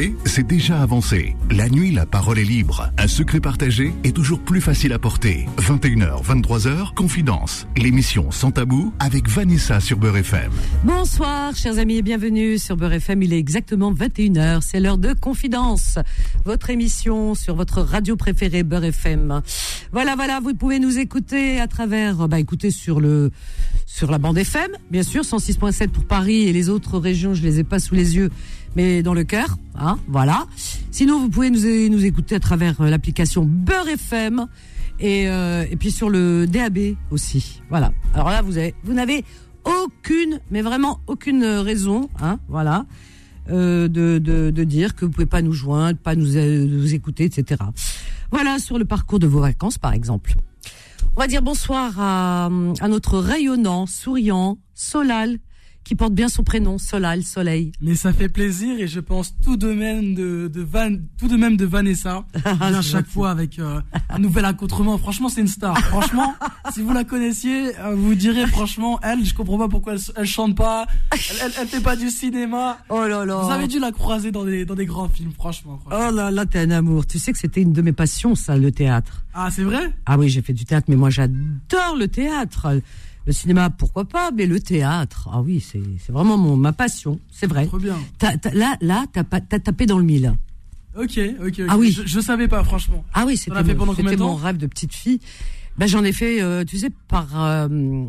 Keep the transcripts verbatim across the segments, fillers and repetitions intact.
parler, c'est déjà avancé. La nuit, la parole est libre. Un secret partagé est toujours plus facile à porter. vingt et une heures, vingt-trois heures, Confidence. L'émission sans tabou avec Vanessa sur Beurre F M. Bonsoir, chers amis, et bienvenue sur Beurre F M. Il est exactement vingt et une heures. C'est l'heure de Confidence. Votre émission sur votre radio préférée, Beurre F M. Voilà, voilà, vous pouvez nous écouter à travers, bah, écoutez sur le, sur la bande F M, bien sûr, cent six virgule sept pour Paris et les autres régions, je les ai pas sous les yeux, mais dans le cœur, hein, voilà. Sinon, vous pouvez nous, nous écouter à travers l'application Beurre F M et, euh, et puis sur le D A B aussi, voilà. Alors là, vous avez, vous n'avez aucune, mais vraiment aucune raison, hein, voilà, euh, de, de, de dire que vous pouvez pas nous joindre, pas nous, euh, nous écouter, et cetera. Voilà, sur le parcours de vos vacances, par exemple. On va dire bonsoir à, à notre rayonnant, souriant, Solal, qui porte bien son prénom, Solal, Soleil. Mais ça fait plaisir et je pense tout de même de, de, Van, tout de, même de Vanessa. à chaque fois avec euh, un nouvel accoutrement. Franchement, c'est une star. Franchement, si vous la connaissiez, euh, vous direz franchement, elle, je comprends pas pourquoi elle, elle chante pas, elle, elle, elle fait pas du cinéma. Oh là là. Vous avez dû la croiser dans des, dans des grands films, franchement, franchement. Oh là là, t'es un amour. Tu sais que c'était une de mes passions, ça, le théâtre. Ah, c'est vrai? Ah oui, j'ai fait du théâtre, mais moi j'adore le théâtre. Le cinéma, pourquoi pas, mais le théâtre, ah oui, c'est, c'est vraiment mon, ma passion, c'est vrai. Trop bien. T'as, t'as, là, là, t'as, t'as tapé dans le mille. Ok, ok, ok. Ah oui. Je, je savais pas, franchement. Ah oui, c'était, fait mon, c'était mon rêve de petite fille. Ben, j'en ai fait, euh, tu sais, par, euh,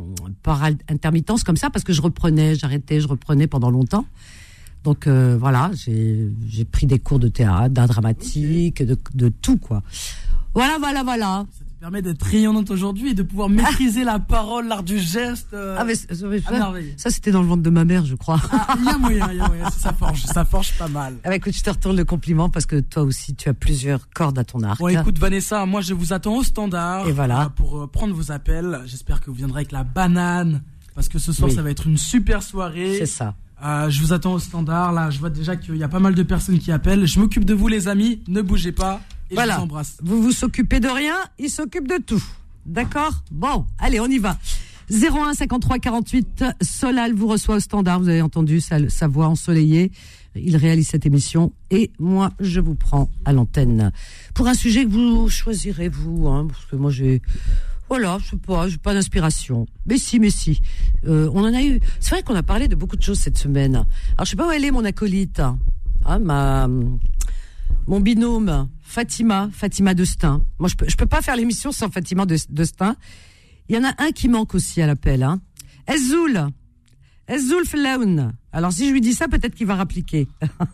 par intermittence comme ça, parce que je reprenais, j'arrêtais, je reprenais pendant longtemps. Donc, euh, voilà, j'ai, j'ai pris des cours de théâtre, d'art dramatique, okay. de, de tout, quoi. Voilà, voilà, voilà. Permet d'être rayonnante aujourd'hui et de pouvoir maîtriser ah. la parole, l'art du geste. Euh, ah mais ça, ça, ça c'était dans le ventre de ma mère, je crois. Ah, il y a moyen, il y a moyen, ça forge, ça forge pas mal. Ah bah, écoute, je te retourne le compliment parce que toi aussi tu as plusieurs cordes à ton arc. Bon, écoute Vanessa, moi je vous attends au standard. Et voilà. Euh, pour euh, prendre vos appels. J'espère que vous viendrez avec la banane parce que ce soir oui. ça va être une super soirée. C'est ça. Euh, je vous attends au standard. Là, je vois déjà qu'il y a pas mal de personnes qui appellent. Je m'occupe de vous, les amis. Ne bougez pas. Et voilà. Je vous embrasse. Vous vous occupez de rien, il s'occupe de tout. D'accord ? Bon, allez, on y va. zéro un cinquante-trois quarante-huit, Solal vous reçoit au standard. Vous avez entendu sa, sa voix ensoleillée. Il réalise cette émission. Et moi, je vous prends à l'antenne. Pour un sujet que vous choisirez, vous, hein, parce que moi, j'ai... Voilà, je sais pas, j'ai pas d'inspiration. Mais si, mais si. Euh, on en a eu... C'est vrai qu'on a parlé de beaucoup de choses cette semaine. Alors, je sais pas où elle est, mon acolyte. Hein, ma... Mon binôme, Fatima, Fatima Destin. Moi, je peux, je peux pas faire l'émission sans Fatima Destin. Il y en a un qui manque aussi à l'appel, hein. Ezoul. Ezoul Flaoun. Alors, si je lui dis ça, peut-être qu'il va rappliquer.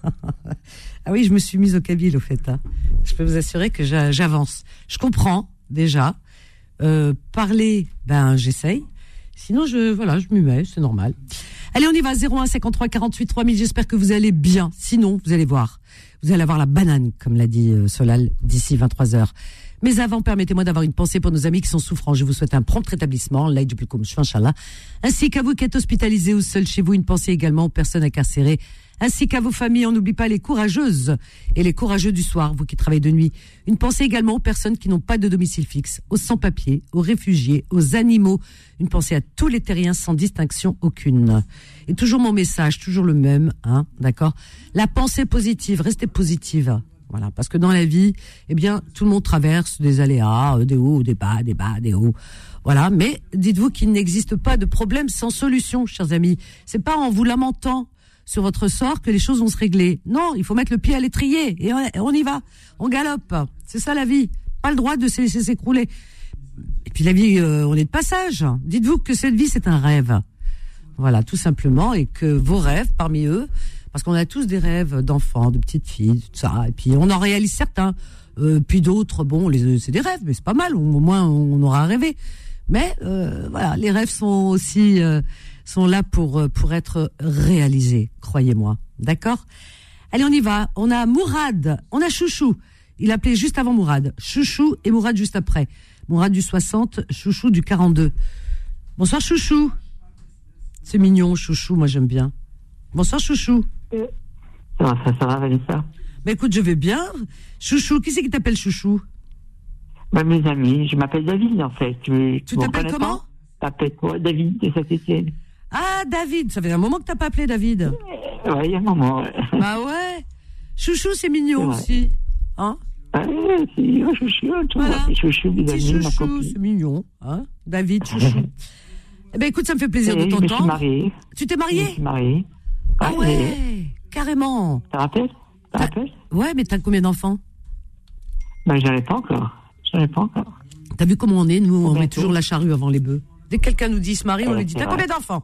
Ah oui, je me suis mise au kabyle, au fait, hein. Je peux vous assurer que j'avance. Je comprends, déjà. Euh, parler, ben, j'essaye. Sinon, je, voilà, je m'y mets, c'est normal. Allez, on y va, zéro un cinquante-trois quarante-huit trois mille. J'espère que vous allez bien. Sinon, vous allez voir. Vous allez avoir la banane, comme l'a dit euh, Solal, d'ici vingt-trois heures. Mais avant, permettez-moi d'avoir une pensée pour nos amis qui sont souffrants. Je vous souhaite un prompt rétablissement, l'aide du plus comme Inch'Allah. Ainsi qu'à vous qui êtes hospitalisés ou seuls chez vous, une pensée également aux personnes incarcérées. Ainsi qu'à vos familles, on n'oublie pas les courageuses et les courageux du soir, vous qui travaillez de nuit. Une pensée également aux personnes qui n'ont pas de domicile fixe, aux sans-papiers, aux réfugiés, aux animaux. Une pensée à tous les terriens sans distinction aucune. Et toujours mon message, toujours le même, hein, d'accord ? La pensée positive, restez positive. Voilà, parce que dans la vie, eh bien, tout le monde traverse des aléas, des hauts, des bas, des bas, des hauts. Voilà, mais dites-vous qu'il n'existe pas de problème sans solution, chers amis. C'est pas en vous lamentant sur votre sort que les choses vont se régler. Non, il faut mettre le pied à l'étrier et on, on y va, on galope. C'est ça la vie. Pas le droit de se laisser s'écrouler. Et puis la vie, euh, on est de passage. Dites-vous que cette vie, c'est un rêve. Voilà, tout simplement, et que vos rêves, parmi eux, parce qu'on a tous des rêves d'enfants, de petites filles, tout ça, et puis on en réalise certains, euh, puis d'autres, bon, les, c'est des rêves, mais c'est pas mal, au moins on aura rêvé. Mais euh, voilà, les rêves sont aussi euh, sont là pour pour être réalisés, croyez-moi. D'accord ? Allez, on y va. On a Mourad, on a Chouchou. Il appelait juste avant Mourad. Chouchou et Mourad juste après. Mourad du soixante, Chouchou du quarante-deux. Bonsoir Chouchou. C'est mignon, Chouchou, moi j'aime bien. Bonsoir Chouchou. Euh, ça va, ça, ça va, Vanessa. Ben écoute, je vais bien. Chouchou, qui c'est qui t'appelle Chouchou ? Ben, mes amis, je m'appelle David en fait. Tu, tu t'appelles comment ? T'appelles quoi ? David de Saint-Étienne. Ah, David, ça fait un moment que t'as pas appelé David. Euh, ouais, il y a un moment. Ouais. Bah ouais. Chouchou, c'est mignon C'est aussi. Hein? Ah, c'est oh, chouchou, toi, Voilà. c'est chouchou, mes Petit amis, ma chouchou, copine. c'est mignon. Hein? David, chouchou. Eh ben écoute, ça me fait plaisir Oui, de je me suis t'entendre. mariée. Tu t'es Je me marié? suis mariée. Ah oui. ouais, carrément. Tu te rappelles? Tu te T'as- rappelles? Ouais, mais t'as combien d'enfants? Ben, j'en ai pas encore. J'en ai pas encore. T'as vu comment on est? Nous, on Bientôt. met toujours la charrue avant les bœufs. Dès que quelqu'un nous dit il se marie, on Ouais, lui dit c'est t'as vrai. combien d'enfants?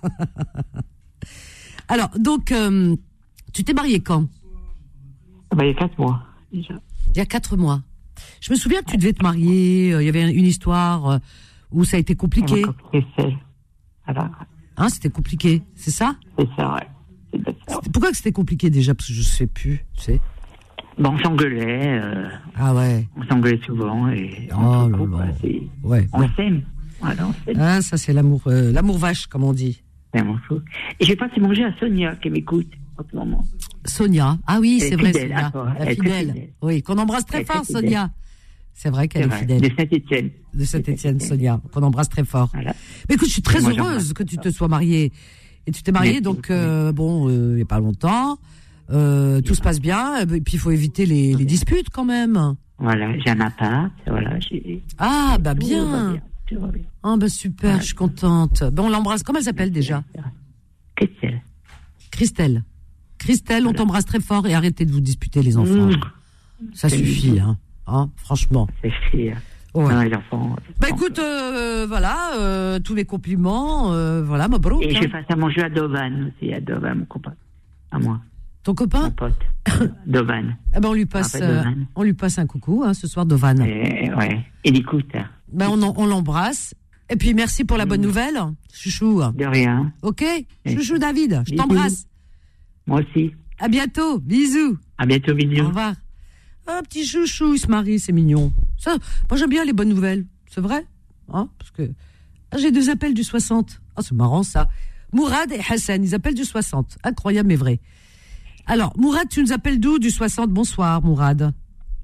Alors, donc, euh, tu t'es marié quand? Ben, il y a quatre mois, déjà. Il y a quatre mois. Je me souviens que tu devais te marier. euh, Il y avait une histoire euh, où ça a été compliqué. Et ma copine Estelle. Voilà. Hein, c'était compliqué, c'est ça? C'est ça, ouais. C'est bien ça. C'était- Pourquoi que c'était compliqué déjà? Parce que je sais plus, tu sais. Bon, on s'engueulait, euh, Ah ouais, on s'engueulait souvent, et Oh entre là couples, là. quoi, c'est- ouais. on bon. s'aime. Voilà, on s'aime. Ah, ça c'est l'amour, euh, l'amour vache, comme on dit. C'est mon truc. Et j'ai passé manger à Sonia, qui m'écoute en ce moment. Sonia. Ah oui, Elle est c'est vrai, fidèle, Sonia. à toi. La Elle est très fidèle. fidèle. Oui, qu'on embrasse très Elle est très fort, fidèle. Sonia. C'est vrai qu'elle est vrai, fidèle. de Saint-Étienne. De Saint-Étienne, Sonia, qu'on embrasse très fort. Voilà. Mais écoute, je suis très Et moi, heureuse j'embrasse. que tu te sois mariée. Et tu t'es mariée, Merci. donc, euh, bon, euh, il n'y a pas longtemps. Euh, tout se passe bien. Et puis, il faut éviter les, les disputes quand même. Voilà, j'ai un appart, voilà, j'ai... Ah, bah tout va bien. bien, tout va bien. Ah, bah super, je suis contente. Ben, on l'embrasse. Comment elle s'appelle déjà? Christelle. Christelle. Christelle, on Voilà. t'embrasse très fort et arrêtez de vous disputer, les enfants. Mmh, Ça c'est suffit, mignon. hein. Hein, franchement. c'est fier. Ouais. Non, les enfants... Bah écoute, euh, voilà, euh, tous mes compliments, euh, voilà, ma bro. Et j'ai fait à manger à Dovan aussi, à Dovan, mon copain. À moi, Ton mon copain, pote. Dovan. eh ben on lui passe, Rappelle euh, Dovan. on lui passe un coucou, hein, ce soir, Dovan. Et, ouais. Il écoute, hein. Ben on, en- on l'embrasse. Et puis merci pour la bonne nouvelle, chouchou. De rien. Ok, chouchou David, je t'embrasse. Moi aussi. À bientôt, bisous. À bientôt, Au Mignon. revoir. Un petit chouchou, il se marie, c'est mignon. Ça, moi j'aime bien les bonnes nouvelles, c'est vrai, hein, parce que ah, j'ai deux appels du soixante. Ah, c'est marrant ça. Mourad et Hassan, ils appellent du soixante. Incroyable mais vrai. Alors, Mourad, tu nous appelles d'où du soixante? Bonsoir, Mourad.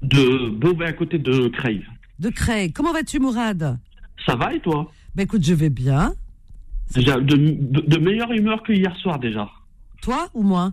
De Beauvais à côté de Creil. De Creil. Comment vas-tu, Mourad? Ça va et toi? Ben écoute, je vais bien. Déjà, de, de, de meilleure humeur que hier soir déjà. Toi ou moi?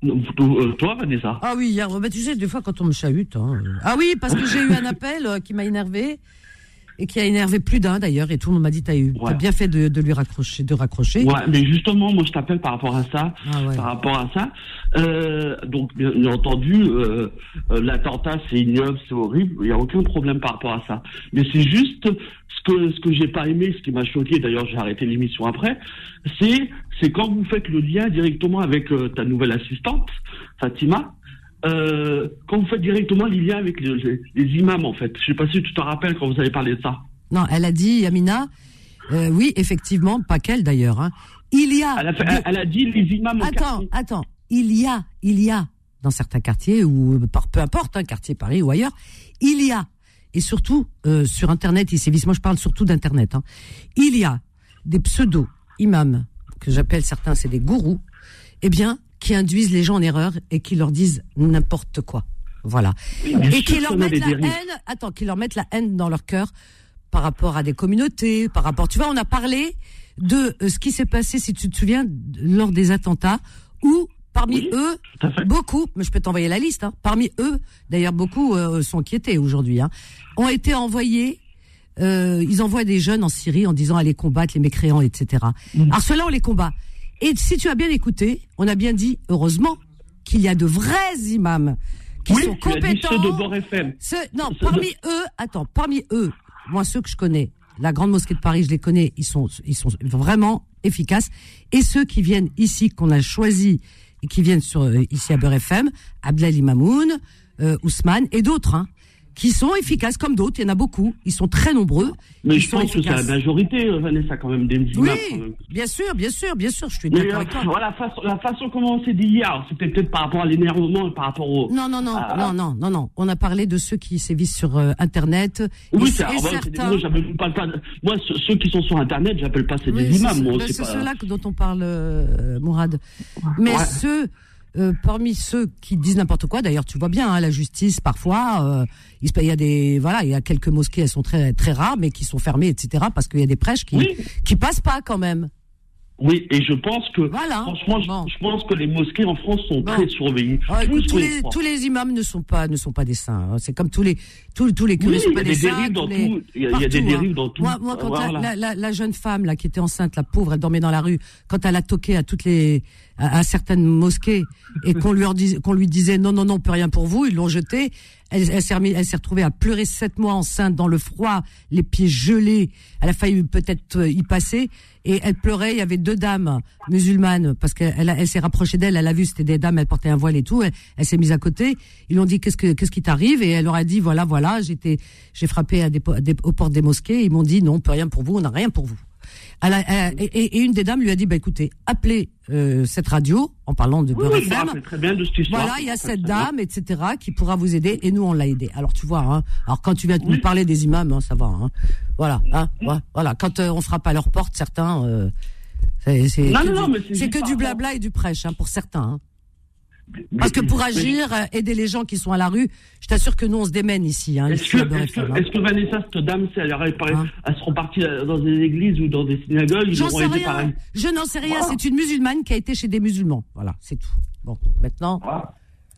Euh, toi, Vanessa? Ah oui, hier, ben, tu sais, des fois quand on me chahute. Hein, euh. Ah oui, parce que j'ai eu un appel euh, qui m'a énervé et qui a énervé plus d'un d'ailleurs, et tout le monde m'a dit t'as eu, Ouais. t'as bien fait de, de lui raccrocher, de raccrocher. Ouais, mais justement, moi je t'appelle par rapport à ça. Ah ouais. Par rapport à ça. Euh, donc, bien, bien entendu, euh, euh, l'attentat c'est ignoble, c'est horrible. Il n'y a aucun problème par rapport à ça. Mais c'est juste ce que ce que j'ai pas aimé, ce qui m'a choqué. D'ailleurs, j'ai arrêté l'émission après. C'est c'est quand vous faites le lien directement avec euh, ta nouvelle assistante, Fatima. Euh, quand vous faites directement les liens avec les, les, les imams, en fait. Je sais pas si tu te rappelles quand vous avez parlé de ça. Non, elle a dit, Amina, euh, oui, effectivement, pas qu'elle d'ailleurs. Hein. Il y a. Elle a, fait, elle, elle a dit les imams. au Attends, quartier. attends. Il y a, il y a dans certains quartiers ou par peu importe, hein, quartier Paris ou ailleurs, il y a et surtout euh, sur Internet, ils sévissent. Moi, je parle surtout d'Internet. Hein. Il y a des pseudo imams que j'appelle certains, c'est des gourous. Eh bien, qui induisent les gens en erreur et qui leur disent n'importe quoi. Voilà. Oui, bien Et sûr qui qu'il leur y en a mettent des la dérives. haine, attends, qui leur mettent la haine dans leur cœur par rapport à des communautés, par rapport, tu vois, on a parlé de euh, ce qui s'est passé, si tu te souviens, lors des attentats, où parmi Oui, eux, tout à fait. beaucoup, mais je peux t'envoyer la liste, hein, parmi eux, d'ailleurs beaucoup euh, sont inquiétés aujourd'hui, hein, ont été envoyés, euh, ils envoient des jeunes en Syrie en disant allez combattre les mécréants, et cetera. Mm. Alors ceux-là, on les combat. Et si tu as bien écouté, on a bien dit, heureusement, qu'il y a de vrais imams qui Oui, sont tu as dit compétents. ceux de Bord F M. Ceux- non, Ceux parmi de- eux, attends, parmi eux, moi ceux que je connais, la Grande Mosquée de Paris, je les connais, ils sont, ils sont vraiment efficaces. Et ceux qui viennent ici, qu'on a choisi et qui viennent sur euh, ici à Beurre F M, Abdelali Mamoun, euh, Ousmane et d'autres, hein, qui sont efficaces comme d'autres. Il y en a beaucoup, ils sont très nombreux. Mais ils je sont pense que c'est la efficaces. majorité, euh, Vanessa, quand même, des imams. Oui, quand même. bien sûr, bien sûr, bien sûr, je suis Mais d'accord euh, avec toi. voilà, la façon, la façon comment on s'est dit hier, c'était peut-être par rapport à l'énervement et par rapport au... Non, non, non, Ah. non, non, non, non. On a parlé de ceux qui sévissent sur euh, Internet. Oui, et, c'est, et ah, bah, c'est des- certains. moi, j'appelle pas, pas- moi, ceux, ceux qui sont sur Internet, j'appelle pas c'est Oui, des imams, c'est, moi. ben, c'est c'est pas... ceux-là que- dont on parle, euh, Mourad. Mais Ouais. ceux, euh, parmi ceux qui disent n'importe quoi, d'ailleurs, tu vois bien, hein, la justice, parfois, euh, il se- il y a des, voilà, il y a quelques mosquées, elles sont très, très rares, mais qui sont fermées, et cetera, parce qu'il y a des prêches qui, Oui. qui passent pas quand même. Oui, et je pense que, voilà. franchement, bon. je, je pense que les mosquées en France sont bon. très surveillées. Ah, écoute, tous, les, fois. tous les imams ne sont pas, ne sont pas des saints. Hein. C'est comme tous les, tous, tous les curés oui, sont pas des saints. Dans les... tout, il y a, il y a des dérives hein. dans tout. Moi, moi quand voilà. la, la, la jeune femme là qui était enceinte, la pauvre, elle dormait dans la rue. Quand elle a toqué à toutes les, à, à certaines mosquées et qu'on lui, dis, qu'on lui disait non, non, non, on peut rien pour vous, ils l'ont jetée. Elle, elle s'est remis, elle s'est retrouvée à pleurer sept mois enceinte dans le froid, les pieds gelés. Elle a failli peut-être y passer et elle pleurait. Il y avait deux dames musulmanes parce qu'elle elle, elle s'est rapprochée d'elle. Elle a vu c'était des dames, elles portaient un voile et tout. Elle, elle s'est mise à côté. Ils lui ont dit qu'est-ce que qu'est-ce qui t'arrive et elle leur a dit voilà voilà j'étais j'ai frappé à des, à des, aux portes des mosquées. Ils m'ont dit non on peut rien pour vous, on n'a rien pour vous. Elle a, elle, et, et une des dames lui a dit bah écoutez appelez euh, cette radio en parlant de oui, Beurre oui, F M. bah, très bien de cette histoire. Voilà il y a cette dame et cetera qui pourra vous aider et nous on l'a aidé. Alors tu vois hein, alors quand tu viens oui. nous parler des imams hein, ça va hein. Voilà hein, ouais, voilà quand euh, on frappe à leur porte certains euh, c'est c'est non, que, non, du, non, c'est c'est que du blabla et du prêche hein, pour certains hein. Parce que pour agir, mais... aider les gens qui sont à la rue, je t'assure que nous on se démène ici. Hein, est-ce, ici que, est-ce, est-ce, que, hein. est-ce que Vanessa, cette dame, si elle, aurait pareil, hein? Elle seront parties dans des églises ou dans des synagogues, ils J'en auront sais aidé rien. pareil. Je n'en sais rien. Voilà. C'est une musulmane qui a été chez des musulmans. Voilà, c'est tout. Bon, maintenant. Voilà.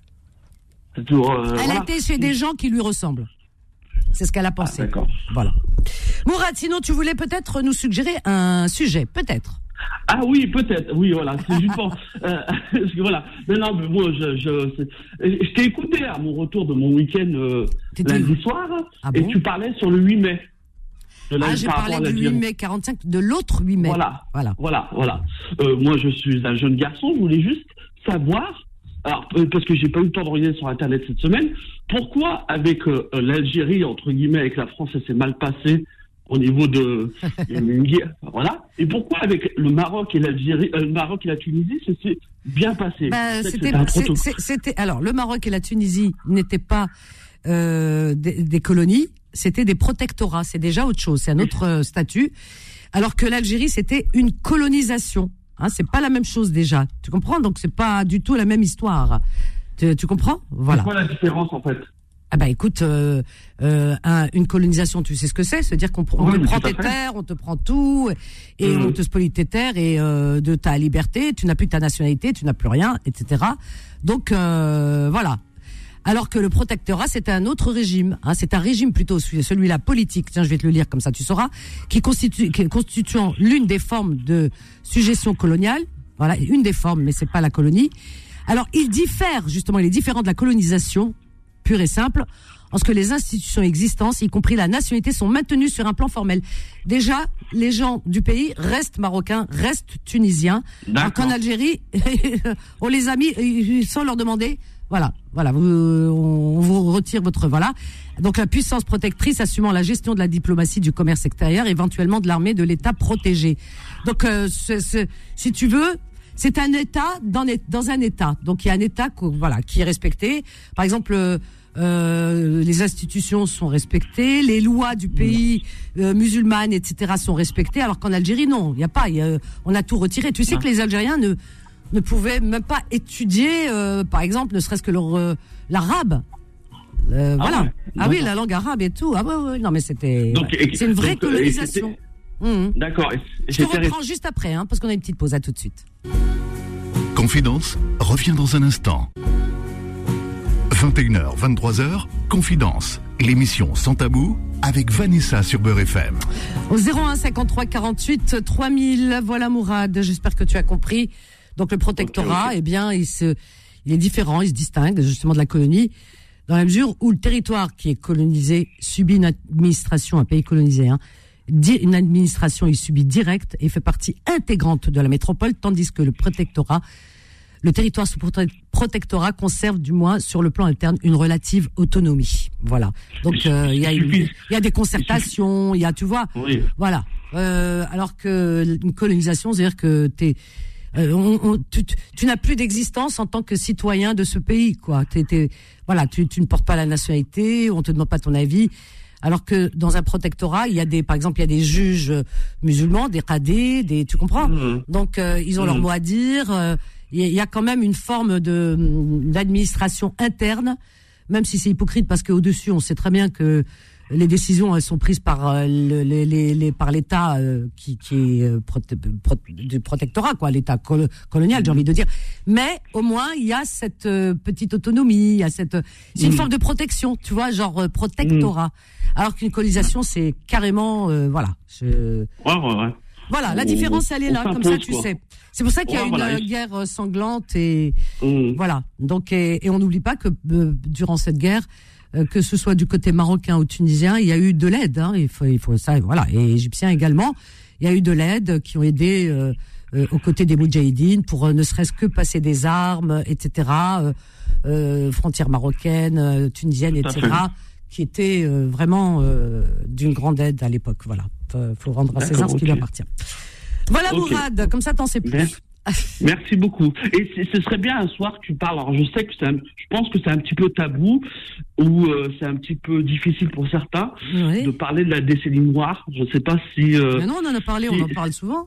C'est tout, euh, elle voilà. a été chez des gens qui lui ressemblent. C'est ce qu'elle a pensé. Ah, d'accord. Voilà. Mourad, sinon tu voulais peut-être nous suggérer un sujet, peut-être. Ah oui, peut-être, oui, voilà, c'est juste pour, euh, parce que voilà, mais non, mais moi, je, je, je t'ai écouté à mon retour de mon week-end euh, lundi soir, ah et bon tu parlais sur le huit mai. De la, ah, j'ai parlé du huit mai quarante-cinq, de l'autre huit mai. Voilà, voilà, voilà, voilà. Euh, moi, je suis un jeune garçon, je voulais juste savoir, alors, parce que j'ai pas eu le temps de regarder sur Internet cette semaine, pourquoi avec euh, l'Algérie, entre guillemets, avec la France, ça s'est mal passé au niveau de voilà, et pourquoi avec le Maroc et l'Algérie, euh, le Maroc et la Tunisie, ça s'est bien passé. Bah, c'était, c'est, c'est, c'était alors le Maroc et la Tunisie n'étaient pas euh, des, des colonies, c'était des protectorats, c'est déjà autre chose, c'est un autre euh, statut. Alors que l'Algérie c'était une colonisation, hein, c'est pas la même chose déjà. Tu comprends? Donc c'est pas du tout la même histoire. Tu, tu comprends? Voilà. C'est quoi la différence en fait? Ah bah écoute, euh, euh, un, une colonisation, tu sais ce que c'est, c'est-à-dire qu'on on oui, te prend tes terres, on te prend tout, et mmh. on te spolie tes terres et euh, de ta liberté, tu n'as plus ta nationalité, tu n'as plus rien, et cetera. Donc euh, voilà. Alors que le protectorat, c'est un autre régime, hein, c'est un régime plutôt celui-là politique. Tiens, je vais te le lire comme ça, tu sauras, qui constitue, qui constituant l'une des formes de sujétion coloniale. Voilà, une des formes, mais c'est pas la colonie. Alors il diffère justement, il est différent de la colonisation pure et simple, en ce que les institutions existantes, y compris la nationalité, sont maintenues sur un plan formel. Déjà, les gens du pays restent marocains, restent tunisiens. Alors qu'en Algérie, on les a mis sans leur demander. Voilà, voilà, vous, on vous retire votre voilà. Donc la puissance protectrice assumant la gestion de la diplomatie, du commerce extérieur, éventuellement de l'armée, de l'État protégé. Donc, euh, c'est, c'est, si tu veux. C'est un État dans, dans un État. Donc il y a un État voilà, qui est respecté. Par exemple, euh, les institutions sont respectées, les lois du pays euh, musulmanes, et cetera sont respectées, alors qu'en Algérie, non, il n'y a pas. Y a, on a tout retiré. Tu sais que les Algériens ne, ne pouvaient même pas étudier, euh, par exemple, ne serait-ce que leur, euh, l'arabe. Euh, ah voilà. Ouais. Ah oui, la langue arabe et tout. Ah ouais, ouais. Non, mais c'était. Donc, ouais. C'est une vraie donc, colonisation. Mmh. D'accord. Je te reprends ré... juste après, hein, parce qu'on a une petite pause. À tout de suite. Confidence revient dans un instant. vingt et une heures, vingt-trois heures, Confidence, l'émission sans tabou avec Vanessa sur Beurre F M. Au zéro un cinquante-trois quarante-huit trois mille, voilà Mourad, j'espère que tu as compris. Donc le protectorat, okay, okay. eh bien, il, se, il est différent, il se distingue justement de la colonie, dans la mesure où le territoire qui est colonisé subit une administration, un pays colonisé, hein, une administration il subit direct et fait partie intégrante de la métropole, tandis que le protectorat, le territoire sous protectorat conserve du moins sur le plan interne une relative autonomie. Voilà. Donc il euh, y a il y a des concertations, il y a tu vois. Oui. Voilà. Euh, alors que une colonisation, c'est-à-dire que t'es euh, on, on, tu, tu n'as plus d'existence en tant que citoyen de ce pays, quoi. T'es, t'es, voilà, tu, tu ne portes pas la nationalité, on te demande pas ton avis. Alors que dans un protectorat, il y a des, par exemple, il y a des juges musulmans, des qadis, des, tu comprends? Mmh. Donc euh, ils ont mmh. leur mot à dire. Euh, il y a quand même une forme de d'administration interne, même si c'est hypocrite parce qu'au dessus, on sait très bien que les décisions elles sont prises par euh, le, les, les, les par l'État euh, qui, qui est euh, prote, pro, du protectorat, quoi, l'État col, colonial, j'ai envie de dire. Mais au moins il y a cette euh, petite autonomie, il y a cette, c'est une mmh. forme de protection, tu vois, genre euh, protectorat. Mmh. Alors qu'une colonisation, c'est carrément, euh, voilà. Je... Ouais, ouais, ouais. Voilà, la différence elle est là, comme ça tu quoi. sais. C'est pour ça qu'il y a ouais, une voilà. guerre sanglante et mmh. voilà. Donc et, et on n'oublie pas que euh, durant cette guerre, euh, que ce soit du côté marocain ou tunisien, il y a eu de l'aide. Hein, il faut, il faut ça, voilà. Et égyptien également, il y a eu de l'aide qui ont aidé euh, euh, aux côtés des moudjahidines pour euh, ne serait-ce que passer des armes, et cetera. Euh, euh, frontières marocaines, euh, tunisiennes, et cetera. Qui étaient euh, vraiment euh, d'une grande aide à l'époque. Voilà. Il faut rendre à César ce qui lui appartient. Voilà, okay. Mourad, comme ça t'en sais plus. Merci, Merci beaucoup. Et ce serait bien un soir que tu parles. Alors je sais que c'est un, je pense que c'est un petit peu tabou ou euh, c'est un petit peu difficile pour certains oui. de parler de la décennie noire. Je ne sais pas si. Euh, mais non, on en a parlé, si... on en parle souvent.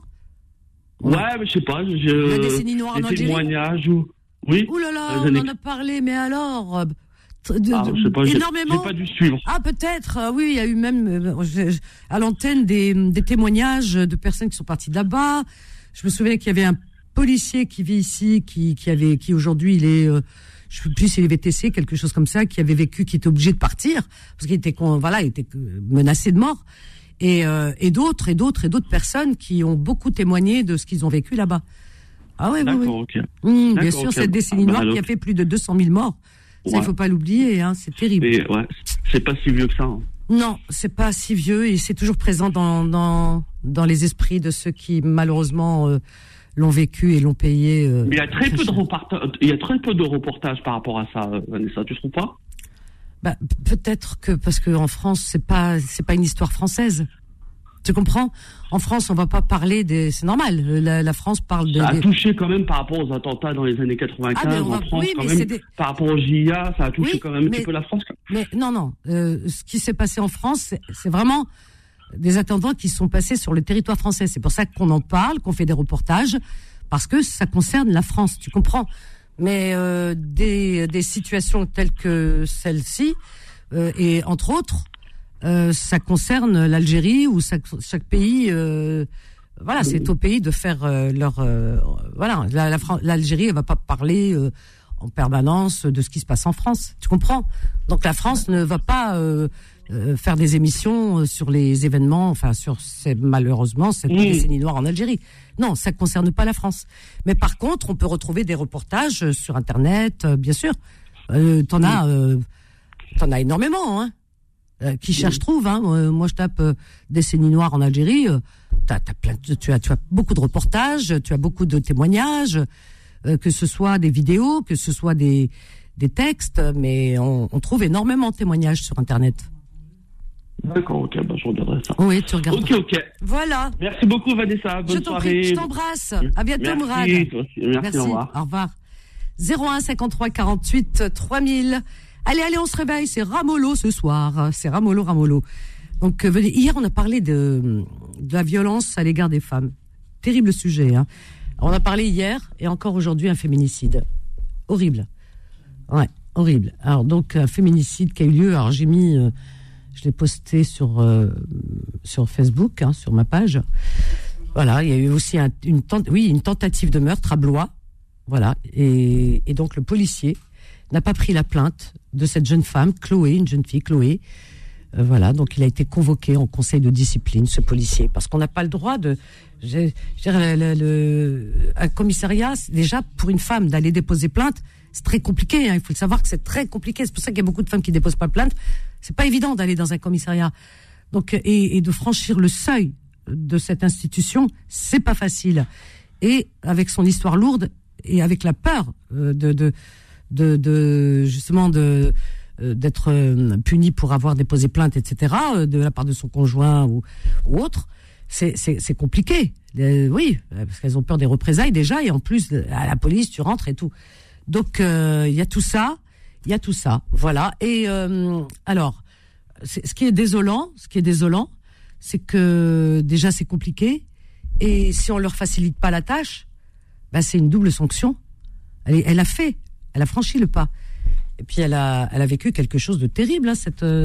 On ouais, a... mais je sais pas. Je... La décennie noire en Algérie. Témoignages ou. Oui. Ouh là là, on années... en a parlé, mais alors. De, ah, je sais pas, énormément. J'ai, j'ai pas dû suivre. Ah peut-être, euh, oui, il y a eu même euh, je, je, à l'antenne des, des témoignages de personnes qui sont parties de là-bas. Je me souviens qu'il y avait un policier qui vit ici, qui, qui avait, qui aujourd'hui il est, euh, je sais plus s'il est V T C, quelque chose comme ça, qui avait vécu, qui était obligé de partir parce qu'il était, voilà, il était menacé de mort. Et, euh, et d'autres, et d'autres, et d'autres personnes qui ont beaucoup témoigné de ce qu'ils ont vécu là-bas. Ah ouais, D'accord, oui, oui. Okay. Mmh, bien sûr, okay. Cette décennie ah, bah, noire alors... qui a fait plus de deux cent mille morts. Ça, il ouais. faut pas l'oublier, hein, c'est terrible. Et, ouais, c'est pas si vieux que ça. Hein. Non, c'est pas si vieux et c'est toujours présent dans dans dans les esprits de ceux qui malheureusement euh, l'ont vécu et l'ont payé. Euh, Mais il y a très, très peu cher. de reportages. Il y a très peu de reportages par rapport à ça, Vanessa. Tu trouves pas? Bah peut-être que parce que en France c'est pas c'est pas une histoire française. Tu comprends? En France, on va pas parler des. C'est normal. La, la France parle de. Ça a des... touché quand même par rapport aux attentats dans les années quatre-vingt-quinze ah, en va... France. Oui, quand même, des... Par rapport au J I A, ça a touché oui, quand même un mais... petit peu la France. Quand même. Mais non, non. Euh, ce qui s'est passé en France, c'est, c'est vraiment des attentats qui sont passés sur le territoire français. C'est pour ça qu'on en parle, qu'on fait des reportages, parce que ça concerne la France. Tu comprends? Mais euh, des des situations telles que celle-ci euh, et entre autres. Euh, ça concerne l'Algérie ou ça, chaque pays. Euh, voilà, c'est au pays de faire euh, leur. Euh, voilà, la, la, l'Algérie, elle va pas parler euh, en permanence de ce qui se passe en France. Tu comprends? Donc la France ne va pas euh, euh, faire des émissions sur les événements. Enfin, sur c'est malheureusement cette mmh. décennie noire en Algérie. Non, ça concerne pas la France. Mais par contre, on peut retrouver des reportages sur Internet, euh, bien sûr. Euh, t'en as, euh, t'en as énormément, hein. Euh, qui cherche trouve hein. Euh, moi je tape euh, décennie noire en Algérie, euh, t'as, t'as plein de, tu as tu as beaucoup de reportages, tu as beaucoup de témoignages, euh, que ce soit des vidéos, que ce soit des des textes, mais on, on trouve énormément de témoignages sur Internet. D'accord, ok, bah je regarderai ça. Oui, tu regardes. Ok, ok. Voilà. Merci beaucoup Vanessa, bonne je t'en soirée. Prie, je t'embrasse. À bientôt Mourad. Merci, merci, merci. Au revoir. Au revoir. zéro un cinquante-trois quarante-huit trois mille. Allez, allez, on se réveille, c'est Ramolo ce soir, c'est Ramolo, Ramolo. Donc, euh, hier, on a parlé de, de la violence à l'égard des femmes. Terrible sujet, hein. Alors, on a parlé hier, et encore aujourd'hui, un féminicide. Horrible. Ouais, horrible. Alors, donc, un féminicide qui a eu lieu, alors j'ai mis, euh, je l'ai posté sur, euh, sur Facebook, hein, sur ma page. Voilà, il y a eu aussi un, une, tent- oui, une tentative de meurtre à Blois. Voilà, et, et donc le policier n'a pas pris la plainte de cette jeune femme, Chloé, une jeune fille, Chloé. Euh, voilà, donc il a été convoqué en conseil de discipline, ce policier, parce qu'on n'a pas le droit de... Je, je dirais, le, le, un commissariat, déjà, pour une femme, d'aller déposer plainte, c'est très compliqué, hein, il faut le savoir que c'est très compliqué, c'est pour ça qu'il y a beaucoup de femmes qui déposent pas plainte, c'est pas évident d'aller dans un commissariat. Donc, et, et de franchir le seuil de cette institution, c'est pas facile. Et avec son histoire lourde, et avec la peur euh, de... de de, de justement de euh, d'être euh, puni pour avoir déposé plainte, et cetera, euh, de la part de son conjoint ou, ou autre, c'est c'est c'est compliqué. Euh, oui, parce qu'elles ont peur des représailles déjà, et en plus à la police tu rentres et tout. Donc il euh, y a tout ça, il y a tout ça, voilà. Et euh, alors, c'est, ce qui est désolant, ce qui est désolant, c'est que déjà c'est compliqué, et si on leur facilite pas la tâche, bah c'est une double sanction. Elle, elle a fait. Elle a franchi le pas. Et puis elle a, elle a vécu quelque chose de terrible, hein, cette, euh,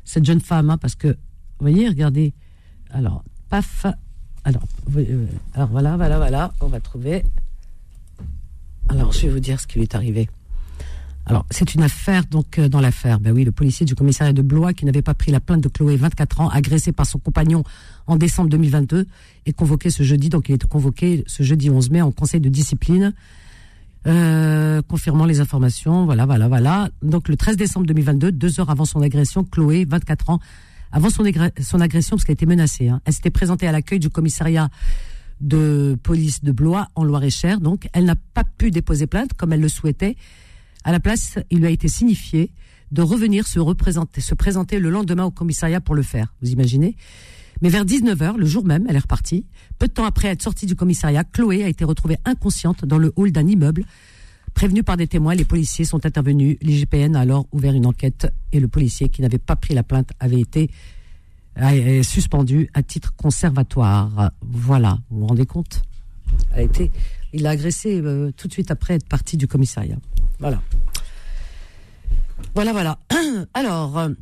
cette jeune femme, hein, parce que, vous voyez, regardez. Alors, paf. Alors, euh, alors voilà, voilà, voilà. On va trouver. Alors, je vais vous dire ce qui lui est arrivé. Alors, c'est une affaire, donc, euh, dans l'affaire. Ben oui, le policier du commissariat de Blois, qui n'avait pas pris la plainte de Chloé, vingt-quatre ans, agressée par son compagnon en décembre deux mille vingt-deux, est convoqué ce jeudi. Donc, il est convoqué ce jeudi onze mai en conseil de discipline, euh, confirmant les informations. Voilà, voilà, voilà. Donc, le treize décembre deux mille vingt-deux, deux heures avant son agression, Chloé, vingt-quatre ans, avant son, agré- son agression, parce qu'elle était menacée, hein, elle s'était présentée à l'accueil du commissariat de police de Blois, en Loir-et-Cher. Donc, elle n'a pas pu déposer plainte, comme elle le souhaitait. À la place, il lui a été signifié de revenir se représenter, se présenter le lendemain au commissariat pour le faire. Vous imaginez ? Mais vers dix-neuf heures, le jour même, elle est repartie. Peu de temps après être sortie du commissariat, Chloé a été retrouvée inconsciente dans le hall d'un immeuble. Prévenue par des témoins, les policiers sont intervenus. L'I G P N a alors ouvert une enquête et le policier qui n'avait pas pris la plainte avait été a, suspendu à titre conservatoire. Voilà, vous vous rendez compte ? Elle a été, il l'a agressée euh, tout de suite après être partie du commissariat. Voilà. Voilà, voilà. Alors, euh,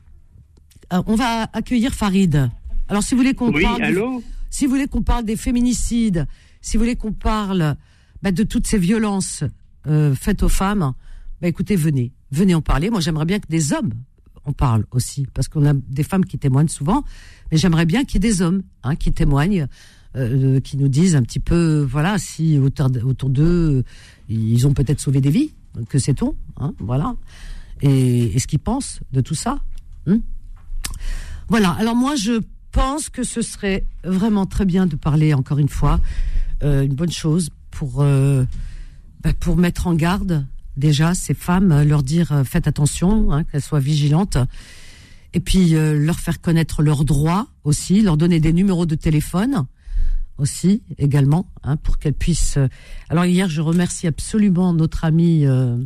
on va accueillir Farid. Alors, si vous voulez qu'on oui, parle, allô des, si vous voulez qu'on parle des féminicides, si vous voulez qu'on parle bah, de toutes ces violences euh, faites aux femmes, bah, écoutez, venez, venez en parler. Moi, j'aimerais bien que des hommes en parlent aussi, parce qu'on a des femmes qui témoignent souvent, mais j'aimerais bien qu'il y ait des hommes hein, qui témoignent. Euh, qui nous disent un petit peu, voilà, si autour, autour d'eux, ils ont peut-être sauvé des vies, que sait-on, hein, voilà, et, et ce qu'ils pensent de tout ça. Hein. Voilà, alors moi je pense que ce serait vraiment très bien de parler, encore une fois, euh, une bonne chose pour, euh, bah, pour mettre en garde déjà ces femmes, leur dire euh, faites attention, hein, qu'elles soient vigilantes, et puis euh, leur faire connaître leurs droits aussi, leur donner des numéros de téléphone, aussi également hein, pour qu'elle puisse euh... alors hier je remercie absolument notre amie euh,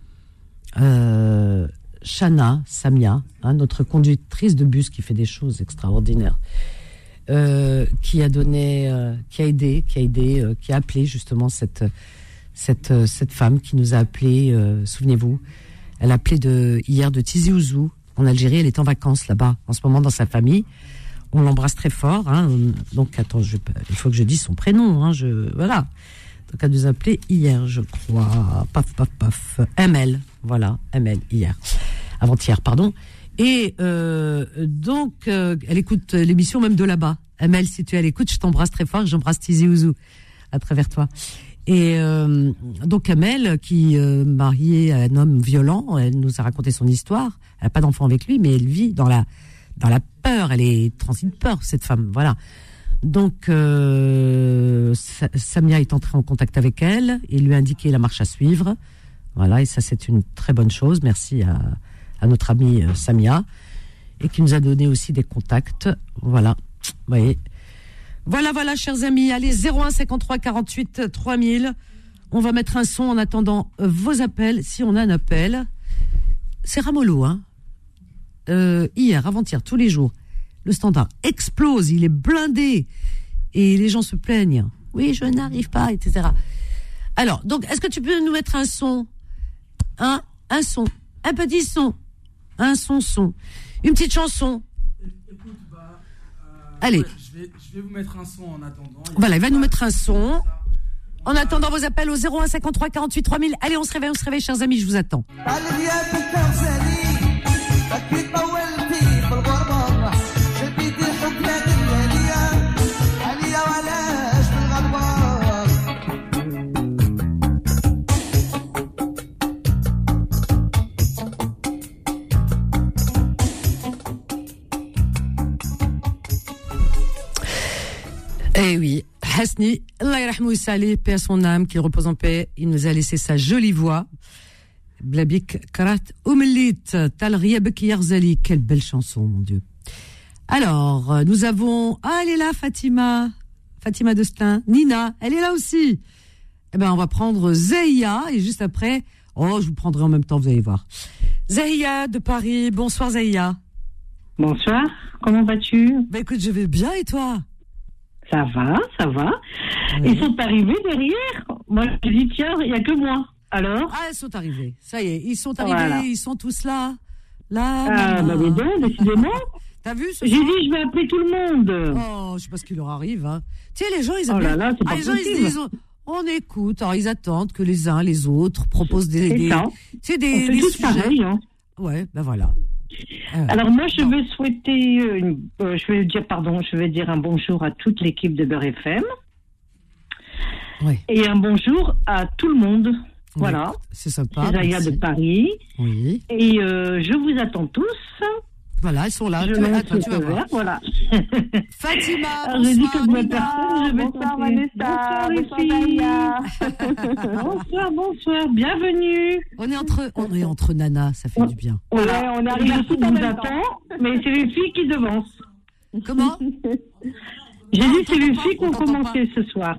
euh, Shana Samia hein, notre conductrice de bus qui fait des choses extraordinaires euh, qui a donné euh, qui a aidé qui a aidé euh, qui a appelé justement cette cette euh, cette femme qui nous a appelé euh, souvenez-vous elle a appelé de hier de Tizi Ouzou en Algérie. Elle est en vacances là-bas en ce moment dans sa famille. On l'embrasse très fort. Hein. Donc, attends, je, il faut que je dise son prénom. Hein. Je, voilà. Donc, elle nous a appelé hier, je crois. Paf, paf, paf. M L. Voilà, M L, hier. Avant-hier, pardon. Et euh, donc, euh, elle écoute l'émission même de là-bas. M L, si tu es à l'écoute, je t'embrasse très fort. J'embrasse Tizi Ouzou à travers toi. Et euh, donc, M L, qui euh, mariée à un homme violent, elle nous a raconté son histoire. Elle n'a pas d'enfant avec lui, mais elle vit dans la... dans la peur, elle est transie de peur, cette femme, voilà. Donc, euh, Samia est entrée en contact avec elle et lui a indiqué la marche à suivre. Voilà, et ça, c'est une très bonne chose. Merci à, à notre amie euh, Samia, et qui nous a donné aussi des contacts. Voilà, vous voyez. Voilà, voilà, chers amis. Allez, zéro un cinquante-trois quarante-huit trois mille. On va mettre un son en attendant euh, vos appels, si on a un appel. C'est ramollo, hein. Euh, hier, avant-hier, tous les jours, le standard explose, il est blindé et les gens se plaignent. Oui, je n'arrive pas, et cetera. Alors, donc, est-ce que tu peux nous mettre un son, un, un son, un petit son, un son, son, une petite chanson. Écoute, bah, euh, allez. Ouais, je, vais, je vais vous mettre un son en attendant. Il voilà, il va nous mettre un son. En attendant vos appels au zéro un cinquante-trois quarante-huit trois mille. Allez, on se réveille, on se réveille, chers amis, je vous attends. أكيد طولتي في الغربة شديتي الحب يا دنيا عليا وعلاش في الغربة Eh oui, Hasni, Allah yarhamou Salih, paix à son âme, qu'il repose en paix, il nous a laissé sa jolie voix. Blabik Karat Oumelit, Tal Riabek Yarzali. Quelle belle chanson, mon Dieu. Alors, nous avons, ah, elle est là, Fatima. Fatima Destin. Nina, elle est là aussi. Eh ben, on va prendre Zahia, et juste après, oh, je vous prendrai en même temps, vous allez voir. Zahia de Paris. Bonsoir, Zahia. Bonsoir. Comment vas-tu? Ben, écoute, je vais bien, et toi? Ça va, ça va. Oui. Ils sont arrivés derrière. Moi, je dis, tiens, il n'y a que moi. Alors? Ah, ils sont arrivés. Ça y est, ils sont arrivés, voilà. Ils sont tous là. La Ah, maman. bah, mais donc, décidément. T'as vu ce J'ai soir dit, je vais appeler tout le monde. Oh, je sais pas ce qui leur arrive. Hein. Tu sais, les gens, ils aiment Oh là bien- là, c'est ah, pas les gens, ils se possible. disent, on, on écoute. Alors, ils attendent que les uns, les autres proposent des, C'est des, ça. tu sais, On des, fait des tous sujets. pareil, hein. Ouais, ben voilà. Euh, Alors moi, je bon. veux souhaiter, euh, une, euh, je vais dire pardon, je vais dire un bonjour à toute l'équipe de Beurre F M Ouais. et un bonjour à tout le monde. Voilà, Ouais, c'est sympa. c'est Zaya merci. de Paris Oui. et euh, je vous attends tous. Voilà, ils sont là. je Tu, mets attends, ce tu vas voir. verre, voilà. Fatima, Alors, je dis que bonsoir. de personne, je vais bonsoir, souhaiter- Vanessa. Bonsoir les Bonsoir, filles. Zaya. Bonsoir, bonsoir, bienvenue. On est entre, on est entre nanas, ça fait du bien. Ouais, Voilà. on est Les arrivé garçons tout en vous même temps. attendent, mais c'est les filles qui devancent. Comment J'ai Non, dit on c'est les t'entend filles pas, qui on ont t'entend commencé ce soir.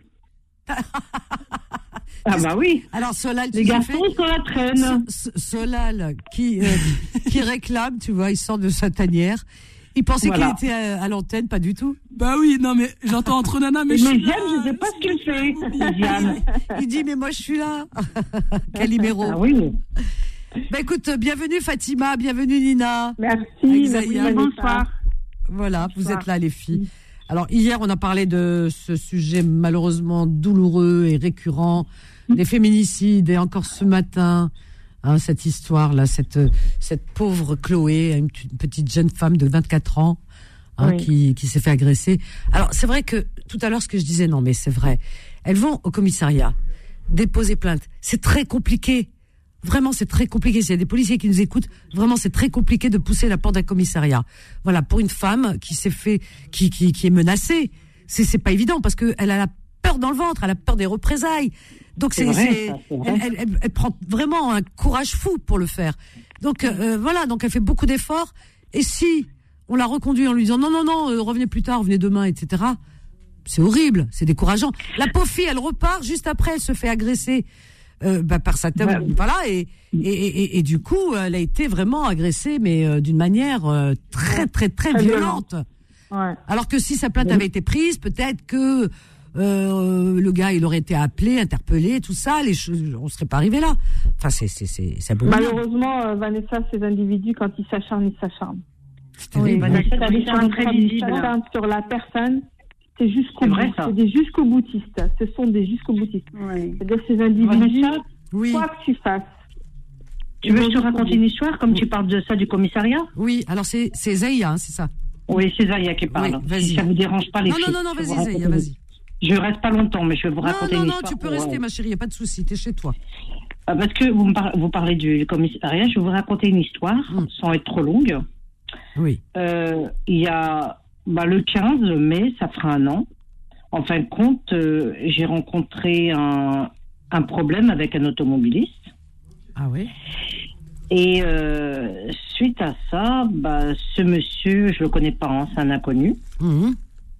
Ah bah oui, Alors, Solal, tu les sais, garçons fait- sont la traîne. S- S- Solal qui, euh, qui réclame, tu vois, il sort de sa tanière. Il pensait Voilà. qu'il était à, à l'antenne, pas du tout. Bah oui, non, mais j'entends entre Nana, mais Mais je suis Diane, là, je sais pas ce qu'il fait. Diane. Il dit, mais moi, je suis là. Calimero. Ah oui. Bah écoute, bienvenue Fatima, bienvenue Nina. Merci, Avec merci, Zaya. Vanessa. Bonsoir. Voilà, vous Bonsoir. êtes là les filles. Alors hier, on a parlé de ce sujet malheureusement douloureux et récurrent, des féminicides, et encore ce matin, hein, cette histoire-là, cette, cette pauvre Chloé, une, une petite jeune femme de vingt-quatre ans, hein, Oui. qui, qui s'est fait agresser. Alors c'est vrai que tout à l'heure, ce que je disais, non mais c'est vrai, elles vont au commissariat déposer plainte. C'est très compliqué. Vraiment, c'est très compliqué. S'il y a des policiers qui nous écoutent, vraiment, c'est très compliqué de pousser la porte d'un commissariat. Voilà, pour une femme qui s'est fait, qui, qui, qui est menacée, c'est, c'est pas évident parce que elle a la peur dans le ventre, elle a peur des représailles. Donc C'est c'est, vrai, c'est- ça, c'est vrai. elle, elle, elle, elle prend vraiment un courage fou pour le faire. Donc euh, voilà, donc elle fait beaucoup d'efforts. Et si on la reconduit en lui disant non, non, non, euh, revenez plus tard, revenez demain, et cetera. C'est horrible, c'est décourageant. La pauvre fille, elle repart juste après, elle se fait agresser. Euh, bah, par sa thème, Ouais. voilà, et, et, et, et du coup, elle a été vraiment agressée, mais euh, d'une manière euh, très, très, très, Très violente. Ouais. Alors que si sa plainte avait été prise, peut-être que euh, le gars, il aurait été appelé, interpellé, tout ça, les choses, on serait pas arrivé là. Enfin, c'est, c'est, c'est, c'est abominable. Malheureusement, euh, Vanessa, ces individus, quand ils s'acharnent, ils s'acharnent. C'est terrible. Oui, Vanessa, Quand t'as ils vu sont ça en très train de visible. s'acharner sur la personne, c'est jusqu'au C'est vrai, bout. ça. C'est des jusqu'au boutistes. Ce sont des jusqu'au boutistes. Oui. C'est-à-dire ces individus, Vanessa, Oui, quoi que tu fasses. tu veux que je te raconte une histoire comme tu parles de ça du commissariat? oui. Alors c'est, c'est Zaya, hein, c'est ça. Oui, c'est Zaya qui parle. Oui, vas-y. Si ça vous dérange pas les Non, non, filles, non, non, je vais vas-y, vous Zaya, raconter- vas-y. Je reste pas longtemps, mais je vais vous Non, raconter non, une non, histoire. tu peux pour, rester, euh, ma chérie, y a pas de souci, t'es chez toi. Ah, parce que vous, me par- vous parlez du commissariat, je vais vous raconter une histoire, Mm. sans être trop longue. Oui. Euh, il y a bah, le quinze mai, ça fera un an. En fin de compte, euh, j'ai rencontré un, un problème avec un automobiliste. Ah oui. Et euh, suite à ça, bah, ce monsieur, je le connais pas, hein, c'est un inconnu. Mhm.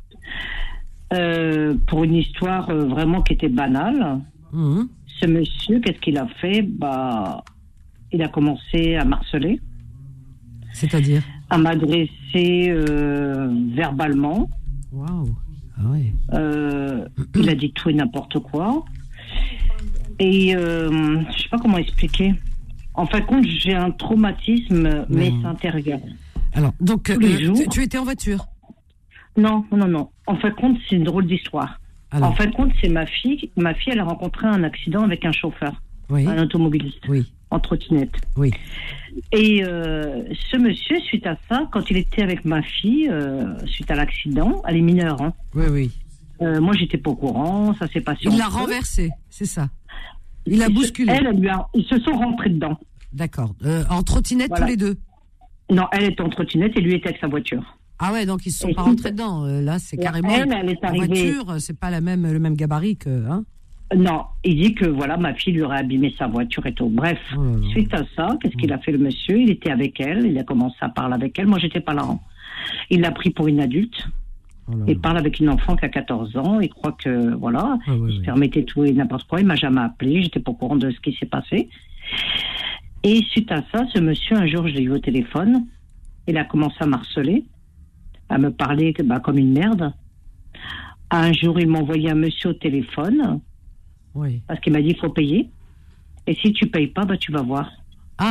Euh, pour une histoire euh, vraiment qui était banale. Mhm. Ce monsieur, qu'est-ce qu'il a fait? Bah, il a commencé à m'harceler, C'est-à-dire. à m'adresser euh, verbalement. Waouh. Ah ouais. Euh, il a dit tout et n'importe quoi. Et euh, je sais pas comment expliquer. En fin de compte, j'ai un traumatisme, mais Non. c'est intérieur. Alors, donc, Tous les euh, jours. tu, tu étais en voiture. Non, non, non. En fin de compte, c'est une drôle d'histoire. Alors, En fin de compte, c'est ma fille. Ma fille, elle a rencontré un accident avec un chauffeur, oui, un automobiliste, oui, en trottinette. oui. Et euh, ce monsieur, suite à ça, quand il était avec ma fille, euh, suite à l'accident, elle est mineure, hein, Oui, oui. euh, moi, j'étais pas au courant, ça s'est passé. Il l'a entre eux. renversé, c'est ça. Il l'a Ils se- bousculé. Elle, elle lui a- ils se sont rentrés dedans. D'accord. Euh, en trottinette Voilà. tous les deux. Non, elle était en trottinette et lui était avec sa voiture. Ah ouais, donc ils se sont Et pas si- rentrés dedans. Euh, là, c'est carrément. Elle, elle est La arrivée. voiture, euh, c'est pas la même, le même gabarit que. Hein. Non, il dit que voilà, ma fille lui aurait abîmé sa voiture et tout. Bref, Oh là là. suite à ça, qu'est-ce qu'il a fait le monsieur? Il était avec elle, il a commencé à parler avec elle. Moi, j'étais pas là. hein. Il l'a pris pour une adulte. Oh là Il là. parle avec une enfant qui a quatorze ans. Il croit que voilà, Ah ouais, il se ouais. permettait tout et n'importe quoi. Il m'a jamais appelé. J'étais pas au courant de ce qui s'est passé. Et suite à ça, ce monsieur, un jour, je l'ai eu au téléphone. Il a commencé à m'harceler, à me parler bah, comme une merde. Un jour, il m'a envoyé un monsieur au téléphone Oui. parce qu'il m'a dit il faut payer. Et si tu payes pas, bah tu vas voir. Ah,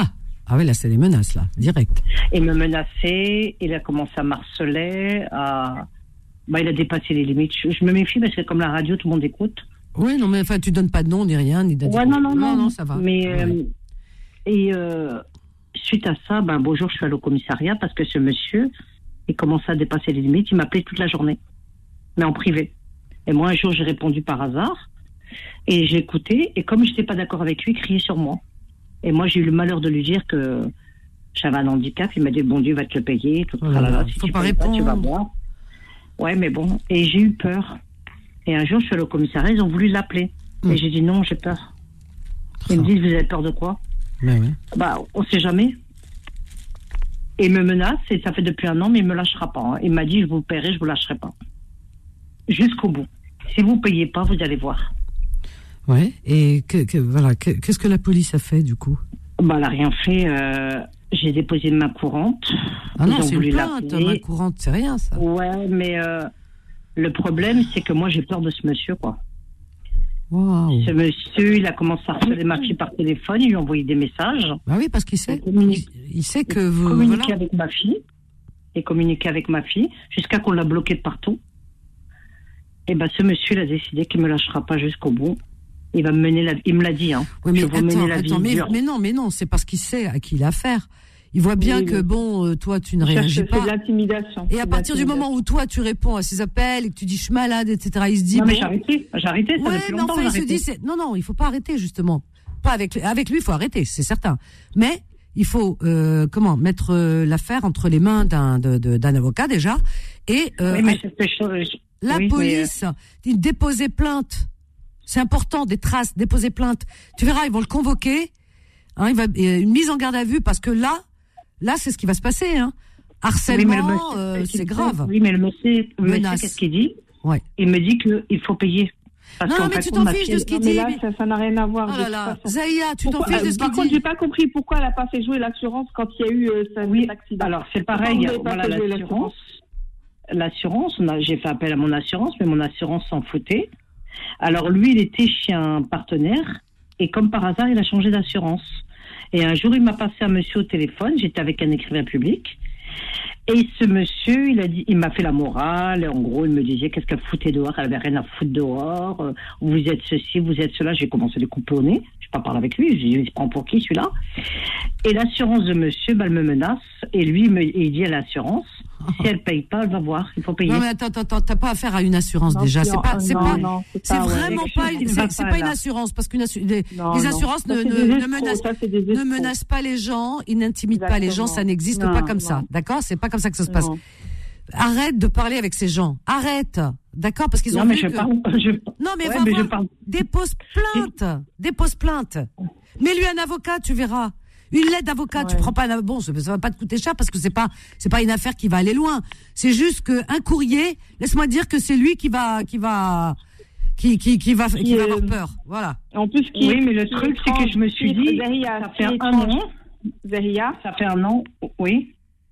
Ah oui, là, c'est des menaces, là, direct. Il me menaçait, il a commencé à m'harceler, à... bah, il a dépassé les limites. Je, je me méfie parce que comme la radio, tout le monde écoute. Oui, non, mais enfin, tu donnes pas de nom, ni rien, ni d'adresse. Ouais, non, non, non, non, non, ça va. Mais, ouais. euh, et euh, suite à ça, ben, un beau jour, je suis allée au commissariat parce que ce monsieur, il commençait à dépasser les limites. Il m'appelait toute la journée, mais en privé. Et moi, un jour, j'ai répondu par hasard et j'ai écouté. Et comme je n'étais pas d'accord avec lui, il criait sur moi. Et moi, j'ai eu le malheur de lui dire que j'avais un handicap. Il m'a dit, bon Dieu va te le payer. Tout oh là là, si faut tu pas payes répondre. pas, tu vas voir. Ouais, mais bon. Et j'ai eu peur. Et un jour, je suis allée au commissariat, ils ont voulu l'appeler. Mmh. Et j'ai dit non, j'ai peur. Ils oh. me disent, vous avez peur de quoi? Mais oui. Bah, on sait jamais. Et il me menace, et ça fait depuis un an, mais il me lâchera pas. Hein. Il m'a dit, je vous paierai, je vous lâcherai pas. Jusqu'au bout. Si vous payez pas, vous allez voir. Ouais. Et que, que, voilà, que, qu'est-ce que la police a fait du coup? Bah, elle a rien fait. Euh, j'ai déposé une main courante. Ah non, c'est une plainte. Main courante, c'est rien ça. Ouais, mais euh, le problème, c'est que moi, j'ai peur de ce monsieur, quoi. Wow. Ce monsieur, il a commencé à harceler ma fille par téléphone. Il lui a envoyé des messages. Bah oui, parce qu'il sait. Il, il sait que vous communiquer voilà. avec ma fille et communiquer avec ma fille jusqu'à qu'on l'a bloqué de partout. Et ben, ce monsieur, il a décidé qu'il me lâchera pas jusqu'au bout. Il va me mener la, il me l'a dit, hein. Oui, mais je vais attends, mener la attends, vie mais, dure. mais non, mais non, c'est parce qu'il sait à qui il a affaire. Il voit bien oui, que oui. bon, euh, toi, tu ne réagis pas. C'est de l'intimidation. Et à partir du moment où toi, tu réponds à ses appels et que tu dis je suis malade, et cetera, il se dit. Non, mais bon, j'ai arrêté. J'ai arrêté. Ça ouais, depuis mais longtemps. enfin, il j'ai se dit c'est... non, non, il faut pas arrêter justement. Pas avec avec lui, il faut arrêter, c'est certain. Mais il faut euh, comment mettre euh, l'affaire entre les mains d'un de, de, d'un avocat déjà et euh, oui, mais c'est ce chose, je... la oui, police. Mais... Il déposer plainte. C'est important, des traces, déposer plainte. Tu verras, ils vont le convoquer. Hein, il va une mise en garde à vue parce que là, là, c'est ce qui va se passer. Hein. Harcèlement, oui, monsieur, euh, c'est grave. Oui, mais le monsieur, le monsieur qu'est-ce qu'il dit? Ouais. Il me dit qu'il faut payer. Parce non, mais tu t'en fiches de ce qu'il dit. Là, ça, ça n'a rien à voir. Oh là là, Zahia, tu t'en fiches de ce qu'il dit. Par contre, j'ai pas compris pourquoi elle a pas fait jouer l'assurance quand il y a eu euh, cet oui. accident. Alors, c'est pareil. Voilà, l'assurance. L'assurance, on a, j'ai fait appel à mon assurance, mais mon assurance s'en foutait. Alors, lui, il était chez un partenaire, et comme par hasard, il a changé d'assurance. Et un jour, il m'a passé un monsieur au téléphone, j'étais avec un écrivain public, et ce monsieur, il a dit, il m'a fait la morale, et en gros, il me disait qu'est-ce qu'elle foutait dehors, elle avait rien à foutre dehors, euh, vous êtes ceci, vous êtes cela, j'ai commencé à les couper au nez, je n'ai pas parlé avec lui, je dis, il se prend pour qui celui-là? Et l'assurance de monsieur, bah, elle me menace, et lui, il, me, il dit à l'assurance, si elle paye pas, elle va voir, il faut payer. Non mais attends, attends, attends, t'as pas affaire à une assurance non, déjà, c'est pas, c'est non, pas, non, c'est, c'est pas, vraiment ouais, pas, c'est, c'est, c'est pas, pas une assurance parce qu'une assu- les, non, les non. assurances ça, ne, ne, ne menacent, ça, ne menacent pas les gens, ils n'intimident Exactement. pas les gens, ça n'existe non, pas comme non. ça, d'accord? C'est pas comme ça que ça se passe. Non. Arrête de parler avec ces gens, arrête, d'accord? Parce qu'ils ont non, vu mais que... je parle, je... non mais ouais, va mais voir, je parle... dépose plainte, dépose plainte, mets-lui un avocat, tu verras. Une lettre d'avocat, ouais. Tu prends pas un bon, ça va pas te coûter cher parce que c'est pas c'est pas une affaire qui va aller loin. C'est juste que un courrier, laisse-moi dire que c'est lui qui va qui va qui qui qui va qui, qui va avoir peur. Voilà. En plus qui Oui, mais le truc c'est que je me suis dit Zahia, ça fait un an. Zahia, ça fait un an. Oui.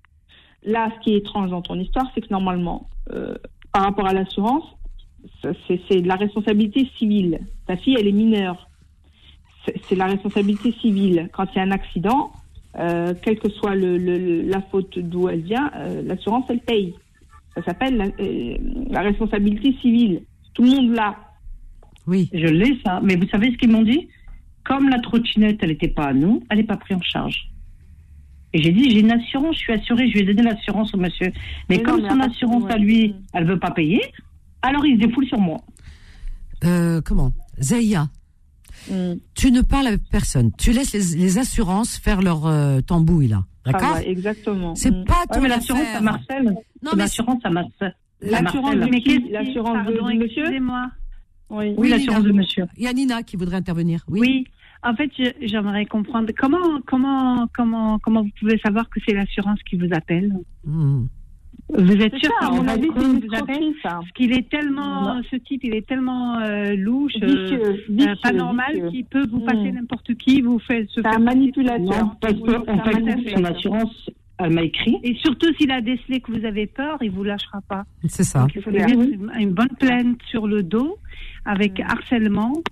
Là, ce qui est étrange dans ton histoire, c'est que normalement euh, par rapport à l'assurance, c'est c'est de la responsabilité civile. Ta fille, elle est mineure. C'est la responsabilité civile. Quand il y a un accident, euh, quelle que soit le, le, la faute d'où elle vient, euh, l'assurance, elle paye. Ça s'appelle la, euh, la responsabilité civile. Tout le monde l'a. Oui. Je l'ai, ça. Mais vous savez ce qu'ils m'ont dit? Comme la trottinette, elle n'était pas à nous, elle n'est pas prise en charge. Et j'ai dit, j'ai une assurance, je suis assurée, je lui ai donné l'assurance au monsieur. Mais, mais comme non, mais son assurance à lui, ouais. elle ne veut pas payer, alors il se défoule sur moi. Euh, comment? Zahia. Mm. Tu ne parles avec personne. Tu laisses les, les assurances faire leur euh, tambouille là, d'accord? Ah ouais, exactement. C'est mm. pas ton ouais, mais l'assurance à Marcel. Non, mais l'assurance à Marcel. L'assurance de qui? L'assurance de monsieur? Excusez-moi. Oui, oui l'assurance de monsieur. Il y a Nina qui voudrait intervenir. Oui. Oui. En fait, je, j'aimerais comprendre comment comment comment comment vous pouvez savoir que c'est l'assurance qui vous appelle. mm. Vous êtes sûr ça, à mon avis, c'est une escroquerie, ça. Parce qu'il est tellement, non. ce type, il est tellement euh, louche, vicieux, euh, vicieux, euh, pas normal, vicieux. qu'il peut vous passer mmh. n'importe qui, vous fait se c'est faire un manipulateur. Non, parce que en fait, son assurance, elle m'a écrit. Et surtout, s'il a décelé que vous avez peur, il vous lâchera pas. C'est ça. Donc, il faut lui mettre une bonne plainte sur le dos avec mmh. harcèlement.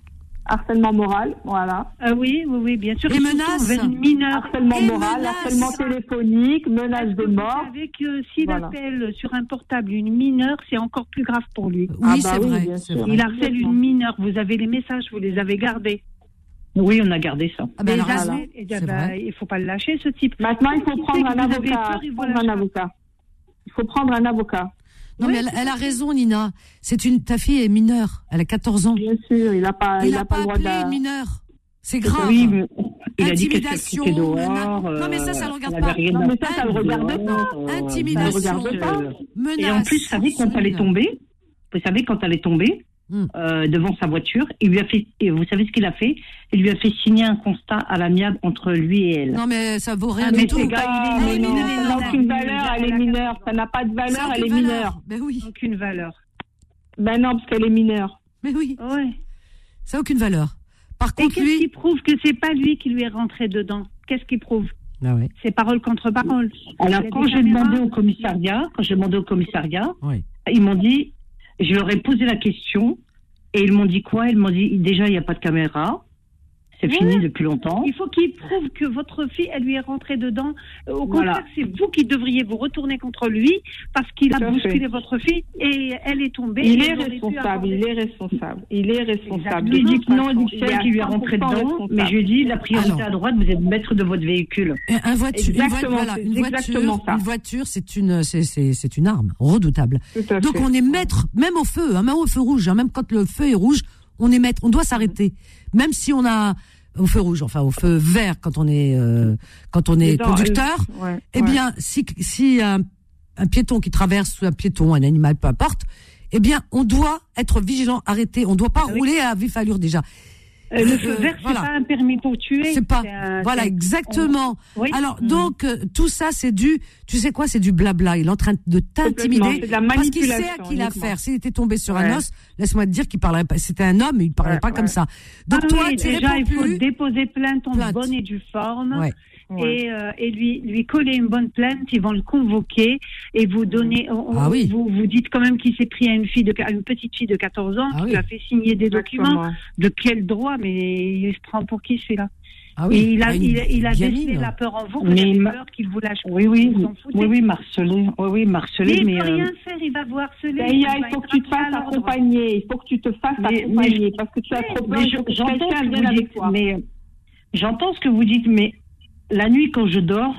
Harcèlement moral, voilà. Euh, oui, oui, oui, bien sûr. Et surtout menaces. envers une mineure. Harcèlement Et moral, menaces. harcèlement téléphonique, menace Est-ce de que vous mort. savez que s'il Voilà. appelle sur un portable une mineure, c'est encore plus grave pour lui. Oui, Ah bah c'est oui, vrai. bien c'est sûr. vrai. Il harcèle une mineure. Vous avez les messages, vous les avez gardés. Oui, on a gardé ça. Ah ben Les alors, avez- eh bien, c'est bah, vrai. il faut pas le lâcher, ce type. Maintenant, il faut Qui prendre sait un que vous avez avocat. peur, il faut Prendre un lâcher. avocat. Il faut prendre un avocat. Non, Oui, mais elle, c'est elle a ça. raison, Nina. C'est une, ta fille est mineure. Elle a quatorze ans. Bien sûr, il n'a pas, Il il n'a a pas pas le droit appelé d'un. une mineure. C'est grave. Oui, mais il a dit qu'elle Intimidation, s'était dehors. menace. Non, mais ça, ça le regarde elle pas. avait rien Non, à mais ça, ça le faire regarde dehors, pas. euh, Intimidation, ça regarde pas. menace. Et en plus, vous savez, quand elle est tombée, vous savez, quand elle est tombée, Hmm. euh, devant sa voiture, il lui a fait, et vous savez ce qu'il a fait? Il lui a fait signer un constat à l'amiable entre lui et elle. Non, mais ça vaut rien Ah, du mais tout. c'est Ah, gars, mais Elle est non, mineure. ça n'a aucune valeur, elle est mineure. Ça n'a pas de Ça a valeur, elle aucune est valeur. mineure. Ben oui, Aucune valeur. Ben non, parce qu'elle est mineure. mais oui, Ouais. ça a aucune valeur. Par Et contre, qu'est-ce qui lui. prouve que c'est pas lui qui lui est rentré dedans? Qu'est-ce qui prouve? Ah ouais. C'est parole contre parole. Alors, Il y a quand des j'ai caméras. demandé au commissariat, quand j'ai demandé au commissariat, Oui. ils m'ont dit, je leur ai posé la question, et ils m'ont dit quoi? Ils m'ont dit, déjà, il n'y a pas de caméra. C'est Ouais. fini depuis longtemps. Il faut qu'il prouve que votre fille, elle lui est rentrée dedans. Au Voilà. contraire, c'est vous qui devriez vous retourner contre lui parce qu'il a Tout à bousculé fait. votre fille et elle est tombée. Il et est vous auriez pu responsable, aborder- il est responsable. Il est responsable. Je lui ai dit que non, De toute c'est façon, elle qui lui est il est à rentrée cent pour cent dedans, responsable. mais je lui ai dit, la priorité Alors. à droite, vous êtes maître de votre véhicule. Un voiture, une voiture, Exactement, voilà, c'est une exactement voiture, ça. une voiture, c'est une, c'est, c'est, c'est une arme redoutable. Tout à Donc fait. on est maître, même au feu, hein, même au feu rouge, hein, même quand le feu est rouge, on est maître, on doit s'arrêter, même si on a au feu rouge, enfin au feu vert quand on est euh, quand on est Dans- conducteur. euh, ouais, Eh ouais. bien, si si un, un piéton qui traverse, un piéton, un animal, peu importe, eh bien, on doit être vigilant, arrêter. On ne doit pas Ah oui. rouler à vif allure déjà. Euh, le feu Euh, vert, voilà. c'est pas un permis pour tuer. C'est pas. un- Voilà, c'est- exactement. Oui. Alors, Mm. donc, euh, tout ça, c'est du, tu sais quoi, c'est du blabla. Il est en train de t'intimider. Complètement, c'est de la Parce qu'il sait à manipulation, qui uniquement. l'affaire. S'il était tombé sur Ouais. un os, laisse-moi te dire qu'il parlerait pas, c'était un homme, il parlerait Ouais, pas comme ouais. ça. Donc, Ah toi, oui, tu déjà, réponds il faut plus. déposer plainte en Plainte. bonne et due forme. Ouais. Ouais. Et, euh, et lui lui coller une bonne plainte, ils vont le convoquer et vous donner. on- Ah oui. Vous vous dites quand même qu'il s'est pris à une fille de à une petite fille de quatorze ans, Ah qui oui. lui a fait signer des documents. Exactement. De quel droit? Mais il se prend pour qui celui-là? Ah Et il a Ah, une il, a- il a gamine. décelé la peur en vous, Mais vous avez il m'a- peur qu'il vous lâche. Oui, oui, Vous en foutez. oui, oui, marcelé. Oui, oui, Mais marcelé, il mais. peut euh, rien faire, il va vous harceler. Ben, il y a- va il faut être que tu te rappelé fasses à l'ordre. accompagner. Il faut que tu te fasses Mais- accompagner mais- parce que tu as trop peur. mais Il je- faut que j'entends quelqu'un ce que vienne vous avec dites, toi. mais j'entends ce que vous dites, mais la nuit quand je dors,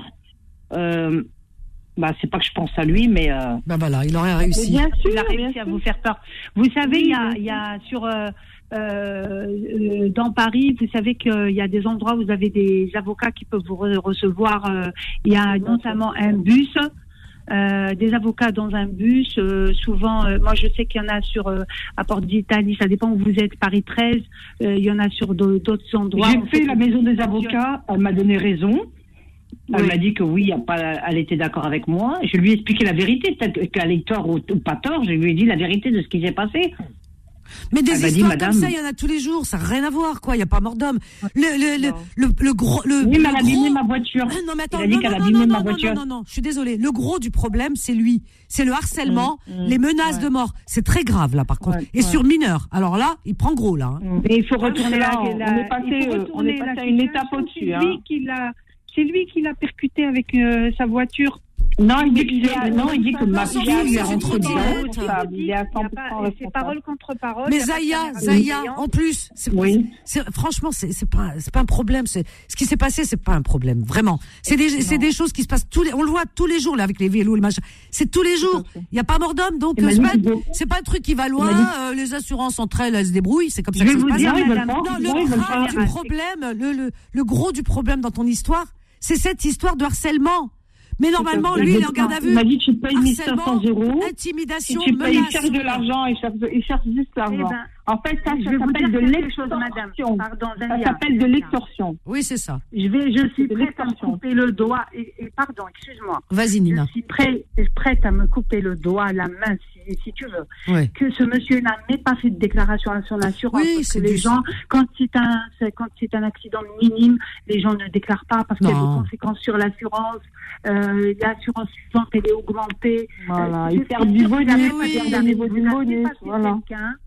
euh, bah c'est pas que je pense à lui, mais euh, Ben voilà, il aurait Mais réussi. bien sûr, Il a bien réussi à sûr. vous faire peur. Vous savez, il y a, Oui, il y a sur euh, euh, euh, dans Paris, vous savez qu'il y a des endroits où vous avez des avocats qui peuvent vous re- recevoir. euh, il y a notamment un bus, euh, des avocats dans un bus. euh, souvent, euh, moi je sais qu'il y en a sur euh, à Porte d'Italie. Ça dépend où vous êtes, Paris treize. euh, il y en a sur d'au- d'autres endroits. j'ai En fait la que- maison des avocats, elle m'a donné raison. Elle Oui. m'a dit que oui, y a pas, elle était d'accord avec moi. Je lui ai expliqué la vérité, peut-être qu'elle ait tort ou, ou pas tort. Je lui ai dit la vérité de ce qui s'est passé. Mais des Elle m'a dit, histoires madame- comme ça, il y en a tous les jours. Ça n'a rien à voir, quoi. Il n'y a pas mort d'homme. Le, le, le, Non. le, le gros, le, Oui, mais le elle a abîmé gros- ma voiture. Ah, non, mais attends, Elle a dit non, qu'elle non, a non, abîmé non, ma non, voiture. non, non, non, je suis désolée. Le gros du problème, c'est lui. C'est le harcèlement, Mmh, mmh, les menaces ouais. de mort. C'est très grave, là, par contre. Ouais, Et ouais. sur mineur. Alors là, il prend gros, là. hein. Mais il faut retourner là, la, on- la- on est passé, il faut euh, retourner on est passé la à une situation. étape au-dessus, C'est hein. lui qui l'a, c'est lui qui l'a percuté avec euh, sa voiture. Non, il dit Il que, est à- non, il dit que ma s'en fille fout, lui est c'est rentrée trop dedans. direct. responsable. Il est à Il y a cent pour pas- cent C'est responsable. parole contre parole. Mais il y a pas de Zaya, caméra de Zaya, surveillance. en plus, c'est, Oui. c'est- franchement, c'est, c'est pas, c'est pas un problème. C'est, ce qui s'est passé, c'est pas un problème, vraiment. C'est des, c'est des choses qui se passent tous les, on le voit tous les jours là avec les vélos, le machin. C'est tous les jours. Il y a pas mort d'homme, donc Il m'a euh, c'est dit pas, qu'il veut- c'est pas un truc qui va loin. Il m'a dit- euh, les assurances entre elles, elles se débrouillent. C'est comme ça Je que vais ça se vous passe. dire, Non, ils veulent madame, pas. Non, Non, le ils veulent grave pas. du problème, le, le, le gros du problème dans ton histoire, c'est cette histoire de harcèlement. Mais normalement, fait. lui, il est en garde à Il vue. m'a dit tu payes mille cinq cents Harcèlement, euros. Si intimidation, tu payes, il menace. cherche de l'argent, il cherche, il cherche juste Eh l'argent. ben, En fait, ça, je ça vais vous s'appelle dire de quelque chose, madame. l'extorsion. Pardon, Ça Zalia. s'appelle de l'extorsion. Oui, c'est ça. Je vais, je suis de prête à me l'extorsion. couper le doigt. Et, et pardon, excuse-moi. Vas-y, Nina. Je suis prêt, prête à me couper le doigt, la main, si, si tu veux. Ouais. Que ce monsieur n'a même pas fait de déclaration à son assurance. Oui, parce c'est que les du- gens, quand c'est un, c'est- quand c'est un accident minime, les gens ne déclarent pas parce qu'il y a Non. des conséquences sur l'assurance. Euh, l'assurance suivante, elle est augmentée. Voilà, Euh, ils je perdent suis du sûre que bonus, vous avez ils pas perdent déclaré, au niveau vous du n'avez bonus, pas fait voilà. quelqu'un.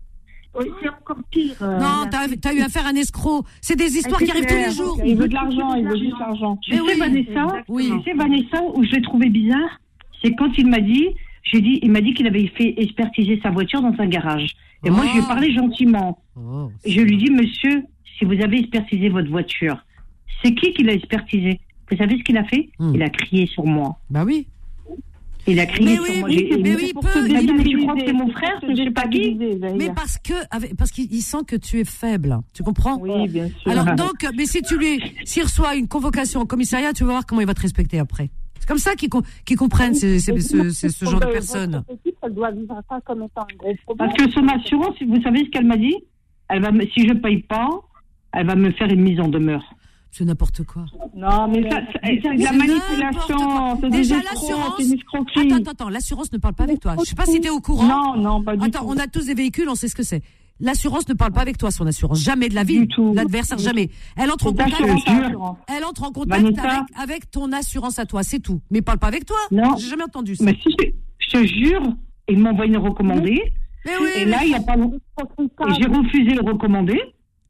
Oui, c'est encore pire. euh, Non, la- t'as, t'as eu affaire à un escroc. C'est des histoires c'est qui arrivent tous clair. les jours. Il veut de l'argent, il veut juste l'argent. Tu Mais sais, oui, Vanessa, oui. tu sais, Vanessa, où je l'ai trouvé bizarre, c'est quand il m'a dit, j'ai dit, il m'a dit qu'il avait fait expertiser sa voiture dans un garage. Et moi, je lui ai Oh. parlé gentiment. Oh. Et je lui dis, monsieur, si vous avez expertisé votre voiture, c'est qui qui l'a expertisé? Vous savez ce qu'il a fait? Hmm. Il a crié sur moi. Bah oui. Il a crié Mais sur oui, moi. oui, J'ai- mais il- oui, Pour peut, se il- il a dit, mais tu déstabiliser, crois que c'est mon pour frère, se que je sais pas qui? déstabiliser, j'allais Mais dire. parce que, avec- parce qu'il il sent que tu es faible. Tu comprends? Oui, bien sûr. Alors donc, mais si tu lui, s'il reçoit une convocation au commissariat, tu vas voir comment il va te respecter après. C'est comme ça qu'ils, com- qu'ils comprennent ces- ces- ce, ce- ce genre de personnes. Votre équipe, elle doit vivre ça comme étant un gros problème. Parce que son assurance, vous savez ce qu'elle m'a dit? Elle va me, si je paye pas, elle va me faire une mise en demeure. C'est n'importe quoi. Non, mais ça, ça- c'est de la C'est manipulation, n'importe quoi. c'est des Déjà, escrocs, l'assurance- c'est une escroquerie. Attends, attends, attends, l'assurance ne parle pas avec toi. Je sais pas si t'es au courant. Non, non, pas du Attends, tout. on a tous des véhicules, on sait ce que c'est. L'assurance ne parle pas avec toi, son assurance. Jamais de la vie. Du tout. L'adversaire, Du jamais. Elle entre en C'est contact, d'assurance à jure. assurance. elle entre en contact Vanessa. avec, avec ton assurance à toi, c'est tout. Mais parle pas avec toi. Non. J'ai jamais entendu ça. Mais si, je, je te jure, il m'a envoyé une recommandée. Mais oui, Et là, il y a pas longtemps, et j'ai refusé le recommandé.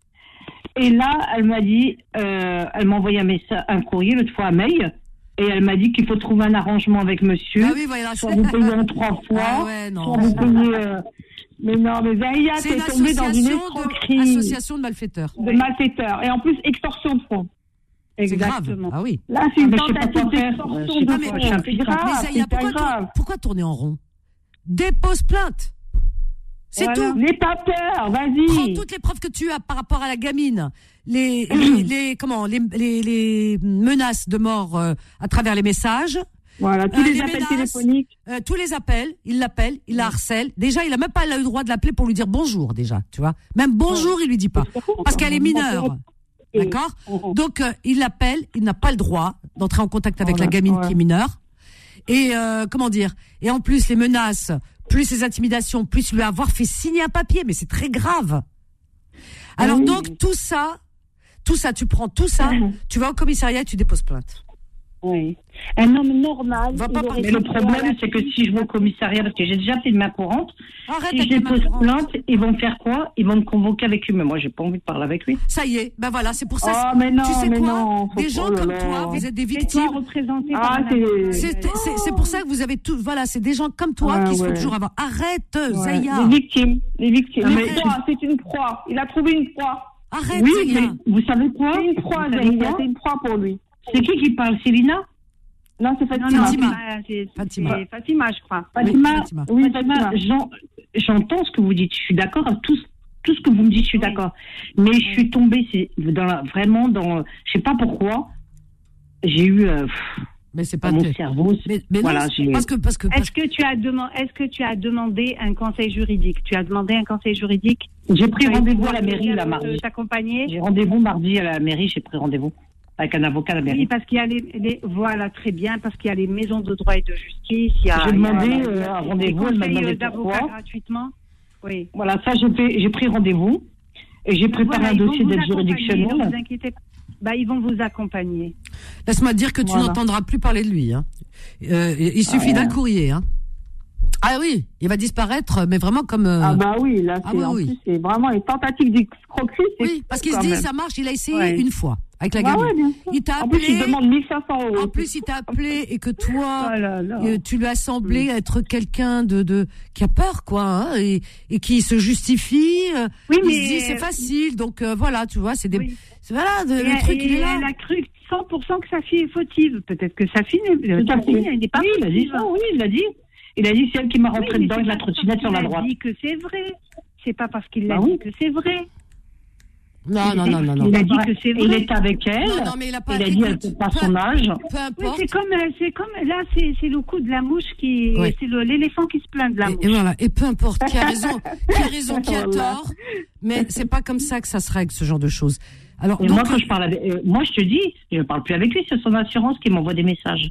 Et là, elle m'a dit, euh, elle m'a envoyé un message, un courrier, l'autre fois un mail, et elle m'a dit qu'il faut trouver un arrangement avec monsieur. ah oui, voilà. Soit vous payez en trois fois, Ah ouais, non. soit vous payez. euh, Mais non, mais Zahia, C'est t'es une tombée dans une association escroquerie de, association de malfaiteurs. de malfaiteurs. Et en plus, extorsion de fonds. C'est grave. Exactement. Ah oui. Là, c'est une Ah, mais je sais pas tentative quoi faire. d'extorsion Je sais de pas quoi, fonds. je suis un C'est putain. grave, Mais c'est Zahia, hyper pourquoi, tour- grave. pourquoi tourner en rond? Dépose plainte. C'est Voilà. tout. N'aie pas peur, Prends vas-y. toutes les preuves que tu as par rapport à la gamine, les, les, les- comment, les, les, les menaces de mort euh, à travers les messages, Voilà, tous Euh, les les appels menaces. téléphoniques. euh, tous les appels, il l'appelle, il la harcèle. Déjà, il a même pas le droit de l'appeler pour lui dire bonjour, déjà, tu vois. Même bonjour, il lui dit pas, parce qu'elle est mineure, d'accord. Donc, euh, il l'appelle, il n'a pas le droit d'entrer en contact avec Voilà, la gamine ouais. qui est mineure. Et euh, comment dire. Et en plus, les menaces, plus les intimidations, plus lui avoir fait signer un papier, mais c'est très grave. Alors Oui. donc tout ça, tout ça, tu prends tout ça, Mhm. tu vas au commissariat et tu déposes plainte. Oui. Un homme normal. Va il pas aurait parler. Mais le fait problème, à la c'est que fille. si je vais au commissariat, parce que j'ai déjà fait une main courante, Arrête si avec je les mains dépose courantes. plainte, ils vont me faire quoi? Ils vont me convoquer avec lui. Mais moi, j'ai pas envie de parler avec lui. Ça y est, ben voilà, c'est pour ça. Oh, mais non, tu sais mais quoi non. faut Des pas- gens oh là comme là. toi, vous êtes des C'est toi victimes. représenté Ah, par un c'est- avocat. C'est c'est- c'est pour ça que vous avez tout. Voilà, c'est des gens comme toi Ah, qui se font ouais. toujours avoir. Arrête, Ouais. Zaya. Les victimes. Les victimes. Ah, Une mais- proie, c'est une proie. Il a trouvé une proie. Arrête, Oui, Zaya. mais vous savez quoi? C'est une proie, Vous savez Zahia. quoi C'est une proie pour lui. C'est qui qui parle? Célina? Non, c'est Non, Fatima. non, Fatima. c'est- c'est Fatima. c'est Fatima, je crois. Fatima, Fatima. Oui, Fatima, Fatima. j'en- j'entends ce que vous dites. Je suis d'accord avec tout, tout ce que vous me dites. Je suis Oui. d'accord. Mais je suis tombée, c'est dans la- vraiment dans, je sais pas pourquoi, j'ai eu euh, pff, Mais c'est pas. dans mon que- cerveau. c'est- Mais, mais voilà, non, j'ai- parce que parce que parce Est-ce que tu as demandé, est-ce que tu as demandé un conseil juridique? Tu as demandé un conseil juridique? J'ai pris Tu as rendez-vous été à la voir mairie quelqu'un la de mardi. T'accompagner? J'ai rendez-vous mardi à la mairie. J'ai pris rendez-vous avec un avocat à la Oui, mairie. parce qu'il y a les, les- voilà, très bien, parce qu'il y a les maisons de droit et de justice. Il y a, J'ai il y a- demandé, il y a- euh, il y a un des rendez-vous, elle m'a conseils, demandé euh, d'avocats pourquoi. gratuitement. Oui. Voilà, ça j'ai fait, j'ai pris rendez-vous et j'ai préparé Voilà, un ils vont dossier vous d'aide accompagner, Ne juridictionnelle. vous inquiétez pas. Bah, ils vont vous accompagner. laisse-moi te dire que tu Voilà. n'entendras plus parler de lui. Hein. Euh, il suffit d'un courrier. Hein. Ah oui, il va disparaître, mais vraiment comme. euh, Ah bah oui, là, Ah c'est oui, en oui. plus, c'est vraiment les tentatives d'escroquerie. c'est oui, parce qu'il se quand dit même. ça marche. Il a essayé Ouais. une fois avec la Ouais, gamine. ouais, bien sûr. Il t'a En plus, il appelé. demande mille cinq cents euros. En plus, il t'a appelé et que toi, Oh là là. euh, tu lui as semblé être quelqu'un de, de qui a peur, quoi, hein, et, et qui se justifie. euh, Oui, il mais- se dit c'est facile, donc euh, voilà, tu vois, c'est des, Oui. c'est- voilà, de- Et, le truc et il est là. elle a cru cent pour cent que sa fille est fautive. Peut-être que sa fille, n'est- Tout à sa fille, fait. elle n'est pas Oui, il a dit fautive. ça, oui, il l'a dit. Il a dit c'est elle qui m'a Oui, rentré mais dedans c'est avec la pas parce trottinette sur la qu'il a droite. dit que c'est vrai. C'est pas parce qu'il l'a Bah dit oui. que c'est vrai. Non, non, non, non, non. Il a Il dit a dit que c'est il vrai. est avec elle. Non, non, mais il a pas. Il a dit elle écoute, peut pas peu- son âge. Peu Oui, importe. c'est comme, euh, c'est comme, là, c'est, c'est le coup de la mouche qui, Ouais. c'est le- l'éléphant qui se plaint de la Et, mouche. et voilà, et peu importe qui a raison, qui a raison, qui a Voilà. tort, mais c'est pas comme ça que ça se règle ce genre de choses. Alors Et donc, moi, quand je parle avec, euh, moi, je te dis, je ne parle plus avec lui, c'est son assurance qui m'envoie des messages.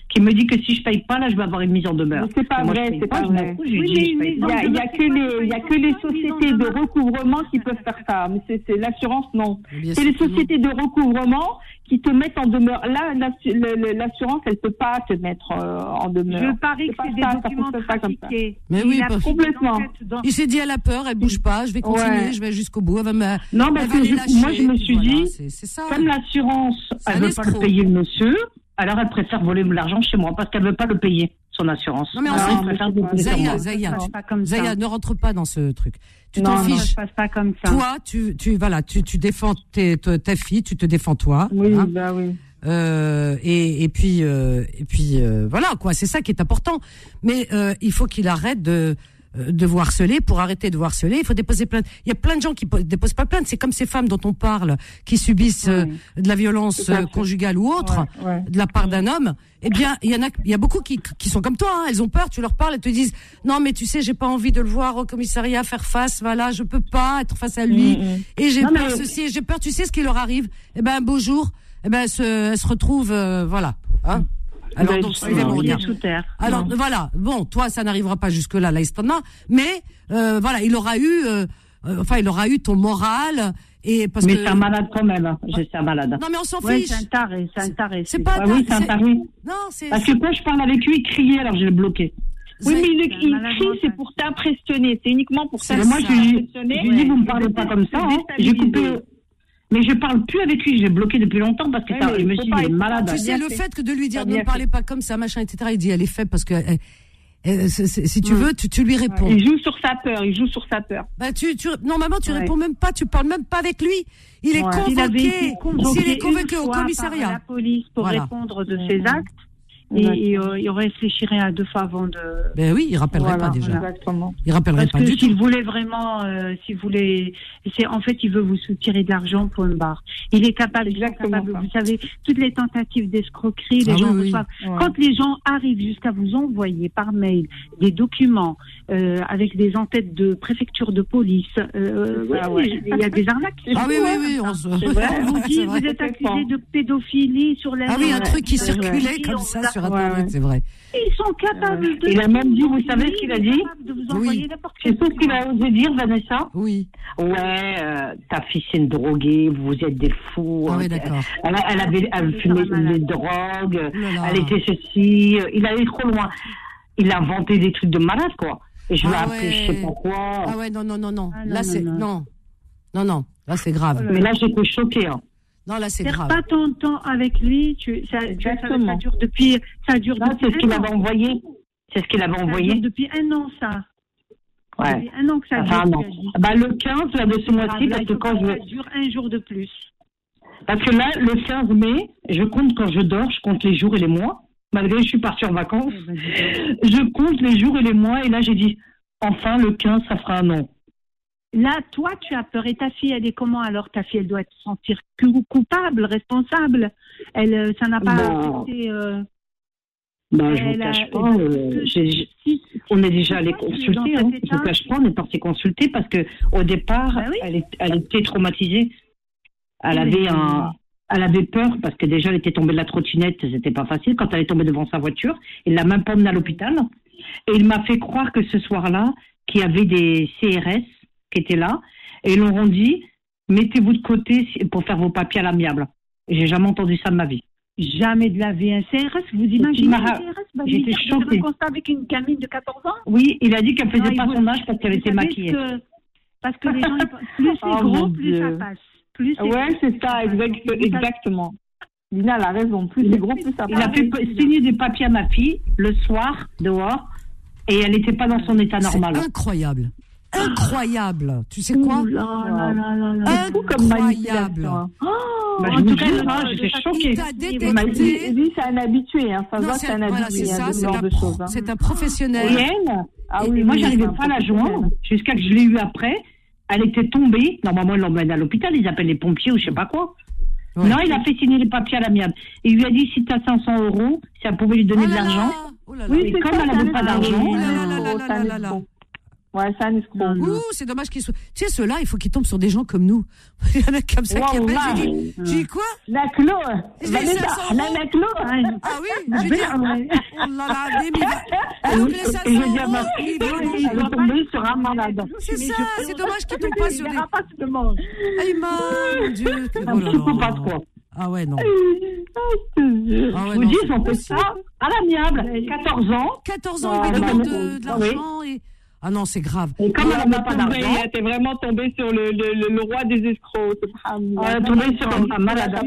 qui me dit que si je paye pas, là, je vais avoir une mise en demeure. Mais c'est pas moi, vrai, je paye c'est pas je m'en vrai. fous, je lui Oui, dis, je mais paye il pas. y a, il y a que les, il y a que les sociétés de recouvrement qui peuvent faire ça. Mais c'est, c'est l'assurance, non. C'est les sociétés de recouvrement qui te mettent en demeure. Là, l'assu- le- le- l'assurance, elle peut pas te mettre euh, en demeure. Je parie que pas c'est des ça, ça documents fonctionne pas comme ça. trafiqués. Mais Il oui, a parce- pris des complètement. enquêtes dans- Il s'est dit, elle a peur, elle bouge pas, je vais continuer, Ouais. je vais jusqu'au bout, elle va me, Non, mais elle va que les je- lâcher, moi, je me suis voilà, dit, c'est, c'est ça. comme l'assurance, C'est elle un veut pas le escroc. payer, le monsieur, alors elle préfère voler l'argent chez moi parce qu'elle veut pas le payer, son assurance. Non, mais on Alors, s'en elle préfère fout. déposer sur Zaya, moi. Zaya, Ça se tu- passe pas comme ça. Zaya, ne rentre pas dans ce truc. Tu Non, t'en non, Ça fiches. se passe pas comme ça. Toi, tu, tu, voilà, tu, tu défends tes- ta ta fille, tu te défends toi. Oui, hein. bah oui. Euh, et, et puis, euh, et puis, euh, voilà, quoi. C'est ça qui est important. Mais euh, il faut qu'il arrête de de vous harceler. Pour arrêter de vous harceler, il faut déposer plainte. Il y a plein de gens qui po- déposent pas plainte. C'est comme ces femmes dont on parle, qui subissent euh, de la violence Tout à fait. euh, conjugale ou autre Ouais, ouais. de la part d'un homme. Eh bien, il y en a, il y a beaucoup qui, qui sont comme toi. Hein. Elles ont peur. Tu leur parles, elles te disent non, mais tu sais, j'ai pas envie de le voir au commissariat faire face. Voilà, je peux pas être face à lui. Mm, mm. Et j'ai Non, peur mais- ceci, et j'ai peur. Tu sais ce qui leur arrive. Eh ben, un beau jour, eh ben, elles se, elles se retrouvent, euh, voilà. Hein. Alors Ben, donc, je- suivez Non, mon il est regard. sous terre. Alors Non. voilà, bon, toi ça n'arrivera pas jusque là, là Istana, mais euh, voilà, il aura eu, euh, euh, enfin il aura eu ton moral et parce Mais que c'est un malade quand même, hein. Je suis un malade. non mais on s'en Ouais, fiche. c'est un taré, c'est un taré. C'est pas Ah oui, c'est un c'est- taré. Non, c'est Parce que quand je parle avec lui, il criait, alors je l'ai bloqué. Oui, mais il, C'est un il malade crie, mental. c'est pour t'impressionner. C'est uniquement pour C'est Mais moi, je lui t'impressionner. je lui dis, vous me parlez pas comme ça, hein. J'ai coupé. Mais je parle plus avec lui, je l'ai bloqué depuis longtemps parce que Ouais, ça, mais je me faut suis pas dit, il est être- malade. tu sais bien le fait. fait que de lui dire T'as ne bien me parlez fait. pas comme ça, machin, et cetera. Il dit elle est faible parce que euh, euh, c'est- c'est- si tu veux, tu, tu lui réponds. Il joue sur sa peur, il joue sur sa peur. Bah tu, tu normalement tu Ouais. réponds même pas, tu parles même pas avec lui. Il est Ouais. Il avait convoqué. été convoqué S'il est convoqué une au fois par commissariat. la police pour Voilà. répondre de Mhm. ses actes. Et, Exactement. et, euh, il réfléchirait à deux fois avant de. Ben oui, il rappellerait Voilà, pas déjà. exactement. Il rappellerait Parce pas que du tout. s'il voulait vraiment, euh, s'il voulait, c'est en fait, il veut vous soutirer de l'argent pour une barre. Il est capable, ils sont Exactement capables, ça. vous savez, toutes les tentatives d'escroquerie, les Ah gens oui, oui. reçoivent. Ouais. Quand les gens arrivent jusqu'à vous envoyer par mail des documents euh, avec des en-têtes de préfecture de police, euh, C'est ça, oui, ouais. il y a des arnaques. Ah oui, fou, oui, hein. oui, on se... C'est vrai. On vous C'est dit, vrai. vous êtes accusé de pédophilie sur les. Ah oui, un truc qui C'est vrai. circulait Et comme on ça vous a- sur Ouais, Internet, ouais. c'est vrai. Ils sont capables de. Il a même dit, vous savez ce qu'il a dit? De vous envoyer n'importe Tu quel sais ce qu'il a osé dire, Vanessa? Oui. Ouais, euh, ta fille c'est une droguée, vous êtes des fous. Ah oui, Euh, d'accord. Elle, a- elle avait elle C'est fumé pas malade. des drogues, Oh là là. elle était ceci, euh, il allait trop loin. Il a inventé des trucs de malade, quoi. Et je l'ai Ah appelé, je sais pas quoi. Ah ouais, non, non, non, non. Ah non, Là, non, c'est... non. Non. Non, non. Là, c'est grave. Mais là, j'étais choquée. Hein. Non, là, c'est Perds grave. pas ton temps avec lui. Tu, ça, tu, ça, Exactement. ça dure depuis. Ça dure Là, depuis c'est ce qu'il un avait an. envoyé. C'est ce qu'il avait Ça envoyé. dure depuis un an, ça. Ouais. Depuis un an que ça Enfin, dure. non. tu as dit. Bah, le quinze là, de ce mois-ci, Là, parce il que faut quand je. ça dure un jour de plus. Parce que là, le quinze mai, je compte quand je dors, je compte les jours et les mois. Malgré que je suis partie en vacances, Eh ben, dis donc. je compte les jours et les mois. Et là, j'ai dit, enfin, le quinze, ça fera un an. Là, toi, tu as peur. Et ta fille, elle est comment alors? Ta fille, elle doit se sentir cou- coupable, responsable. Elle, euh, ça n'a pas Bah, affecté. Euh, Bah, je ne elle vous a- cache pas. euh, j'ai- j'ai- si- on est déjà allé Pourquoi tu es consulter. dans Hein. cet Je ne état vous cache pas, on est parti consulter parce que au départ, Bah oui. elle, est- elle était traumatisée. Elle Oui, avait mais- un. Elle avait peur parce que déjà elle était tombée de la trottinette, c'était pas facile. Quand elle est tombée devant sa voiture, il l'a même pas emmenée à l'hôpital. Et il m'a fait croire que ce soir-là, qu'il y avait des C R S qui étaient là, et ils leur ont dit, mettez-vous de côté si- pour faire vos papiers à l'amiable. Et j'ai jamais entendu ça de ma vie. Jamais de la vie. Un C R S, vous imaginez m'a- un C R S? Bah, j'étais j'ai fait choquée. un constat avec une gamine de quatorze ans. Oui, il a dit qu'elle faisait Non, pas il son voulait- âge parce qu'elle Vous était savez maquillée. que- parce que les gens, ils pensent, plus c'est Oh, gros, mon plus Dieu. ça passe. Plus c'est Ouais, gros, c'est plus ça, passe. exact, Donc, vous exactement. Lina, elle a raison. Plus c'est gros, plus ça Il a passe. fait signer des papiers à ma fille le soir, dehors, et elle n'était pas dans son état normal. C'est incroyable. Incroyable. Tu sais quoi? Ouh là là là là là. C'est fou comme Incroyable. manipulation. hein. Bah, En je tout vous cas, dis, le- hein, le j'étais papier, choquée. T'as il détecté. m'a Lui, dit- lui, c'est un habitué. Hein. Ça se Non, voit que c'est c'est un voilà, habitué c'est hein, ça, de ce c'est genre un, de pro- choses. hein. c'est un Et professionnel. elle, Ah et oui, moi, oui, j'arrivais c'est un pas à la professionnel. joindre jusqu'à que je l'ai eu après. Elle était tombée. Normalement, ils l'emmènent à l'hôpital. Ils appellent les pompiers ou je sais pas quoi. Ouais. Non, il a fait signer les papiers à l'amiable. Et il lui a dit si tu as cinq cents euros, si elle pouvait lui donner Oh de là là. l'argent. Oh là là. Oui, Et c'est comme ça, elle c'est avait un pas escroc. d'argent, Oui, là là un là escroc, là c'est un là là là. escroc. Ouais, c'est un escroc. Ouh, c'est dommage qu'ils soient. Tu sais, ceux-là, il faut qu'ils tombent sur des gens comme nous. Il y en a comme ça qui appellent. J'ai dit, j'ai dit quoi? La clo. J'ai dit cinq cents euros. La clo. Ah oui, j'ai dit. Oh là là, des mille. Donc les cinq cents euros, ils vont tomber sur un malade. C'est ça, c'est dommage qu'ils tombent pas sur des. Aïe, mon Dieu. Oh là là. Ah ouais, non. Ah ouais, je vous dis, ils ont fait ça à l'amiable. quatorze ans. quatorze ans, ils lui demandent de, de l'argent et... Ah non, c'est grave. Et comme elle n'a pas d'argent, t'es vraiment tombé sur le, le, le, le roi des escrocs. Elle est tombée sur un malade.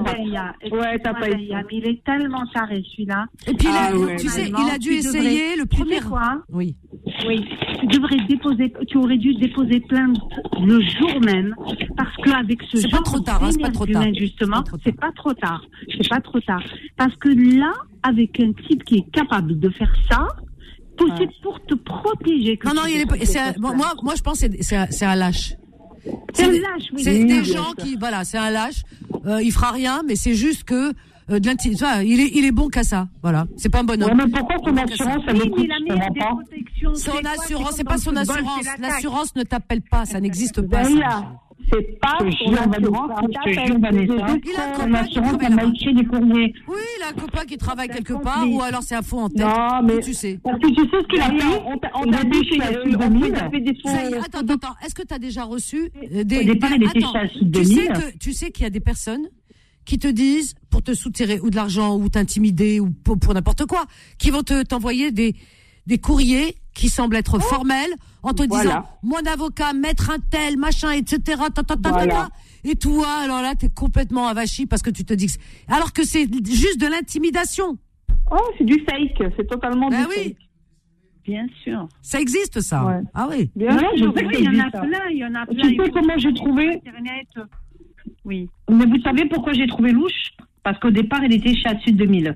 Ouais, t'as pas eu. Mais il est tellement taré, celui-là. Et puis, ah, il, a, ouais. tu sais, il a dû essayer le premier. Tu sais quoi? Oui. Oui. Tu devrais déposer, tu aurais dû déposer plainte le jour même, parce qu'avec ce genre c'est pas trop tard, hein, c'est pas trop tard. Justement, c'est pas trop tard. C'est pas trop tard. Parce que là, avec un type qui est capable de faire ça, c'est ouais. pour te protéger. Que non, non, il est, c'est un, bon, moi, moi, je pense que c'est, c'est, un, c'est un lâche. C'est, c'est un lâche, oui. C'est oui, des oui, gens qui, voilà, c'est un lâche. Euh, il fera rien, mais c'est juste que euh, de l'inti- tu vois, il est, il est bon qu'à ça. Voilà, c'est pas un bonhomme. Ouais, mais pourquoi son assurance, elle oui, coûte pas Son c'est assurance, quoi, c'est pas son assurance. L'assurance ne t'appelle pas, ça n'existe pas. Ça. C'est pas son assurance, je te jure, Vanessa. Il a son assurance, elle m'a écrit des courriers. Oui, il a un copain qui travaille quelque part, ou alors c'est un faux en tête. Non, mais tu sais. Parce que tu sais ce qu'il a fait. On t'a dit qu'il a fait des faux. Attends, attends, attends. Est-ce que tu as déjà reçu des. Au départ, il était chez Acide deux mille. Tu sais qu'il y a des personnes qui te disent, pour te soutirer ou de l'argent, ou t'intimider, ou pour, pour n'importe quoi, qui vont te, t'envoyer des, des courriers qui semblent être oh. formels, en te voilà. disant, mon avocat, maître un tel, machin, et cetera, ta, ta, ta, voilà. ta, ta. Et toi, alors là, t'es complètement avachi parce que tu te dis que c'est... Alors que c'est juste de l'intimidation. Oh, c'est du fake, c'est totalement ben du oui. fake. Bien sûr. Ça existe, ça. Ouais. Ah oui. Bien non, sûr, je sais oui, qu'il il y en a ça. plein, il y en a plein. Tu sais comment j'ai trouvé Internet. Oui. Mais vous savez pourquoi j'ai trouvé louche? Parce qu'au départ, il était chez Acide deux mille.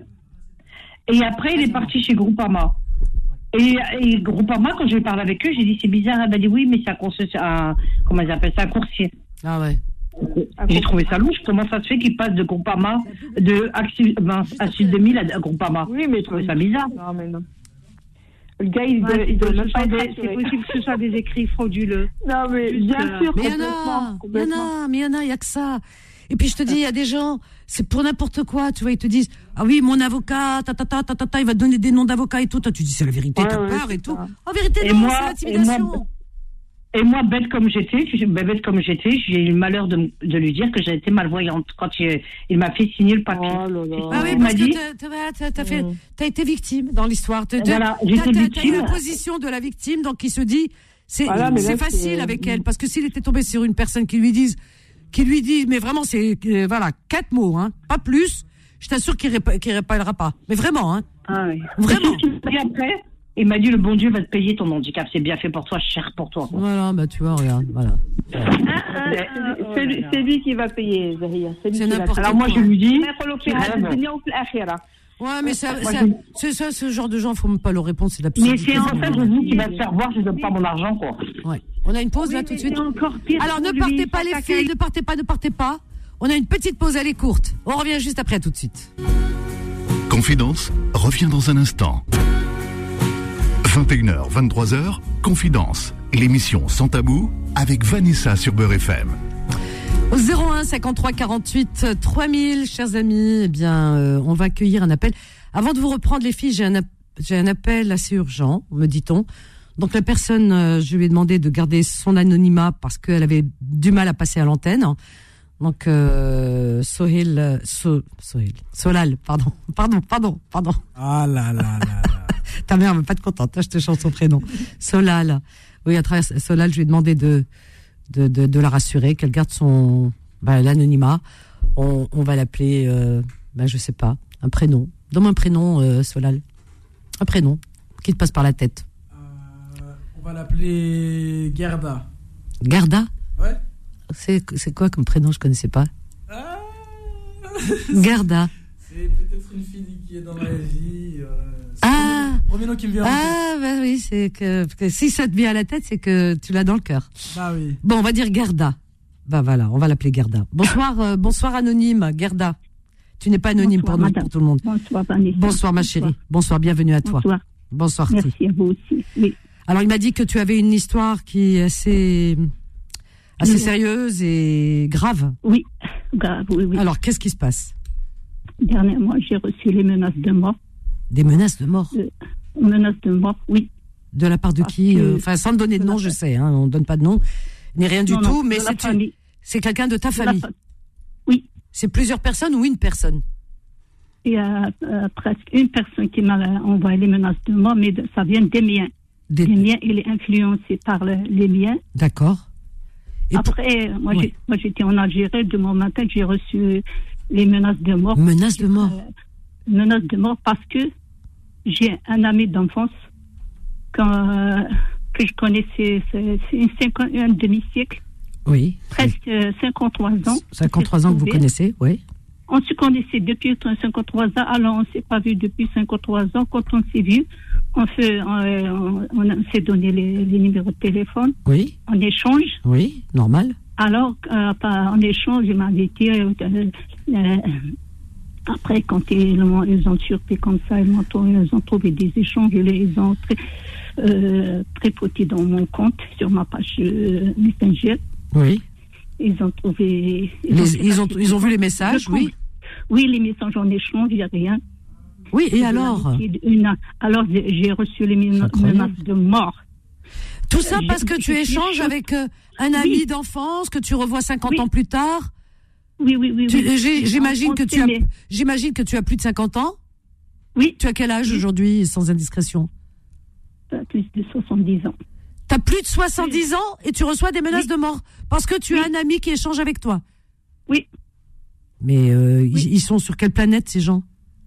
Et après, il est parti chez Groupama. Et, et Groupama, quand je parlé avec eux, j'ai dit, c'est bizarre. Elle m'a dit, oui, mais c'est un, coursier, un, comment ils appellent ça, un coursier. Ah ouais. J'ai trouvé ça louche. Comment ça se fait qu'il passe de Groupama, de Acide deux mille à Groupama? Oui, mais je trouvais ça bizarre. Non, mais non. Le gars, il ouais, ne doit pas des, c'est possible que ce soit des écrits frauduleux. Non, mais Juste bien euh, sûr. Mais il y en a, il y en a, mais il y en a, il y a que ça. Et puis je te dis, il y a des gens, c'est pour n'importe quoi, tu vois, ils te disent, ah oui, mon avocat, ta ta ta ta ta, ta il va te donner des noms d'avocats et tout. Toi, tu dis, c'est la vérité, ouais, t'as ouais, peur et tout. Ça. En vérité, et non, moi, c'est l'intimidation. Et moi, et moi, bête comme j'étais, bête comme j'étais, j'ai eu le malheur de, de lui dire que j'ai été malvoyante quand il, il m'a fait signer le papier. Oh là là. Ah oui, il parce m'a que dit, t'as, t'as, t'as, fait, t'as été victime dans l'histoire. T'as, voilà, t'as, j'étais t'as, victime. T'as eu la position de la victime, donc il se dit, c'est, voilà, c'est là, facile c'est... avec elle, parce que s'il était tombé sur une personne qui lui dise, qui lui dit, mais vraiment, c'est, euh, voilà, quatre mots, hein, pas plus, je t'assure qu'il ne qu'il répondra pas. Mais vraiment, hein. Ah oui. Vraiment. Et après, il m'a dit, le bon Dieu va te payer ton handicap, c'est bien fait pour toi, cher pour toi. Quoi. Voilà, bah tu vois, regarde, voilà. Ah, ah, c'est, ah, oh c'est, lui, c'est lui qui va payer, Zahia. C'est, lui c'est qui n'importe va... quoi. Alors moi, je lui dis... Ouais, mais ça, ça, c'est ça, ce genre de gens, faut même pas leur répondre, c'est de l'absurdité. Mais c'est en fait, je dis qu'il va se faire voir, je donne pas mon argent, quoi. Ouais. On a une pause, oui, là, tout de suite. Alors, ne partez lui, pas, les filles, ne partez pas, ne partez pas. On a une petite pause, elle est courte. On revient juste après, tout de suite. Confidence revient dans un instant. vingt et une heures, vingt-trois heures, Confidence, l'émission sans tabou avec Vanessa sur Beurre F M. Au zéro un cinquante-trois quarante-huit trois mille, chers amis, eh bien, euh, on va accueillir un appel. Avant de vous reprendre, les filles, j'ai un, ap- j'ai un appel assez urgent, me dit-on. Donc la personne, euh, je lui ai demandé de garder son anonymat parce qu'elle avait du mal à passer à l'antenne. Donc euh, Sohil, euh, so, Sohil, Solal, pardon, pardon, pardon, pardon. Ah là là là là. Ta mère veut pas être contente, je te chante son prénom. Solal. Oui, à travers Solal, je lui ai demandé de de de, de la rassurer, qu'elle garde son bah, l'anonymat. On, on va l'appeler, euh, bah, je sais pas, un prénom. Donne-moi un prénom, euh, Solal. Un prénom qui te passe par la tête. Euh, on va l'appeler Gerda. Gerda. Ouais. C'est, c'est quoi comme prénom? Je connaissais pas. Ah Gerda. C'est peut-être une fille qui est dans ma vie. Euh, ah le premier nom qui me vient. Ah, bah oui, c'est que, que si ça te vient à la tête, c'est que tu l'as dans le cœur. Bah oui. Bon, on va dire Gerda. Bah voilà, on va l'appeler Gerda. Bonsoir, euh, bonsoir anonyme, Gerda. Tu n'es pas anonyme bonsoir, pour nous, pour tout le monde. Bonsoir, Vanessa. Bonsoir, ma chérie. Bonsoir, bienvenue à toi. Bonsoir. Bonsoir. Merci à vous aussi. Oui. Alors, il m'a dit que tu avais une histoire qui est assez, assez Oui. sérieuse et grave. Oui, grave, oui, oui. Alors, qu'est-ce qui se passe? Dernièrement, j'ai reçu les menaces de mort. Des menaces de mort? Euh, menaces de mort, oui. De la part de Parce qui? que- euh, Enfin, sans donner de nom, je sais, hein, on ne donne pas de nom, ni rien du Non, tout, non, mais de la c'est, famille. c'est quelqu'un de ta De la famille. fa- Oui. C'est plusieurs personnes ou une personne? Il y a euh, presque une personne qui m'a envoyé les menaces de mort, mais de- ça vient des miens. Des... Les miens, il est influencé par le- les miens. D'accord. Et pour- Après, moi, Ouais. j'ai- moi, j'étais en Algérie, de mon matin, j'ai reçu les menaces de mort. Menaces de mort? Euh, menaces de mort parce que j'ai un ami d'enfance quand, euh, que je connaissais, c'est, c'est une cinquante, un demi-siècle, Oui. presque euh, cinquante-trois ans. cinquante-trois ans que vous connaissez, oui. On se connaissait depuis cinquante-trois ans, alors on ne s'est pas vu depuis cinquante-trois ans. Quand on s'est vu, on, fait, on, on, on s'est donné les, les numéros de téléphone, Oui, en échange. oui, normal. Alors, euh, par- en échange, il m'avait dit, euh, euh, euh, après, quand ils, ont- ils ont surpris comme ça, ils, m'ont trou- ils ont trouvé des échanges, ils, ils ont très, euh, tripoté dans mon compte, sur ma page euh, Messenger. Oui. Ils ont trouvé... Les- ils ont, ils ont vu les messages, Le oui. compte. Oui, les messages en échange, il n'y a rien. Oui, et De alors? l'amitié, une- Alors, j'ai j'ai reçu les mena- incroyable. menaces de mort. Tout ça Euh, parce je- que je tu suis échanges choquée. avec euh, un ami Oui. d'enfance que tu revois cinquante Oui. ans plus tard. Oui, oui, oui. Tu- oui. j'ai- J'imagine On- que on tu as, s'aimait. j'imagine que tu as plus de cinquante ans. Oui. Tu as quel âge Oui. aujourd'hui, sans indiscrétion? Euh, Plus de soixante-dix ans. T'as plus de soixante-dix ans et tu reçois des menaces Oui. de mort parce que tu as un ami qui échange avec toi. Oui. Mais euh, Oui. ils, ils sont sur quelle planète, ces gens?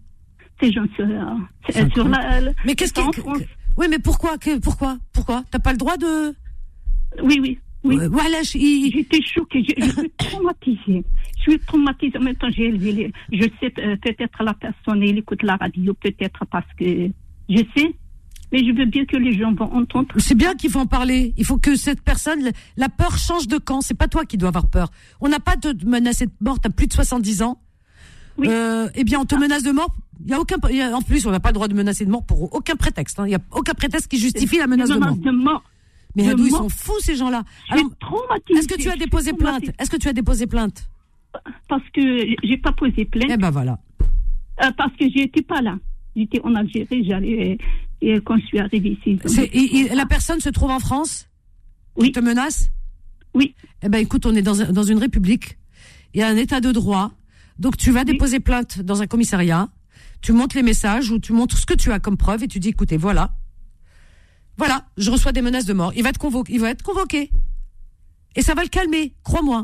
Ces gens sur, euh, C'est sur la. la- Mais qu'est-ce c'est en qui... France. Oui, mais pourquoi que- Pourquoi Pourquoi T'as pas le droit de... Oui, oui, oui. Euh, voilà, je- il- J'étais choquée, je, je suis traumatisée. Je suis traumatisée. En même temps, j'ai élevé les- je sais euh, peut-être la personne, elle écoute la radio, peut-être parce que je sais, mais je veux bien que les gens vont entendre. C'est bien qu'il faut en parler. Il faut que cette personne, la peur change de camp. C'est pas toi qui dois avoir peur. On n'a pas de te menacer de mort. T'as plus de soixante-dix ans. Oui. Euh, eh bien, on te menace de mort. Il y a aucun. il y a- en plus, on n'a pas le droit de menacer de mort pour aucun prétexte. hein. Il y a aucun prétexte qui justifie la menace de mort. de mort. Mais de Hadou, ils mort. sont fous ces gens-là. Je suis Alors, traumatisée. est-ce que tu as je suis déposé plainte traumatisée. Est-ce que tu as déposé plainte Parce que j'ai pas posé plainte, Eh ben voilà. euh, parce que j'étais pas là. J'étais en Algérie, j'allais, et quand je suis arrivée ici. ils ont C'est, dit- et- et la personne se trouve en France Oui. Qui te menace Oui. Eh ben écoute, on est dans, un- dans une république. Il y a un état de droit. Donc tu vas déposer plainte dans un commissariat. Tu montres les messages ou tu montres ce que tu as comme preuve et tu dis écoutez, voilà. Voilà, je reçois des menaces de mort. Il va être convoqué. Il va être convoqué. Et ça va le calmer, crois-moi.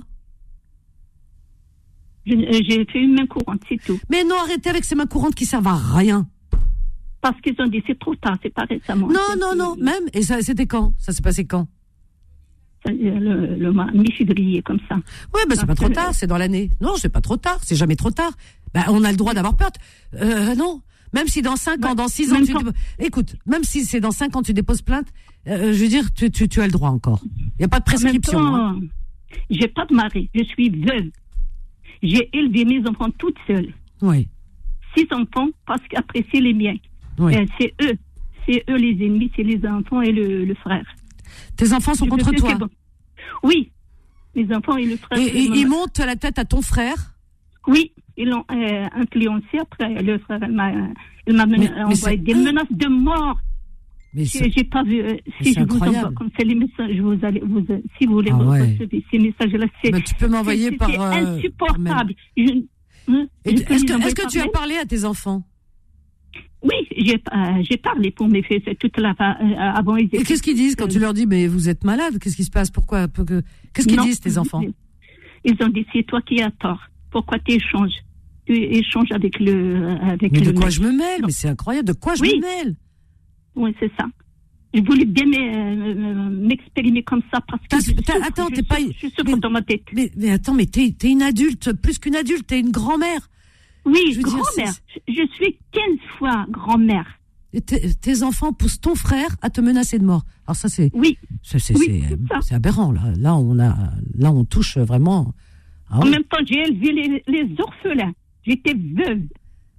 Je- euh, J'ai fait une main courante, c'est tout. Mais non, arrêtez avec ces mains courantes qui servent à rien. Parce qu'ils ont dit c'est trop tard, c'est pas récemment. Non, C'est- non, non, même. Et ça, c'était quand Ça s'est passé quand euh, Le, le mois mi-février, comme ça. Ouais, ben c'est Ah, pas trop c'est- tard, c'est dans l'année. Non, c'est pas trop tard, c'est jamais trop tard. Ben on a le droit d'avoir peur. Euh, non, même si dans cinq Bah, ans, dans six ans, même tu temps- dépo- écoute, même si c'est dans cinq ans tu déposes plainte, euh, je veux dire, tu, tu, tu as le droit encore. Il y a pas de prescription. En même hein. temps, j'ai pas de mari, je suis veuve. J'ai élevé mes enfants toute seule. Oui, Six enfants, parce qu'après c'est les miens. oui. Euh, c'est eux, c'est eux les ennemis, c'est les enfants et le, le frère. Tes enfants sont Je contre veux que toi. c'est bon. Oui, mes enfants et le frère. Et, et me- ils montent la tête à ton frère. Oui, ils l'ont euh, influencé. Après, le frère il m'a, il m'a Mais- mena- mais envoyé c'est- des menaces de mort. Mais J'ai, c'est- j'ai pas vu. euh, Mais si c'est je vous incroyable. envoie comme c'est les messages, vous allez, vous, euh, si vous voulez Ah vous ouais. recevoir ces messages-là, c'est, ben, tu peux m'envoyer c'est, par. c'est euh, par mail. insupportable. Je- hein, Et je tu- peux Est-ce les que, envoyer est-ce que par tu as mail. parlé à tes enfants? Oui, j'ai, euh, j'ai parlé pour mes fils toute la euh, avant. Ils Et étaient- qu'est-ce qu'ils disent quand tu leur dis mais vous êtes malade? Qu'est-ce qui se passe? Pourquoi? Pour que- Qu'est-ce qu'ils Non. disent tes enfants? Ils ont dit c'est toi qui as tort. Pourquoi tu échanges? Tu échanges avec le avec Mais de le quoi mec. je me mêle? Non. Mais c'est incroyable. De quoi je Oui. me mêle? Oui, c'est ça. Je voulais bien euh, m'exprimer comme ça parce que T'as- je t'as- souffre, attends, je t'es pas- souffre, je souffre mais- dans ma tête. Mais, mais attends, mais t'es, t'es une adulte, plus qu'une adulte, t'es une grand-mère. Oui, je veux dire, grand-mère. c'est- Je suis quinze fois grand-mère. Et tes, tes enfants poussent ton frère à te menacer de mort. Alors ça, c'est, Oui. c'est, c'est, Oui, c'est, c'est ça. c'est aberrant. Là, là, on a, là, on touche vraiment. Ah En ouais. même temps, j'ai élevé les, les orphelins. J'étais veuve.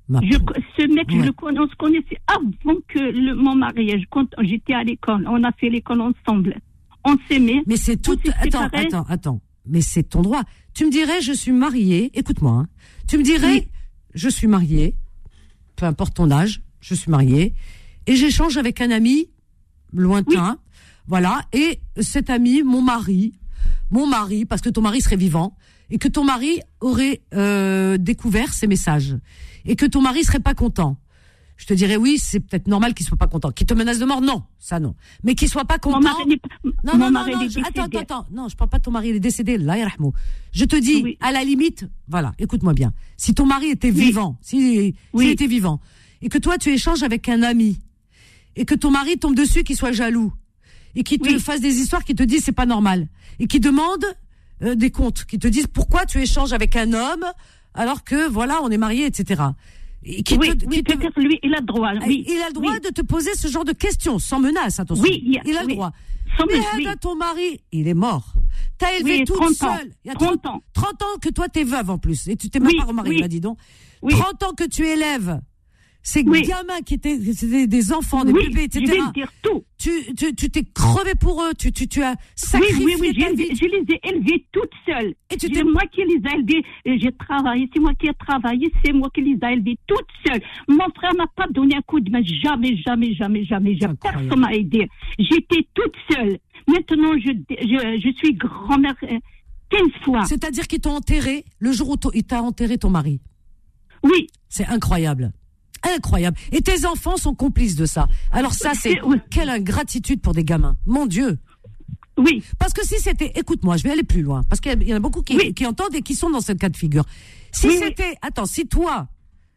Ma Je, pauvre. ce mec, Ouais. je le connais, on se connaissait avant que le, mon mariage. Quand j'étais à l'école, on a fait l'école ensemble. On s'aimait. Mais c'est tout. On s'est Attends, séparés. attends, attends. Mais c'est ton droit. Tu me dirais, je suis mariée. Écoute-moi. Hein. Tu me dirais, Oui. je suis mariée. Peu importe ton âge, je suis mariée. Et j'échange avec un ami lointain. Voilà. Et cet ami, mon mari, mon mari, parce que ton mari serait vivant, et que ton mari aurait euh, découvert ces messages, et que ton mari serait pas content. Je te dirais oui, c'est peut-être normal qu'il soit pas content. Qu'il te menace de mort, non, ça non. Mais qu'il soit pas content. Mon mari n'est pas- Non, mon non, non, mari non, est je- attends, décédé. attends, attends. Non, je parle pas de ton mari, il est décédé, là, yarhamou. Je te dis, Oui. à la limite, voilà, écoute-moi bien. Si ton mari était Oui. vivant, s'il Oui. s'il était vivant, et que toi tu échanges avec un ami, et que ton mari tombe dessus, qu'il soit jaloux, et qu'il te Oui. fasse des histoires qui te disent c'est pas normal, et qui demande euh, des comptes, qui te disent pourquoi tu échanges avec un homme, alors que, voilà, on est mariés, et cetera. Et qui Oui, te, oui, qui te- peut-être lui, il a le droit. Oui. il a le droit Oui. de te poser ce genre de questions, sans menace, attention. Oui, il y a- il a le oui. droit. Sans Mais menace, oui. Hada, ton mari, il est mort. T'as élevé Oui, toute trente ans. seule. Il y a trente ans. trente ans que toi t'es veuve en plus. Et tu t'es même Oui, pas remariée, oui. là, dis donc. Oui. trente ans que tu élèves ces Oui. gamins qui étaient, c'était des enfants, des Oui, bébés, je et cetera. vais te dire tout. Tu, tu, tu t'es crevé pour eux. Tu, tu, tu as Oui, sacrifié oui, oui, ta je, vie. je les ai élevés toutes seules. Et tu C'est t'es- moi qui les ai élevés. Et J'ai travaillé, c'est moi qui ai travaillé, c'est moi qui les ai élevés toutes seules. Mon frère m'a pas donné un coup de main, jamais, jamais, jamais, jamais. jamais. Incroyable. Personne m'a aidé. J'étais toute seule. Maintenant, je, je, je suis grand-mère euh, quinze fois. C'est-à-dire qu'ils t'ont enterré le jour où t'ont- il t'a enterré ton mari. Oui, C'est incroyable. Incroyable. Et tes enfants sont complices de ça. Alors ça, c'est Oui. quelle ingratitude pour des gamins. Mon Dieu. oui, Parce que si c'était, écoute-moi, je vais aller plus loin, parce qu'il y en a beaucoup qui, Oui. qui entendent et qui sont dans ce cas de figure. Si Oui, c'était, attends, si toi,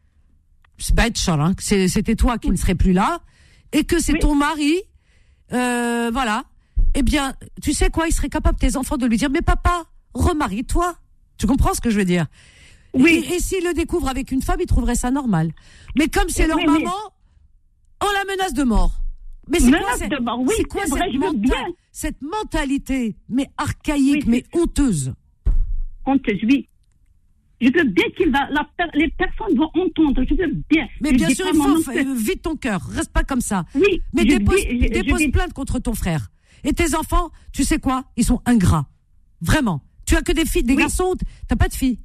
c'est pas être char, hein, c'est- c'était toi qui ne serais plus là, et que c'est Oui. ton mari, euh, voilà, eh bien, tu sais quoi, il serait capable, tes enfants, de lui dire, mais papa, remarie-toi. Tu comprends ce que je veux dire? Oui. Et, et s'il le découvre avec une femme, il trouverait ça normal. Mais comme c'est leur Oui, oui. maman, on la menace de mort. Mais c'est quoi, Menace cette- de mort, oui, c'est quoi c'est vrai, cette, je veux menta- bien. cette mentalité, mais archaïque, Oui, mais honteuse? honteuse, oui. Je veux bien qu'il va, la per- les personnes vont entendre, je veux bien. Mais Je bien dis sûr, pas il mon faut, nom, f- vide ton cœur, reste pas comme ça. Oui, Mais je dépose, dis- je- je dépose dis- plainte contre ton frère. Et tes enfants, tu sais quoi? Ils sont ingrats. Vraiment. Tu as que des filles, des Oui. garçons, t'as pas de filles.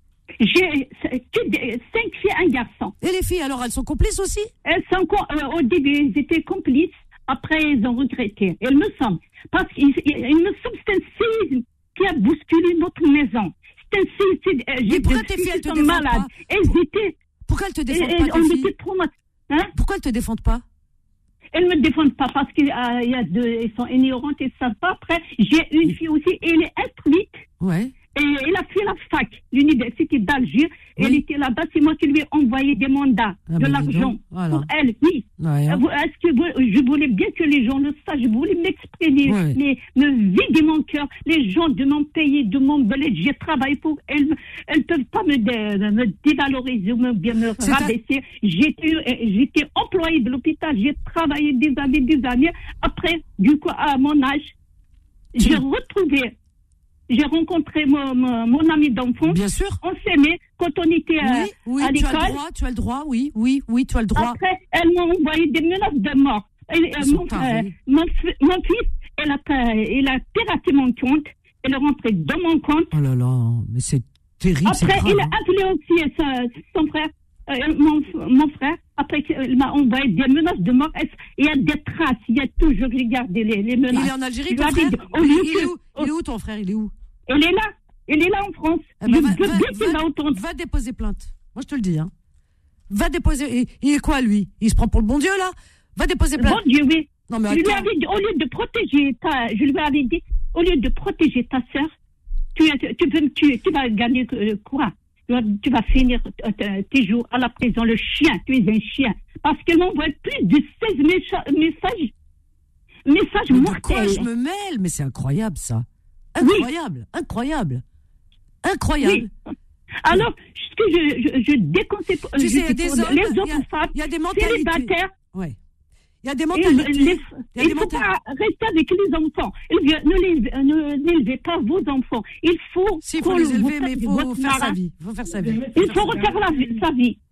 J'ai que des- cinq filles, un garçon. Et les filles, alors, elles sont complices aussi? Elles sont, co- euh, au début, ils étaient complices. Après, ils ont regretté. Il me semble. Parce qu'il il me semble que c'est un séisme qui a bousculé notre maison. C'est un suicide. Euh, Mais J'ai pourquoi des tes filles filles, elles qui te sont défendent malades. pas? Elles étaient. Pourquoi elles te défendent elles- pas, tes on filles? était traumatisées. Hein? Pourquoi elles te défendent pas? Elles ne me défendent pas parce qu'il y a il y a deux, elles sont ignorantes et savent pas. Après, j'ai une fille aussi, elle est instruite. Ouais. Et elle a fait la fac, l'université d'Alger. Oui. Elle était là-bas, c'est moi qui lui ai envoyé des mandats, Ah de ben, dis l'argent donc, voilà. pour elle, oui. Ouais, hein. Vous- Est-ce que vous- je voulais bien que les gens le sachent, je voulais m'exprimer, Ouais. mais me vider mon cœur. Les gens de mon pays, de mon bled, j'ai travaillé pour elles. Elles ne peuvent pas me, dé- me dévaloriser ou me, bien me C'est un- rabaisser. J'étais, euh, j'étais employée de l'hôpital, j'ai travaillé des années, des années. Après, du coup, à mon âge, j'ai retrouvé, j'ai rencontré mon, mon, mon ami d'enfance. Bien sûr. On s'aimait quand on était euh, Oui, oui, à tu as le l'école. droit, tu as le droit, oui, oui, oui, tu as le droit. Après, elles m'ont envoyé des menaces de mort. Et, euh, Ils sont mon, tarés. euh, mon, fi- mon fils, elle a, pas- il a piraté mon compte. Elle est rentrée dans mon compte. Oh là là, mais c'est terrible, c'est Après, grave. il a hein. appelé aussi euh, sa- son frère, euh, mon, mon frère. Après, il m'a envoyé des menaces de mort. Est-ce- Il y a des traces, il y a toujours, regardez les, les menaces. Il est en Algérie, Je ton lui avais frère? dit, au il, lieu il que- est où, il est où ton frère? Il est où? Elle est là. Elle est là en France. Eh ben, je va, veux va- bien qu'il va- va entendre. va déposer plainte. Moi, je te le dis. Hein. Va déposer. Et- Il est quoi, lui? Il se prend pour le bon Dieu, là? Va déposer plainte. Bon Dieu, oui. Non, mais Je lui attends. avais dit, au lieu de protéger ta, je lui avais dit, au lieu de protéger ta sœur, tu, tu, peux me tuer, tu vas gagner euh, quoi? Tu vas, tu vas finir euh, tes jours à la prison, le chien, tu es un chien. Parce qu'elle m'envoie plus de seize mécha- messages, messages Mais de quoi mortels. je me mêle? Mais c'est incroyable, ça. Incroyable, incroyable, incroyable. Oui. Alors, ce que je, je, je déconseille pour, Tu je sais, il y a dis des pour hommes, les il y a- autres femmes, il y a des mentalités. célibataires, Ouais. Il y a des et mentalités. les- Il y a il des ne faut mentalités. pas rester avec les enfants. Élevez- Ne les- ne n'élevez pas vos enfants. Il faut Si, il faut qu'on les vous élever, fasse mais il votre faut faire sa marin. vie. Il faut faire sa vie. Il faut refaire la vie- sa vie.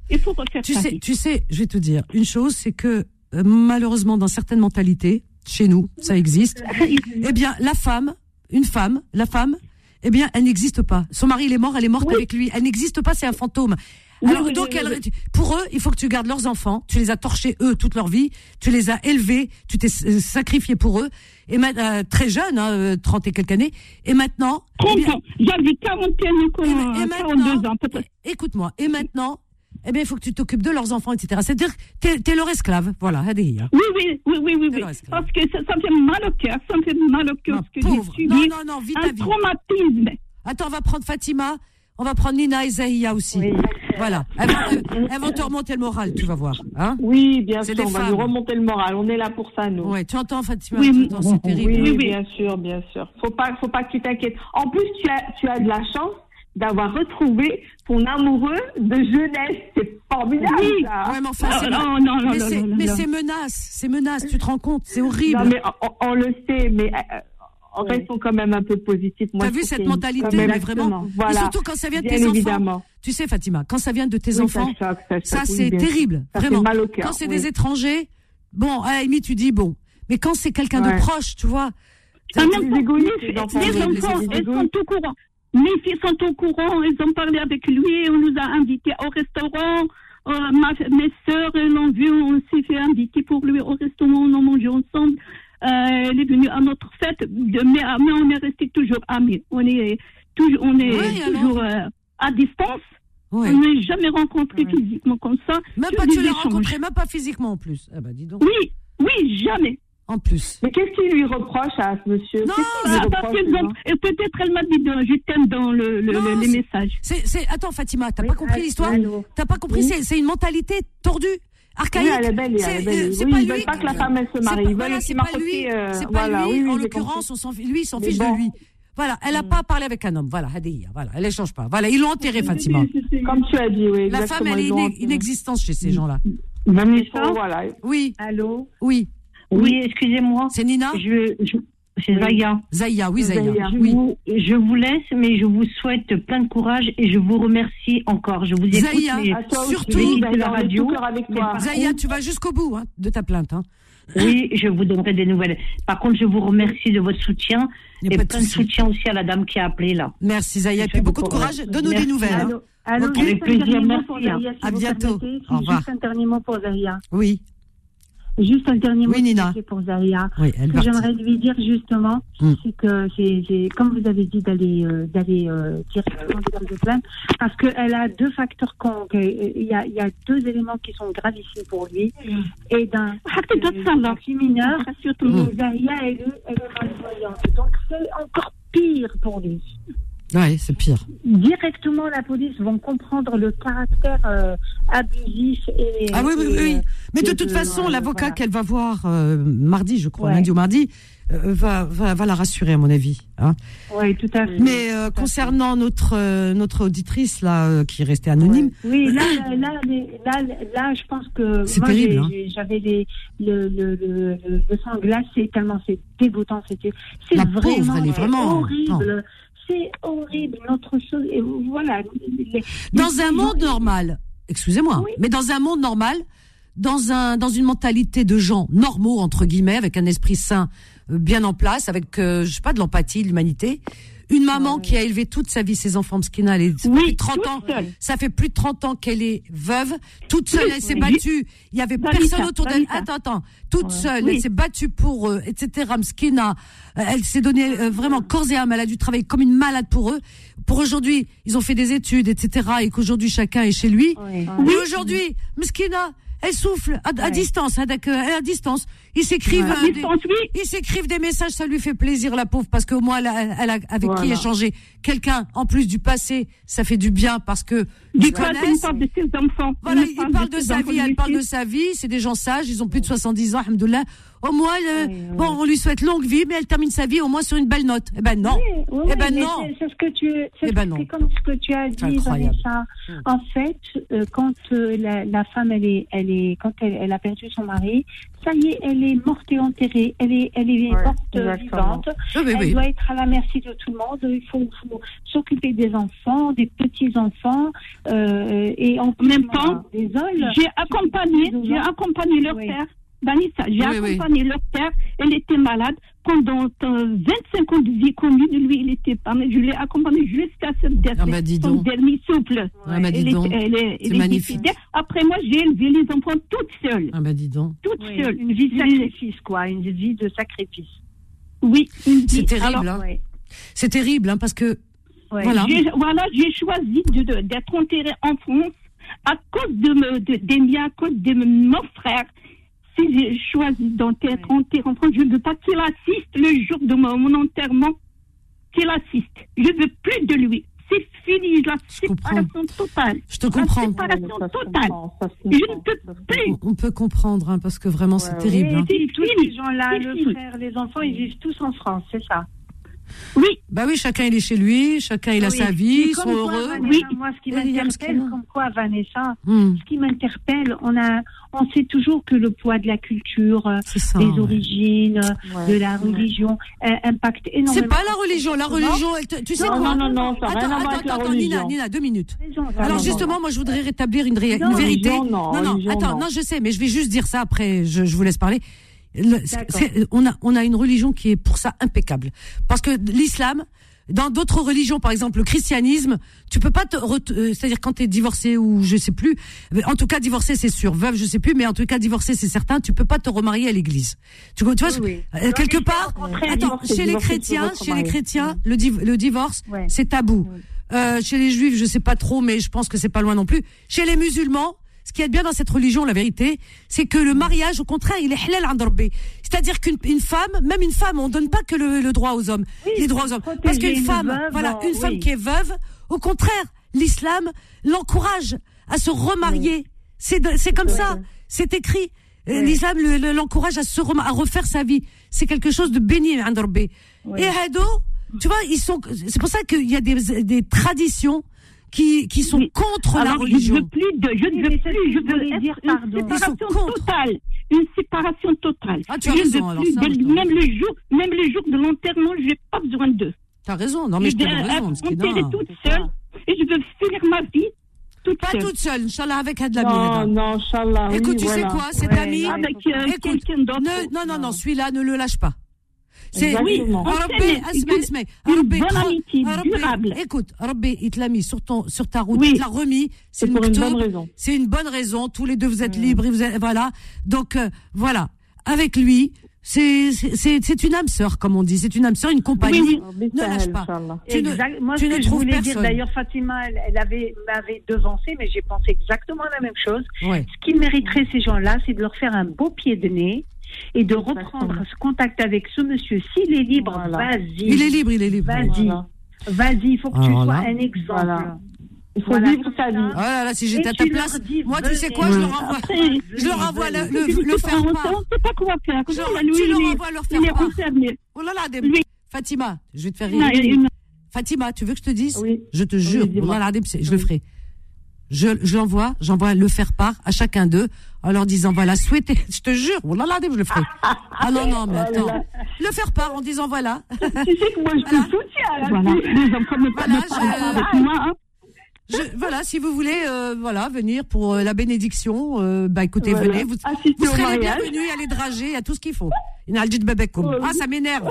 Il faut refaire Tu sa sais, vie. tu sais, je vais te dire une chose, c'est que euh, malheureusement dans certaines mentalités, chez nous, ça existe. Eh bien, la femme, une femme, la femme, eh bien, elle n'existe pas. Son mari, il est mort, elle est morte Oui. avec lui. Elle n'existe pas, c'est un fantôme. Oui, Alors oui, donc, oui, elle, oui. pour eux, il faut que tu gardes leurs enfants. Tu les as torchés eux toute leur vie. Tu les as élevés. Tu t'es euh, sacrifié pour eux. Et ma- euh, très jeune, hein, euh, trente et quelques années. Et maintenant, eh trente bien, ans. J'avais quarante et un et, ans, et quarante-deux maintenant, ans, à peu près. écoute-moi. Et maintenant, eh bien, il faut que tu t'occupes de leurs enfants, et cetera. C'est-à-dire, t'es, t'es leur esclave. Voilà, Hadiya. Oui, oui, oui, oui, oui, oui. Alors, est-ce que- Parce que ça, ça me fait mal au cœur, ça me fait mal au cœur Ma ce que pauvre. j'ai subi. Non, non, non, vite ta Un vie. traumatisme. Attends, on va prendre Fatima, on va prendre Nina et Zahia aussi. Oui. Voilà. Elles vont, elles- elles vont te remonter le moral, tu vas voir. Hein Oui, bien C'est sûr, des on va femmes. nous remonter le moral. On est là pour ça, nous. Ouais, tu entends Fatima, Oui, tu entends, c'est terrible. Oui, Oui, oui. bien sûr, bien sûr. Faut pas, faut pas que tu t'inquiètes. En plus, tu as, tu as de la chance d'avoir retrouvé ton amoureux de jeunesse. C'est formidable, Oui. ça. Ouais, mais enfin, c'est, Non, non, non, mais non, c'est, non, non, mais non. c'est menace, c'est menace, tu te rends compte, c'est horrible. Non, mais on, on le sait, mais euh, restons quand même un peu positifs. Moi, T'as je vu trouve cette qu'il y a une- mentalité, quand même- mais vraiment. Exactement. Et Voilà. surtout quand ça vient de Bien tes enfants. évidemment. Tu sais, Fatima, quand ça vient de tes Oui, ça enfants, choque, ça choque, ça oui, c'est bien sûr. terrible, Ça fait vraiment. mal au cœur, Quand c'est oui. des étrangers, bon, à la limite, tu dis bon. Mais quand c'est quelqu'un Ouais. de proche, tu vois. Ah, ça- même les égoïstes, les, les enfants, les les enfants, égoïstes. elles sont au courant. Mes filles sont au courant, elles ont parlé avec lui, on nous a invités au restaurant. Euh, ma, mes sœurs l'ont vu, on s'est fait inviter pour lui au restaurant, on a mangé ensemble. Euh, elle est venue à notre fête, de, mais, mais on est restés toujours amis. On est toujours, on est Oui, alors. toujours euh, à distance. Ouais. On n'est jamais rencontrés physiquement comme ça. Même Que pas, des tu l'as échanges. rencontré, même pas physiquement en plus. Ah bah dis donc. Oui, oui, jamais. En plus. Mais qu'est-ce qu'il lui reproche à ce monsieur? Non, Qu'est-ce qu'il lui Ah, parce reproche, qu'elles les ont- gens et peut-être elle m'a dit de, je t'aime dans le, le, Non, le- les c'est- messages. C'est, c'est, attends, Fatima, t'as Oui, pas compris allô, l'histoire? allô. T'as pas compris? Oui. C'est, c'est une mentalité tordue, archaïque. Oui, elle est belle, elle est C'est, belle. euh, c'est Oui, pas ils lui. veulent pas que la femme, elle se C'est marie. pas- Ils veulent voilà, aussi c'est pas marquer, lui. euh, C'est pas voilà. lui. Oui, oui, En j'ai l'occurrence, compris. on s'en, fi- lui, il s'en Mais fiche bon. de lui. Voilà, elle a pas parlé avec un homme. Voilà, Hadiya. Voilà, elle échange pas. Voilà, ils l'ont enterré, Fatima. Comme tu as dit, oui. La exactement, femme, elle est ils ont- inex- inexistante chez ces gens-là. Même ils C'est sont, ça voilà. Oui, Allô? oui. Oui, excusez-moi. C'est Nina? Je, je, c'est Zaya. Zahia, oui, Zahia. Zahia. Je, Oui. vous, je vous laisse, mais je vous souhaite plein de courage et je vous remercie encore. Je vous écoute. Zahia, mais- À toi aussi, Surtout, oui, de la on est radio, tout cœur avec mais toi. par Zahia, contre- tu vas jusqu'au bout, hein, de ta plainte, hein. Oui, je vous donnerai des nouvelles. Par contre, je vous remercie de votre soutien Y a et pas de plein de souci. soutien aussi à la dame qui a appelé là. Merci, Zahia. Et puis beaucoup de courage. Donne-nous des Merci. nouvelles, hein. Allô, allô, Ok. juste Avec un plaisir, dernier mot merci, pour hein. Zahia, si À vous bientôt. permettez. Au revoir. Juste un dernier mot pour Zahia. Oui, Juste un dernier Oui, mot Nina. s'il vous plaît, pour Zahia. oui, elle Ce que partit. j'aimerais lui dire justement, Hmm. c'est que c'est, c'est- comme vous avez dit d'aller euh, d'aller euh, directement déposer de plainte, parce qu'elle a deux facteurs con, que- il y a il y a deux éléments qui sont gravissimes pour lui. Et d'un euh, fille mineure, surtout Hmm. Zahia, elle, est- elle est malvoyante, donc c'est encore pire pour lui. Ouais, c'est pire. Directement, la police vont comprendre le caractère euh, abusif et. Ah oui, oui, et, oui. euh, Mais de et toute de- façon, euh, l'avocat voilà. qu'elle va voir euh, mardi, je crois, Ouais. lundi ou mardi, euh, va, va, va la rassurer, à mon avis. Hein. Oui, tout à fait. Mais euh, Tout à fait. concernant notre euh, notre auditrice là, euh, qui est restée anonyme, Oui, là, là, là, les- là, là, je pense que C'est moi, terrible, j'ai- hein. j'ai- j'avais les, le, le, le, le, le sang glacé tellement c'est dégoûtant. C'était, c'est La vraiment, pauvre, elle est vraiment- horrible. C'est horrible. Notre chose, et voilà. les- dans les un gens- monde normal, excusez-moi, Oui. mais dans un monde normal, dans un dans une mentalité de gens normaux entre guillemets, avec un esprit sain euh, bien en place, avec euh, je sais pas de l'empathie, de l'humanité. Une maman Ouais. qui a élevé toute sa vie ses enfants, Mskina, elle est ça fait Oui, plus de trente toute ans. seule. Ça fait plus de trente ans qu'elle est veuve, toute seule, Oui, elle s'est oui. battue. Il y avait Vanessa, personne autour d'elle. Vanessa. Attends, attends, toute Ouais. seule, Oui. elle s'est battue pour eux, et cetera. Mskina, euh, elle s'est donnée euh, vraiment corps et âme. Elle a dû travailler comme une malade pour eux. Pour aujourd'hui, ils ont fait des études, et cetera. Et qu'aujourd'hui chacun est chez lui. Oui. Mais aujourd'hui, Mskina, elle souffle à, à Ouais. distance, avec, euh, à distance. Ils s'écrivent, À euh, des- distance, oui. ils s'écrivent des messages, ça lui fait plaisir, la pauvre, parce qu'au moins, elle a, elle a avec qui Voilà. échanger. Quelqu'un, en plus du passé, ça fait du bien, parce que Du ils coup, elle connaissent. parle de ses enfants. Voilà, Elle il parle de ses sa enfants, vie, elle lui parle de aussi. sa vie, c'est des gens sages, ils ont plus de soixante-dix ans, alhamdoulilah. Au moins, euh, Oui, oui. bon, on lui souhaite longue vie, mais elle termine sa vie au moins sur une belle note. Eh ben non. Oui, oui, Eh ben mais non. c'est- C'est ce que tu, c'est Eh ben non. c'est comme ce que tu as C'est dit, incroyable. Vanessa. En fait, euh, quand euh, la, la femme, elle est, elle est, quand elle, elle a perdu son mari, ça y est, elle est morte et enterrée. Elle est, elle est Ouais, morte exactement. vivante. Oui, oui, Elle oui. doit être à la merci de tout le monde. Il faut, faut s'occuper des enfants, des petits-enfants, euh, et en En même temps, désolé. j'ai accompagné, j'ai accompagné leur Oui. père. Vanessa, j'ai Oui, oui. accompagné leur père. Elle était malade. Pendant euh, vingt-cinq ans de vie commune, lui, il était pas mal. Je l'ai accompagné jusqu'à ce dernier, Ah bah, dis son donc. dernier souffle. Ah bah, dis elle donc. est, elle est, C'est elle est magnifique. décédée. Après, moi, j'ai élevé les enfants toute seule. Ah bah dis donc. Toute Oui, seule. une vie de Je les- sacrifice, quoi. Une vie de sacrifice. Oui, une vie. C'est terrible, Alors, hein. Oui. C'est terrible, hein, parce que Ouais. voilà. J'ai, voilà, j'ai choisi de, de- d'être enterrée en France à cause de, me, de des miens, à cause de mon frère. Si j'ai choisi d'être enterrée en France, je ne veux pas qu'il assiste le jour de mon, mon enterrement. Qu'il assiste. Je ne veux plus de lui. C'est fini, la séparation totale. Je te comprends. La séparation Ça se totale. comprend, ça se Je ne comprend, peux ça se plus. On, on peut comprendre, hein, parce que vraiment c'est terrible. Et hein. puis, tous fini. ces gens-là, C'est le fini. frère, les enfants, ils vivent tous en France, c'est ça. Oui, Bah oui, chacun il est chez lui, chacun il a Oui. sa vie, Et ils comme sont quoi, heureux. Vanessa, Oui. moi, ce qui Et il y a m'interpelle, Mskina. comme quoi, Vanessa, Hmm, ce qui m'interpelle, on a, on sait toujours que le poids de la culture, euh, c'est ça. des ouais. origines, Ouais. de la religion, euh, impacte énormément. C'est pas la religion, la religion, elle te- tu sais Non, quoi non, non, non, ça n'a rien Attends, à voir attends, avec la attends, Nina, religion. Nina, deux minutes. Raison, t'as Alors non, raison. justement, moi je voudrais rétablir une, ré- Non, une vérité. religion, non, non, non, religion, attends, non. non, je sais, mais je vais juste dire ça après, je, je vous laisse parler. Le- D'accord. c'est- on a, on a une religion qui est pour ça impeccable. Parce que l'islam, dans d'autres religions, par exemple le christianisme, tu peux pas te, ret- euh, c'est-à-dire quand t'es divorcé ou je sais plus, en tout cas divorcé c'est sûr, veuve je sais plus, mais en tout cas divorcé c'est certain, tu peux pas te remarier à l'église. Tu, vois- tu vois, Oui, oui. euh, quelque part, contraire, attends, divorcer, chez les divorcer, chrétiens, tu peux te chez les remarier. chrétiens, le, div- le divorce, Ouais. c'est tabou. Euh, chez les juifs, je sais pas trop, mais je pense que c'est pas loin non plus. Chez les musulmans, ce qui est bien dans cette religion, la vérité, c'est que le mariage, au contraire, il est halal عند ربي. C'est-à-dire qu'une une femme, même une femme, on donne pas que le, le droit aux hommes, Oui, les droits aux hommes. protéger Parce qu'une une femme, veuve, voilà, une oui. femme qui est veuve, au contraire, l'islam l'encourage à se remarier. C'est de- c'est comme ça, c'est écrit. Euh, L'islam le- le- l'encourage à se rem- à refaire sa vie. C'est quelque chose de béni عند ربي. Et Hado, tu vois, ils sont. C'est pour ça qu'il y a des, des traditions qui qui sont Oui. contre la alors je religion. ne veux plus de, je Oui, ne mais veux c'est ce plus, que je je veux voulais être dire, une pardon. Ils sont séparation contre. totale. Une séparation totale. Ah, tu as Je ne raison, veux alors plus ça, de- je te- même le jour, même le jour de l'enterrement, je n'ai pas besoin d'eux. T'as raison. Non mais je te vais donne raison. être Mskina. enterrée toute seule et je veux finir ma vie toute Pas seule. toute seule, Inch'Allah, avec Hadla Non, Hada. non, Inch'Allah. oui, Écoute, tu sais voilà. quoi, cet Ouais, ami, non, Avec euh, écoute, quelqu'un d'autre. ne, non, non, non, celui-là, ne le lâche pas. C'est Exactement. oui, On Rabbi, s'aime, asma, une- asma, une Rabbi, bonne tra- amitié Rabbi, durable. Écoute, Rabbi, il te l'a mis sur ton, sur ta route, Oui. il te l'a remis. C'est pour une maktoub, bonne raison. C'est une bonne raison. Tous les deux, vous êtes libres, et vous êtes, voilà. Donc, euh, voilà. Avec lui, c'est, c'est, c'est c'est une âme sœur, comme on dit. C'est une âme sœur, une compagnie. Oui, Rabbi Ne lâche Sahel, pas. Inch'Allah. Tu ne- Exact. Moi, tu ce ne que je trouves voulais dire, personne. d'ailleurs, Fatima, elle, elle avait, m'avait devancé, mais j'ai pensé exactement la même chose. Ouais. Ce qu'ils mériteraient, ces gens-là, c'est de leur faire un beau pied de nez et de reprendre Exactement. ce contact avec ce monsieur. S'il est libre, Voilà. vas-y. Il est libre, il est libre. Vas-y. Voilà. Vas-y, il faut que Ah, tu voilà. sois un exemple. Voilà. Il faut Voilà, vivre comme sa ça. vie. Oh là là, si j'étais Et à ta tu leur place, dis, moi, tu sais venez. quoi, je leur envoie, Après, je leur envoie le, le, je le sais faire pas, part. on ne sait pas quoi faire. Je- Là, lui, tu leur il est- envoies leur il est faire part. concerné. Oh là là, des- Lui. Fatima, je vais te faire Il a rire. une- Fatima, tu veux que je te dise? Oui. Je te jure, Oui, dis-moi. Wallah al-Azim, c'est- je le ferai. Je, je l'envoie, j'envoie le faire part à chacun d'eux en leur disant voilà, souhaitez, je te jure, Wallah al-Azim, je le ferai. Ah non, non, mais attends. Le faire part en disant voilà. Tu sais que moi, je te Voilà. soutiens. Là, voilà. Les enfants ne Voilà, parlent pas je- avec moi. Hein. Je, voilà, si vous voulez, euh, voilà, venir pour euh, la bénédiction, euh, bah écoutez, Voilà. venez, vous, Assister vous au serez les mariage. bienvenus, il y a les dragées, il y a tout ce qu'il faut. Il y a le bébé comme. Ah, ça m'énerve.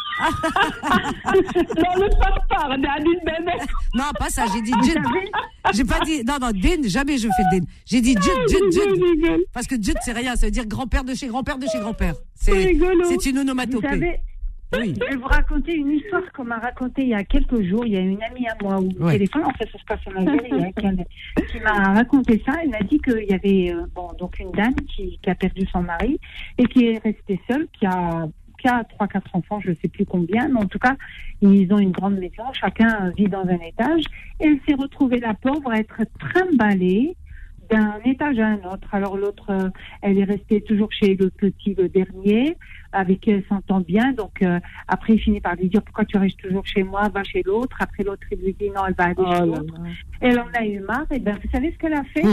Dans le part-part, dans une bébé. Non, pas ça, j'ai dit djid. J'ai pas dit, non, non, din, jamais je fais din. J'ai dit djid, djid, djid. Parce que djid, c'est rien, ça veut dire grand-père de chez grand-père de chez grand-père. C'est, rigolo. c'est une Vous onomatopée. savez, Oui. je vais vous raconter une histoire qu'on m'a racontée il y a quelques jours. Il y a une amie à moi au Ouais. téléphone, en fait, ça se passe en Algérie, hein, qui, qui m'a raconté ça. Elle m'a dit qu'il y avait euh, bon, donc une dame qui, qui a perdu son mari et qui est restée seule, qui a qui a trois, quatre enfants, je ne sais plus combien, mais en tout cas, ils ont une grande maison, chacun vit dans un étage, et elle s'est retrouvée, la pauvre, à être trimballée d'un étage à un autre. Alors l'autre, euh, elle est restée toujours chez le petit, le dernier, avec qui elle s'entend bien. Donc euh, après, il finit par lui dire pourquoi tu restes toujours chez moi, va chez l'autre. Après l'autre, il lui dit non, elle va aller Oh chez là l'autre. là. Elle en a eu marre. Et ben, vous savez ce qu'elle a fait? Mmh.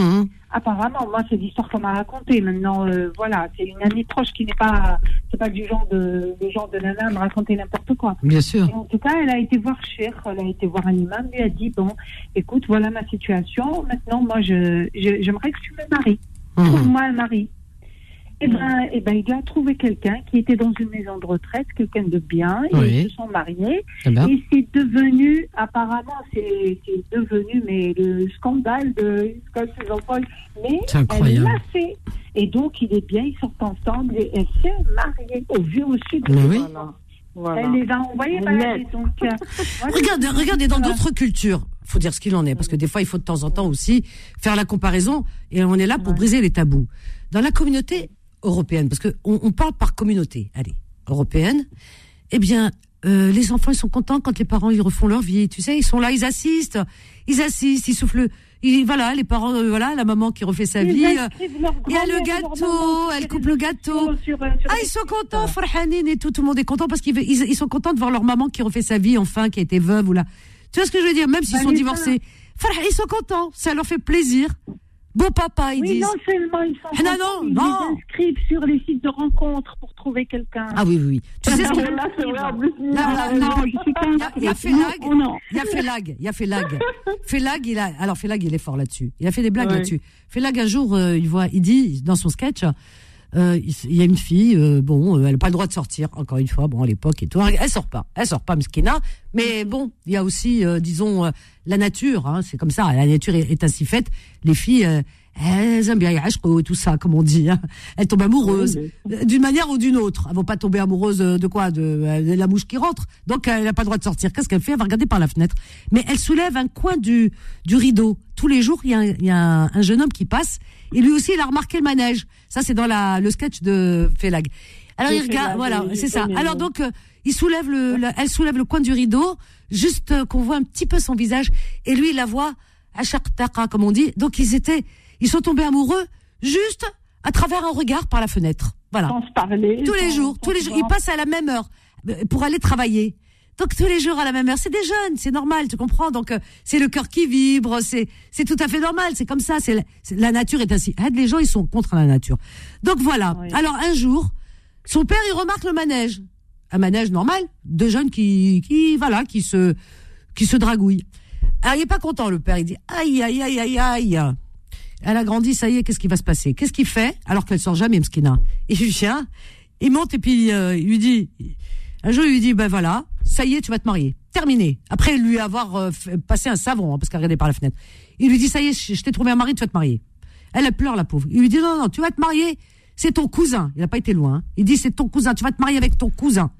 Apparemment, moi, c'est l'histoire qu'on m'a racontée. Maintenant, euh, voilà, c'est une amie proche qui n'est pas, c'est pas du genre de, le genre de nana à me raconter n'importe quoi. Bien sûr. Et en tout cas, elle a été voir Cheikh, elle a été voir un imam, lui a dit, bon, écoute, voilà ma situation. Maintenant, moi, je, je j'aimerais que tu me maries. Mmh. Trouve-moi un mari. Et ben, et ben, il a trouvé quelqu'un qui était dans une maison de retraite, quelqu'un de bien, et Oui. ils se sont mariés. Eh ben. Et c'est devenu, apparemment, c'est, c'est devenu, mais le scandale de ses enfants. Mais C'est incroyable. elle l'a fait. Et donc, il est bien, ils sortent ensemble et elle s'est mariée au vu au sud. Mais oui. Voilà. Voilà. Elle les a envoyés balader. Donc, euh, moi, Regardez, je- regardez dans voilà. d'autres cultures. Faut dire ce qu'il en est, parce que des fois, il faut de temps en temps aussi faire la comparaison, et on est là pour Ouais. briser les tabous. Dans la communauté européenne, parce que on, on parle par communauté, allez, européenne, eh bien, euh, les enfants, ils sont contents quand les parents, ils refont leur vie. Tu sais, ils sont là, ils assistent, ils assistent, ils soufflent. Ils, voilà, les parents, euh, voilà, la maman qui refait sa Ils vie. euh, inscrivent leur Il y a le grand-mère, leur gâteau, maman, elle sur coupe les le gâteau. réseaux, sur, euh, sur Ah, les ils sont sites. contents, Farhanine et tout, tout le monde est content parce qu'ils ils, ils sont contents de voir leur maman qui refait sa vie, enfin, qui a été veuve ou là. Tu vois ce que je veux dire? Même s'ils Bah, sont les divorcés. Farah, ils sont contents, ça leur fait plaisir. Beau papa, ils Oui, disent. non seulement ils sont Ah, non, contents, non, ils non. les inscrivent sur les sites de rencontres pour trouver quelqu'un. Ah oui, oui, oui. Tu sais ce qu'il Là, c'est vrai, en plus, Non, non, non, je suis pas il y a- il y a inscrite. Félag, Non, non. il y a Félag, il y a Félag. Félag, il a, alors Félag, il est fort là-dessus. Il a fait des blagues Ouais. là-dessus. Félag, un jour, euh, il voit, il dit, dans son sketch, euh, il il y a une fille, euh, bon, euh, elle n'a pas le droit de sortir, encore une fois, bon, à l'époque et tout. Elle sort pas, elle sort pas, Mskina. Mais bon, il y a aussi, euh, disons, euh, la nature, hein, c'est comme ça, la nature est, est ainsi faite. Les filles, euh, elles aiment bien yashko et tout ça, comme on dit, hein. Elles tombent amoureuses, euh, d'une manière ou d'une autre. Elles vont pas tomber amoureuses de quoi, de, euh, de la mouche qui rentre. Donc, elle n'a pas le droit de sortir. Qu'est-ce qu'elle fait? Elle va regarder par la fenêtre. Mais elle soulève un coin du, du rideau. Tous les jours, il y a, un, il y a un, un jeune homme qui passe, et lui aussi, il a remarqué le manège. Ça, c'est dans la, le sketch de Félag. Alors, De il regarde, Félag, voilà, oui, je c'est ça. connais, Alors, oui. donc, euh, il soulève le, la- elle soulève le coin du rideau, juste euh, qu'on voit un petit peu son visage, et lui, il la voit, à chaque taqa, comme on dit. Donc, ils étaient, ils sont tombés amoureux, juste à travers un regard par la fenêtre. Voilà. Sans se parler. Tous les sans- jours, sans tous les se jours. Ils voir. passent à la même heure euh, pour aller travailler. Donc tous les jours à la même heure, c'est des jeunes, c'est normal, tu comprends. Donc euh, c'est le cœur qui vibre, c'est c'est tout à fait normal, c'est comme ça. C'est la, c'est- la nature est ainsi. Ah, les gens ils sont contre la nature. Donc voilà. Oui. Alors un jour, son père il remarque le manège, un manège normal, deux jeunes qui qui voilà qui se qui se dragouillent. Alors il est pas content le père, il dit aïe aïe aïe aïe aïe. Elle a grandi, ça y est, qu'est-ce qui va se passer? Qu'est-ce qu'il fait alors qu'elle sort jamais, Mskina? Il vient, il monte et puis euh, il lui dit, un jour il lui dit, ben voilà, ça y est, tu vas te marier, terminé. Après lui avoir euh, fait- passé un savon, hein, parce qu'elle regardait par la fenêtre. Il lui dit, ça y est, je, je t'ai trouvé un mari, tu vas te marier. Elle, elle pleure la pauvre. Il lui dit, non non, tu vas te marier, c'est ton cousin. Il n'a pas été loin. Hein. Il dit, c'est ton cousin, tu vas te marier avec ton cousin.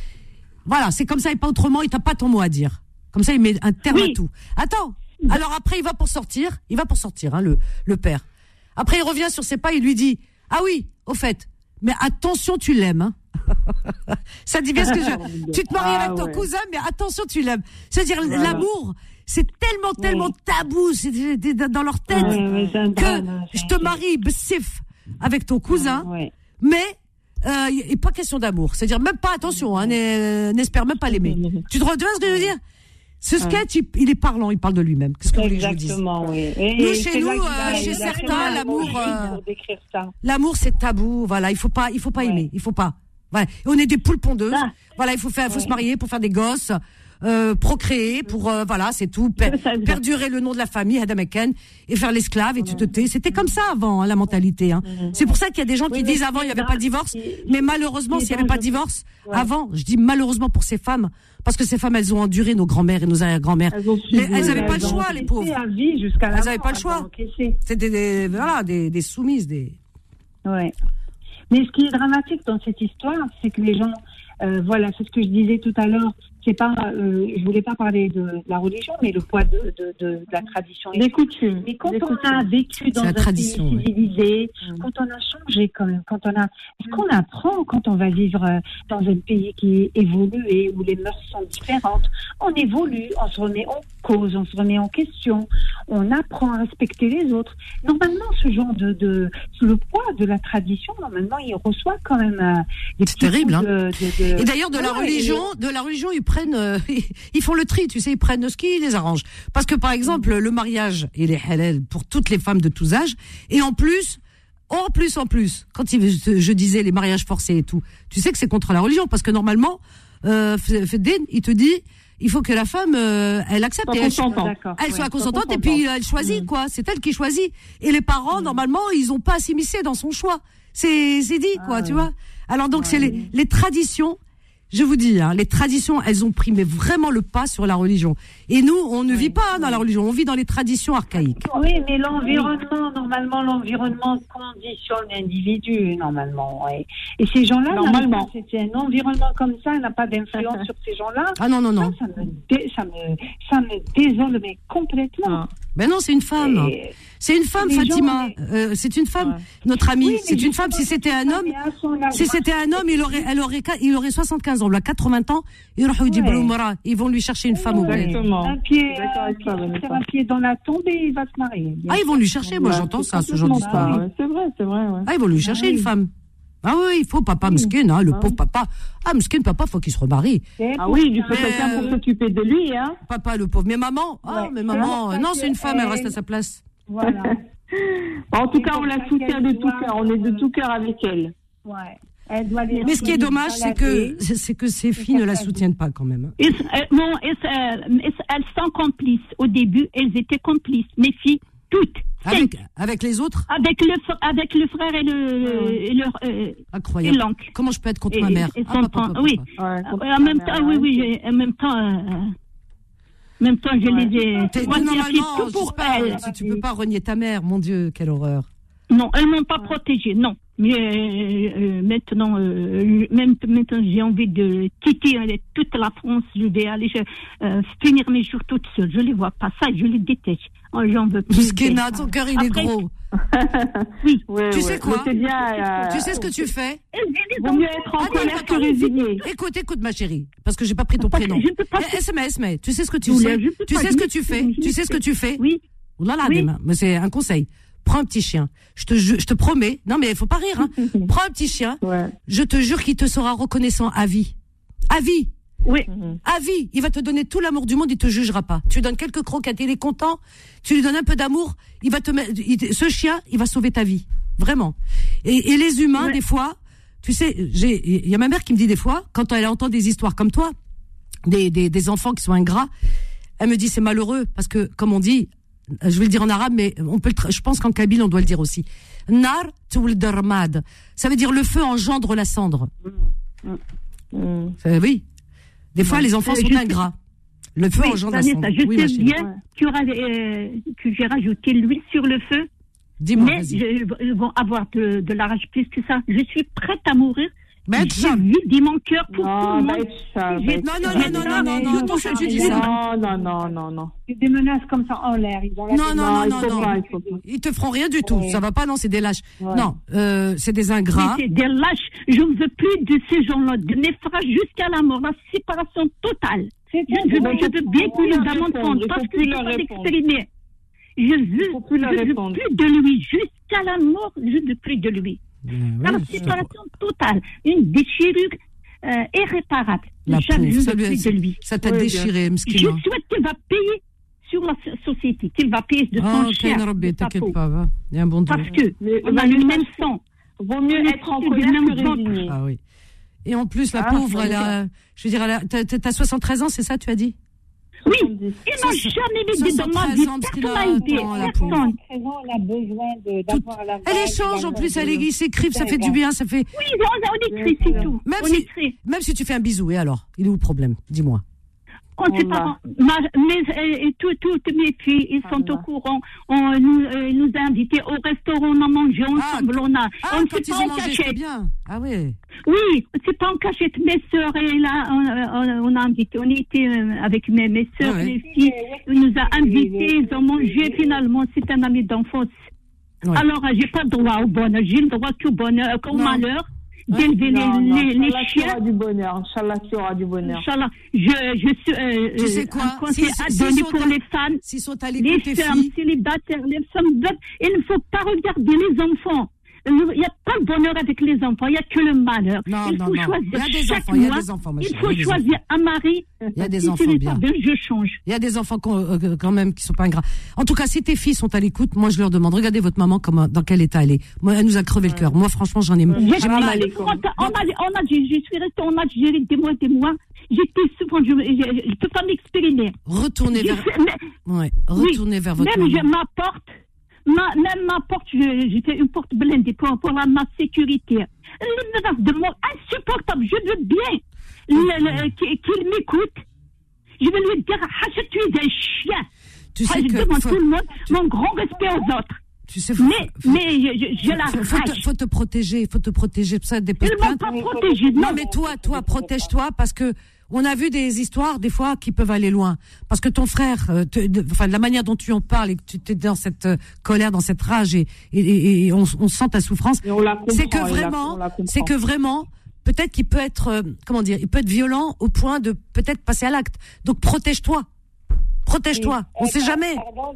Voilà, c'est comme ça et pas autrement. Il t'a pas ton mot à dire. Comme ça, il met un terme Oui. à tout. Attends. Alors après, il va pour sortir. Il va pour sortir, hein, le, le père. Après, il revient sur ses pas. Il lui dit, ah oui, au fait, mais attention, tu l'aimes. Hein. Ça dit bien ce que je. Tu te maries Ah, avec ton ouais. cousin, mais attention, tu l'aimes. C'est-à-dire l'amour, c'est tellement, tellement tabou, c'est c'est dans leur tête Ouais, ouais, c'est un que drame, je c'est- te marie, bsif, avec ton cousin. Ouais. Mais euh, il n'est pas question d'amour. C'est-à-dire même pas attention, hein, n'est- n'espère même pas l'aimer. Tu te vois tu vois ce que je veux dire? Ce sketch, il, il est parlant, il parle de lui-même. Qu'est-ce que vous voulez que je vous dise? Exactement, oui. Et Nous, c'est chez là nous, qu'il euh, a- chez il a certains, fait un l'amour, mot euh, pour décrire ça. L'amour, c'est tabou. Voilà, il faut pas, il faut pas Ouais. aimer. Il faut pas. Voilà. Et on est des poules pondeuses. Ah. Voilà, il faut faire, faut Ouais. se marier pour faire des gosses, euh, procréer pour, euh, voilà, c'est tout. Per- Ça, ça- perdurer le nom de la famille, Adam Eken, et faire l'esclave et tu te tais. C'était comme ça avant, hein, la mentalité. Hein. C'est pour ça qu'il y a des gens qui Oui, mais disent avant il y avait c'est pas de dans- divorce, c'est- mais malheureusement c'est s'il y avait pas de dangereux. divorce Ouais. avant, je dis malheureusement pour ces femmes, parce que ces femmes elles ont enduré nos grands-mères et nos arrière-grand-mères. Elles ont Mais subi, elles ouais, avaient pas le elles ont choix, les Encaissé pauvres. à vie jusqu'à la Elles avaient mort, pas le elles choix. ont encaissé. C'était des, voilà, des, des soumises, des. Ouais. Mais ce qui est dramatique dans cette histoire, c'est que les gens, euh, voilà, c'est ce que je disais tout à l'heure. C'est pas, euh, je voulais pas parler de, de la religion, mais le poids de, de, de, de la tradition. Des coutumes. Mais quand Des on a coutumes. vécu dans C'est la un tradition, pays ouais. civilisé, Mm. quand on a changé quand même, quand on a, ce qu'on apprend quand on va vivre euh, dans un pays qui est évolué, où les mœurs sont différentes, on évolue, on se remet en cause, on se remet en question, on apprend à respecter les autres. Normalement, ce genre de, de le poids de la tradition, normalement, il reçoit quand même euh, des C'est petits terrible, coups hein. de, de, de- Et d'ailleurs, de la Ouais, religion, de la religion, ils prennent prennent, euh, ils font le tri, tu sais, ils prennent ce qui les arrange. Parce que par exemple, le mariage, il est halal pour toutes les femmes de tous âges, et en plus, en plus, en plus, quand il, je disais les mariages forcés et tout, tu sais que c'est contre la religion, parce que normalement, euh, Feddin, il te dit, il faut que la femme, euh, elle accepte, et elle, elle soit ouais, consentante, et puis elle choisit, mmh. quoi, c'est elle qui choisit. Et les parents, mmh. normalement, ils ont pas à s'immiscer dans son choix. C'est, c'est dit, quoi, ah, tu ouais. vois. Alors donc, ouais. c'est les, les traditions. Je vous dis, hein, les traditions, elles ont pris mais vraiment le pas sur la religion. Et nous, on ne oui, vit pas oui. dans la religion, on vit dans les traditions archaïques. Oui, mais l'environnement, normalement, l'environnement conditionne l'individu, normalement. Ouais. Et ces gens-là, normalement, c'est un environnement comme ça, n'a pas d'influence sur ces gens-là. Ah non, non, non. Ça, ça, me, dé, ça, me, ça me désole, mais complètement. Ah. Ben non, c'est une femme. Et c'est une femme, Fatima. Gens, mais... euh, c'est une femme, ouais. notre amie. Oui, c'est une femme. Si c'était un homme, si c'était un homme, il aurait, elle aurait, il aurait soixante-quinze ans, il a quatre-vingts ans. Ils vont lui chercher une femme au bled. Un pied, un pied, un pied dans la tombe et il va se marier. Ah, ils vont lui chercher. Moi, j'entends ça, ce genre d'histoire. C'est vrai, c'est vrai. Ah, ils vont lui chercher une femme. Ah oui, il faut papa Mskin, hein, le pauvre papa. Ah, Mskin, papa, faut qu'il se remarie. Ah oui, il faut quelqu'un pour s'occuper de lui, hein. Papa, le pauvre. Mais maman, ah, mais maman, non, c'est une femme, elle reste à sa place. Voilà. En tout cas, on la soutient de tout cœur, on est de tout cœur avec elle. Ouais. Elle doit mais ce qui est dommage, c'est que, c'est que ses filles ne la soutiennent pas quand même. Ils, euh, non, elles, euh, elles sont complices. Au début, elles étaient complices. Mes filles, toutes. Avec, avec les autres? Avec le, avec le frère et le, et le, euh, incroyable. Et l'oncle. Comment je peux être contre et, ma mère? Et son ah, papa, papa, oui. Ouais, en même temps, oui, oui, en même temps, euh, en même temps, je ouais. les ai. T'es, moi, normalement, tout pour elles. Tu, tu peux pas renier ta mère, mon Dieu, quelle horreur. Non, elles m'ont pas protégée, non. Mais euh, euh, maintenant, euh, même maintenant, j'ai envie de quitter euh, toute la France. Je vais aller euh, finir mes jours toute seule. Je les vois pas. Ça, je les déteste. Oh, j'en veux plus. Puisqu'Ena, ton cœur, il Après, est gros. Oui. Ouais, tu ouais. sais quoi bien, euh, Tu sais ce que tu fais Vaut mieux être en colère que résigné. Écoute, écoute, ma chérie, parce que j'ai pas pris ton prénom. Je peux pas. Esme, Esme, tu sais ce que tu sais Tu sais ce que tu fais Tu sais ce que tu fais Oui. Oulala, mais c'est un conseil. Prends un petit chien. Je te, je, je te promets. Non, mais il faut pas rire, hein. Prends un petit chien. Ouais. Je te jure qu'il te sera reconnaissant à vie. À vie. Oui. À vie. Il va te donner tout l'amour du monde, il te jugera pas. Tu lui donnes quelques croquettes, il est content. Tu lui donnes un peu d'amour, il va te mettre, il, ce chien, il va sauver ta vie. Vraiment. Et, et les humains, ouais. des fois, tu sais, j'ai, il y a ma mère qui me dit des fois, quand elle entend des histoires comme toi, des, des, des enfants qui sont ingrats, elle me dit c'est malheureux parce que, comme on dit, je vais le dire en arabe, mais on peut le tra- je pense qu'en kabyle, on doit le dire aussi. Nar toul dermad. Ça veut dire le feu engendre la cendre. Mmh. Mmh. Ça, oui. Des fois, mmh. les enfants euh, sont ingrats. Le feu oui, engendre la cendre. Ça. Je oui, sais bien ouais. que, euh, que j'ai rajouté l'huile sur le feu. Dis-moi, mais ils vont avoir de, de la rage plus que ça. Je suis prête à mourir. Ben, j'ai vidé mon cœur pour non, tout le monde. Ça, non, non, non, non, non, non, non, non, tu dis ça. Non, non, non, non, non. Des menaces comme ça en l'air. Ils ont non, non, non, non, non. Ils te feront rien du tout. Ouais. Ça va pas, non, c'est des lâches. Ouais. Non, euh, c'est des ingrats. Mais c'est des lâches. Je ne veux plus de ces gens-là, de mes frères jusqu'à la mort, la séparation totale. Je, je, je veux bien qu'ils nous demandent parce que je ne peux pas l'exprimer. Je veux, je veux plus de lui jusqu'à la mort. Je ne veux plus de lui. Mmh, la oui, séparation totale, une déchirure euh, irréparable. La Jamais pauvre, ça, plus lui, de lui. Ça t'a oui, déchiré, Mskina. Je souhaite qu'il va payer sur la société, qu'il va payer de son oh, cher. Rabbi, t'inquiète pas, va. Il y a un bon Dieu. Parce que mais, on a le même sang. Vaut mieux être en colère que résigné. Ah oui. Et en plus, la ah, pauvre, elle a, je veux dire, elle a, t'as, t'as soixante-treize ans, c'est ça, tu as dit? Oui, ils n'ont jamais aidé dans ma vie. Personne n'a aidé. Personne. Elle a besoin de, d'avoir la Elle échange en plus, elle ils s'écrivent, ça fait du bien, ça fait. Oui, on, on écrit, c'est tout. Même on si, écrit. même si tu fais un bisou, et alors, il est où le problème? Dis-moi. On sait pas. Ma, mes, tout, toutes mes filles, ils sont au courant. On nous, euh, nous a invités au restaurant, on a mangé ensemble. Ah, on a, ah, on ne quand ils ont mangé, c'était bien. Ah oui. Oui, c'est pas en cachette. Mes sœurs, et là, on, on a invité. On était avec mes, mes sœurs, ah, mes filles. Ils nous a invités, ils ont mangé. Finalement, c'est un ami d'enfance. Ouais. Alors, j'ai pas droit au bonheur. J'ai le droit qu'au bonheur, qu'au malheur. D'élever non, les, non, les, les chiens. Tu auras du bonheur. Inch'Allah, tu auras du bonheur. Inch'Allah. Je, je suis, euh, tu sais quoi? un conseil si, à donner pour à, les femmes. S'ils sont à les femmes célibataires, les femmes d'autres. Il ne faut pas regarder les enfants. il n'y a pas le bonheur avec les enfants, il n'y a que le malheur. Non, il non, faut non. choisir Il y a des chaque enfants, il y a mois, des enfants, ma il chérie, faut il y a des choisir un mari. Il y a des si enfants ce n'est bien. pas bien, je change. Il y a des enfants qu'on- euh, quand même qui sont pas ingrats. En tout cas, si tes filles sont à l'écoute, moi je leur demande, regardez votre maman comment, dans quel état elle est. Moi, elle nous a crevé le cœur. Moi, franchement, j'en ai, J'ai- j'ai mal. en a, en a, je je suis restée en Algérie des mois et des mois. J'étais souffrante, je ne peux pas m'exprimer. Retournez J'ai vers, fait- mais- ouais, oui, retournez vers votre même maman. je, ma porte, ma, même ma porte, je- j'ai fait une porte blindée pour, pour la, ma sécurité. Les menaces de mort insupportables, je veux bien le- le- qu'il qu'il m'écoute. Je vais lui dire, ah, je suis un chien. Tu Ah, sais je que demande faut- tout le monde mon grand respect aux autres. Tu sais, faut, Mais, faut- mais je, je, je la faut, faut te, rage. faut te protéger, faut te protéger. Ça dépose Ils m'ont plainte. pas protégée, Non, non. mais toi, toi, protège-toi parce que on a vu des histoires des fois qui peuvent aller loin. Parce que ton frère, euh, te- de, enfin, de la manière dont tu en parles et que tu es dans cette euh, colère, dans cette rage et, et, et, et on, on sent ta souffrance, Et on la comprend, c'est que et la- vraiment, on la comprend. c'est que vraiment, peut-être qu'il peut être, euh, comment dire, il peut être violent au point de peut-être passer à l'acte. Donc protège-toi. Protège-toi. On sait jamais.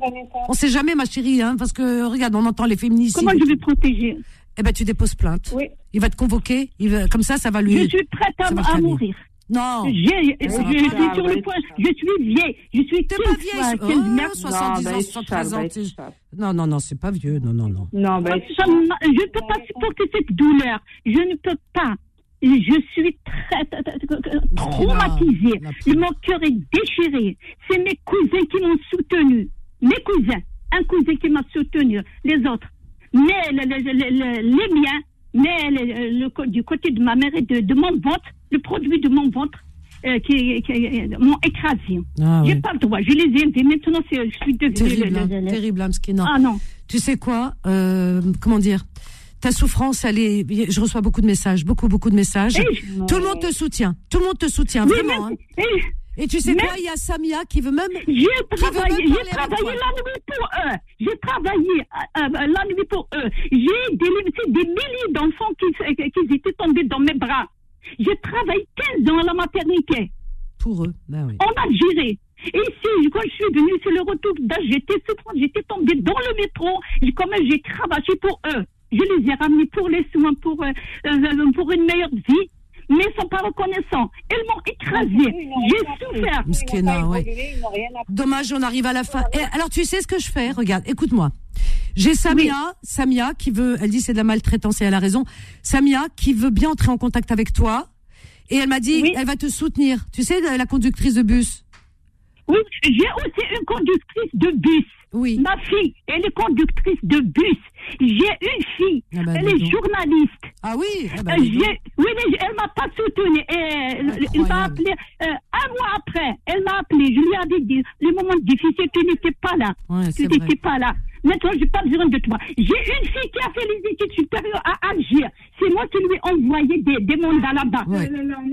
On sait jamais, ma chérie, hein, parce que regarde, on entend les féministes. Comment je vais protéger? Eh ben, tu déposes plainte. Oui. Il va te convoquer. Il va, comme ça, ça va lui. Je suis prête à, ça va à calmer. mourir. Non. J'ai, je, Ça va je pas. suis sur le point. Je suis vieille. Je suis T'es pas vieille. Oh, soixante-dix ans, soixante-treize ans. t'es- Non, non, non, c'est pas vieux. Non, non, non. Non, ben, Ça m'a- je ne peux pas supporter cette douleur. Je ne peux pas. Je suis très, très, très, très traumatisée. Mon cœur est déchiré. C'est mes cousins qui m'ont soutenu. Mes cousins. Un cousin qui m'a soutenu. Les autres. Mais le- le- le- le- les miens, mais le, le co- du côté de ma mère et de, de mon ventre, le produit de mon ventre, euh, qui, qui euh, m'ont écrasé. Ah, J'ai ouais. pas le droit. Je les ai élevés. Maintenant, c'est- je suis devenue. Terrible, le- hein, le- le- terrible, hein, Mskina. Ah non. Tu sais quoi, euh, comment dire, ta souffrance, elle est, je reçois beaucoup de messages, beaucoup, beaucoup de messages. Et je- Tout le monde te soutient, tout le monde te soutient, Oui, vraiment. mais- hein. et- Et tu sais mais- quoi, il y a Samia qui veut même, J'ai qui veut travaillé, même j'ai parler avec travaillé toi. la nuit pour eux. J'ai travaillé euh, euh, la nuit pour eux. J'ai délivré des milliers d'enfants qui, qui étaient tombés dans mes bras. J'ai travaillé quinze ans à la maternité. Pour eux, ben oui. On a géré. Et ici, quand je suis venue, c'est le retour d'âge, j'étais souffrante, j'étais tombée dans le métro. J'ai- Quand même, j'ai cravaché pour eux. Je les ai ramenés pour les soins, pour, euh, euh, pour une meilleure vie. Mais ils sont pas reconnaissants. Ils m'ont écrasé. J'ai souffert. Mskina, ouais. Dommage, on arrive à la fin. Et alors, tu sais ce que je fais? Regarde, écoute-moi. J'ai Samia, Samia qui veut, elle dit c'est de la maltraitance et elle a raison. Samia qui veut bien entrer en contact avec toi. Et elle m'a dit, elle va te soutenir. Tu sais, la conductrice de bus. Oui, j'ai aussi une conductrice de bus. Oui. Ma fille, elle est conductrice de bus. J'ai une fille, Ah bah, elle dis est donc. journaliste. Ah oui, ah bah, Euh, dis donc. j'ai- oui, mais elle m'a pas soutenue. Et elle elle m'a appelé euh, un mois après. Elle m'a appelé. Je lui avais dit les moments difficiles, tu n'étais pas là. Ouais, tu c'est n'étais vrai. pas là. Maintenant, j'ai pas besoin de toi. J'ai une fille qui a fait les études supérieures à Alger. C'est moi qui lui ai envoyé des, des mandats là-bas. Ouais.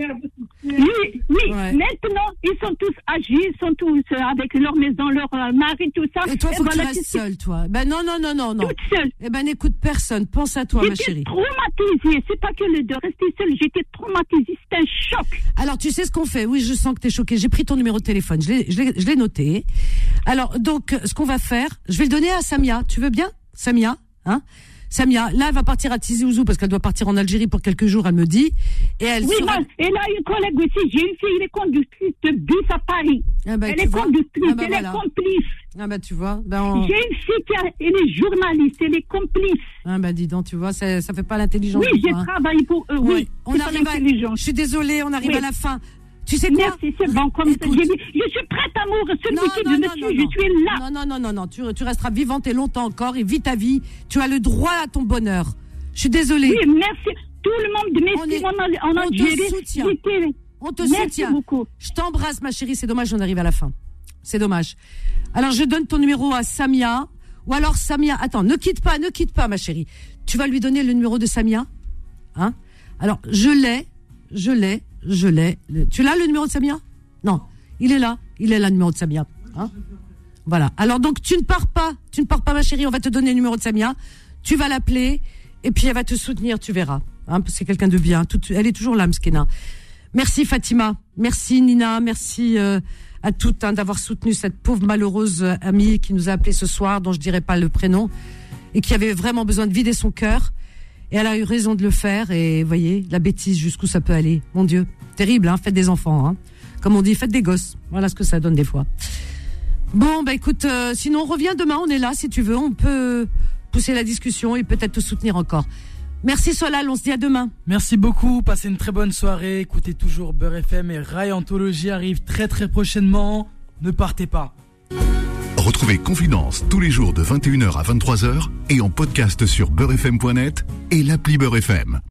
Oui, oui. Ouais. Maintenant, ils sont tous âgés, ils sont tous euh, avec leur maison, leur euh, mari, tout ça. Et toi, faut que tu voilà, restes tu- seule, toi. Ben non, non, non, non, non. Toute seule. Eh ben n'écoute personne. Pense à toi, ma J'étais chérie. traumatisée. C'est pas que le de rester seule. J'étais traumatisée. C'était un choc. Alors, tu sais ce qu'on fait? Oui, je sens que t'es choquée. J'ai pris ton numéro de téléphone. Je l'ai, je l'ai, je l'ai noté. Alors, donc, ce qu'on va faire, je vais le donner à Samia. Tu veux bien? Samia? Hein? Samia, là, elle va partir à Tizi Ouzou parce qu'elle doit partir en Algérie pour quelques jours, elle me dit. Et elle Oui, sera... moi, et là, une collègue aussi. J'ai une fille, elle est conductrice de bus à Paris. Ah ben, elle tu est vois. conductrice, Ah ben, elle voilà. est complice. Ah ben, tu vois. Ben, on... J'ai une fille qui a, elle est journaliste, elle est complice. Ah ben, dis donc, tu vois, ça, ça fait pas l'intelligence. Oui, du j'ai tout, hein. travaillé pour eux, oui. Oui, on C'est pas arrive à... l'intelligence. Je suis désolée, on arrive Oui. à la fin. Tu sais quoi? Merci, c'est bon. Comme ça, j'ai dit, je suis prête à mourir. Celui qui je me suis, je suis là. Non, non, non, non, non. Tu, tu resteras vivante et longtemps encore et vis ta vie. Tu as le droit à ton bonheur. Je suis désolée. Oui, merci. Tout le monde m'estime en, en on te Algérie. soutient. J'étais- On te Merci soutient. beaucoup. Je t'embrasse, ma chérie. C'est dommage, on arrive à la fin. C'est dommage. Alors, je donne ton numéro à Samia. Ou alors, Samia, attends, ne quitte pas, ne quitte pas, ma chérie. Tu vas lui donner le numéro de Samia? Hein? Alors, je l'ai, je l'ai, je l'ai. Le- Tu l'as, le numéro de Samia? Non. Il est là. Il est là, le numéro de Samia. Hein? Voilà. Alors, donc, tu ne pars pas. Tu ne pars pas, ma chérie. On va te donner le numéro de Samia. Tu vas l'appeler. Et puis, elle va te soutenir, tu verras. Hein, parce que c'est quelqu'un de bien. Tout, elle est toujours là, Mskina. Merci, Fatima. Merci, Nina. Merci euh, à toutes hein, d'avoir soutenu cette pauvre malheureuse euh, amie qui nous a appelé ce soir, dont je dirai pas le prénom, et qui avait vraiment besoin de vider son cœur. Et elle a eu raison de le faire. Et vous voyez, la bêtise, jusqu'où ça peut aller. Mon Dieu, terrible, hein, faites des enfants. Hein. Comme on dit, faites des gosses. Voilà ce que ça donne des fois. Bon, bah écoute, euh, sinon on revient demain, on est là si tu veux. On peut pousser la discussion et peut-être te soutenir encore. Merci Solal, on se dit à demain. Merci beaucoup, passez une très bonne soirée. Écoutez toujours Beurre F M et Rai Anthologie arrive très très prochainement. Ne partez pas. Retrouvez Confidence tous les jours de vingt et une heures à vingt-trois heures et en podcast sur beurre f m point net et l'appli Beurre F M.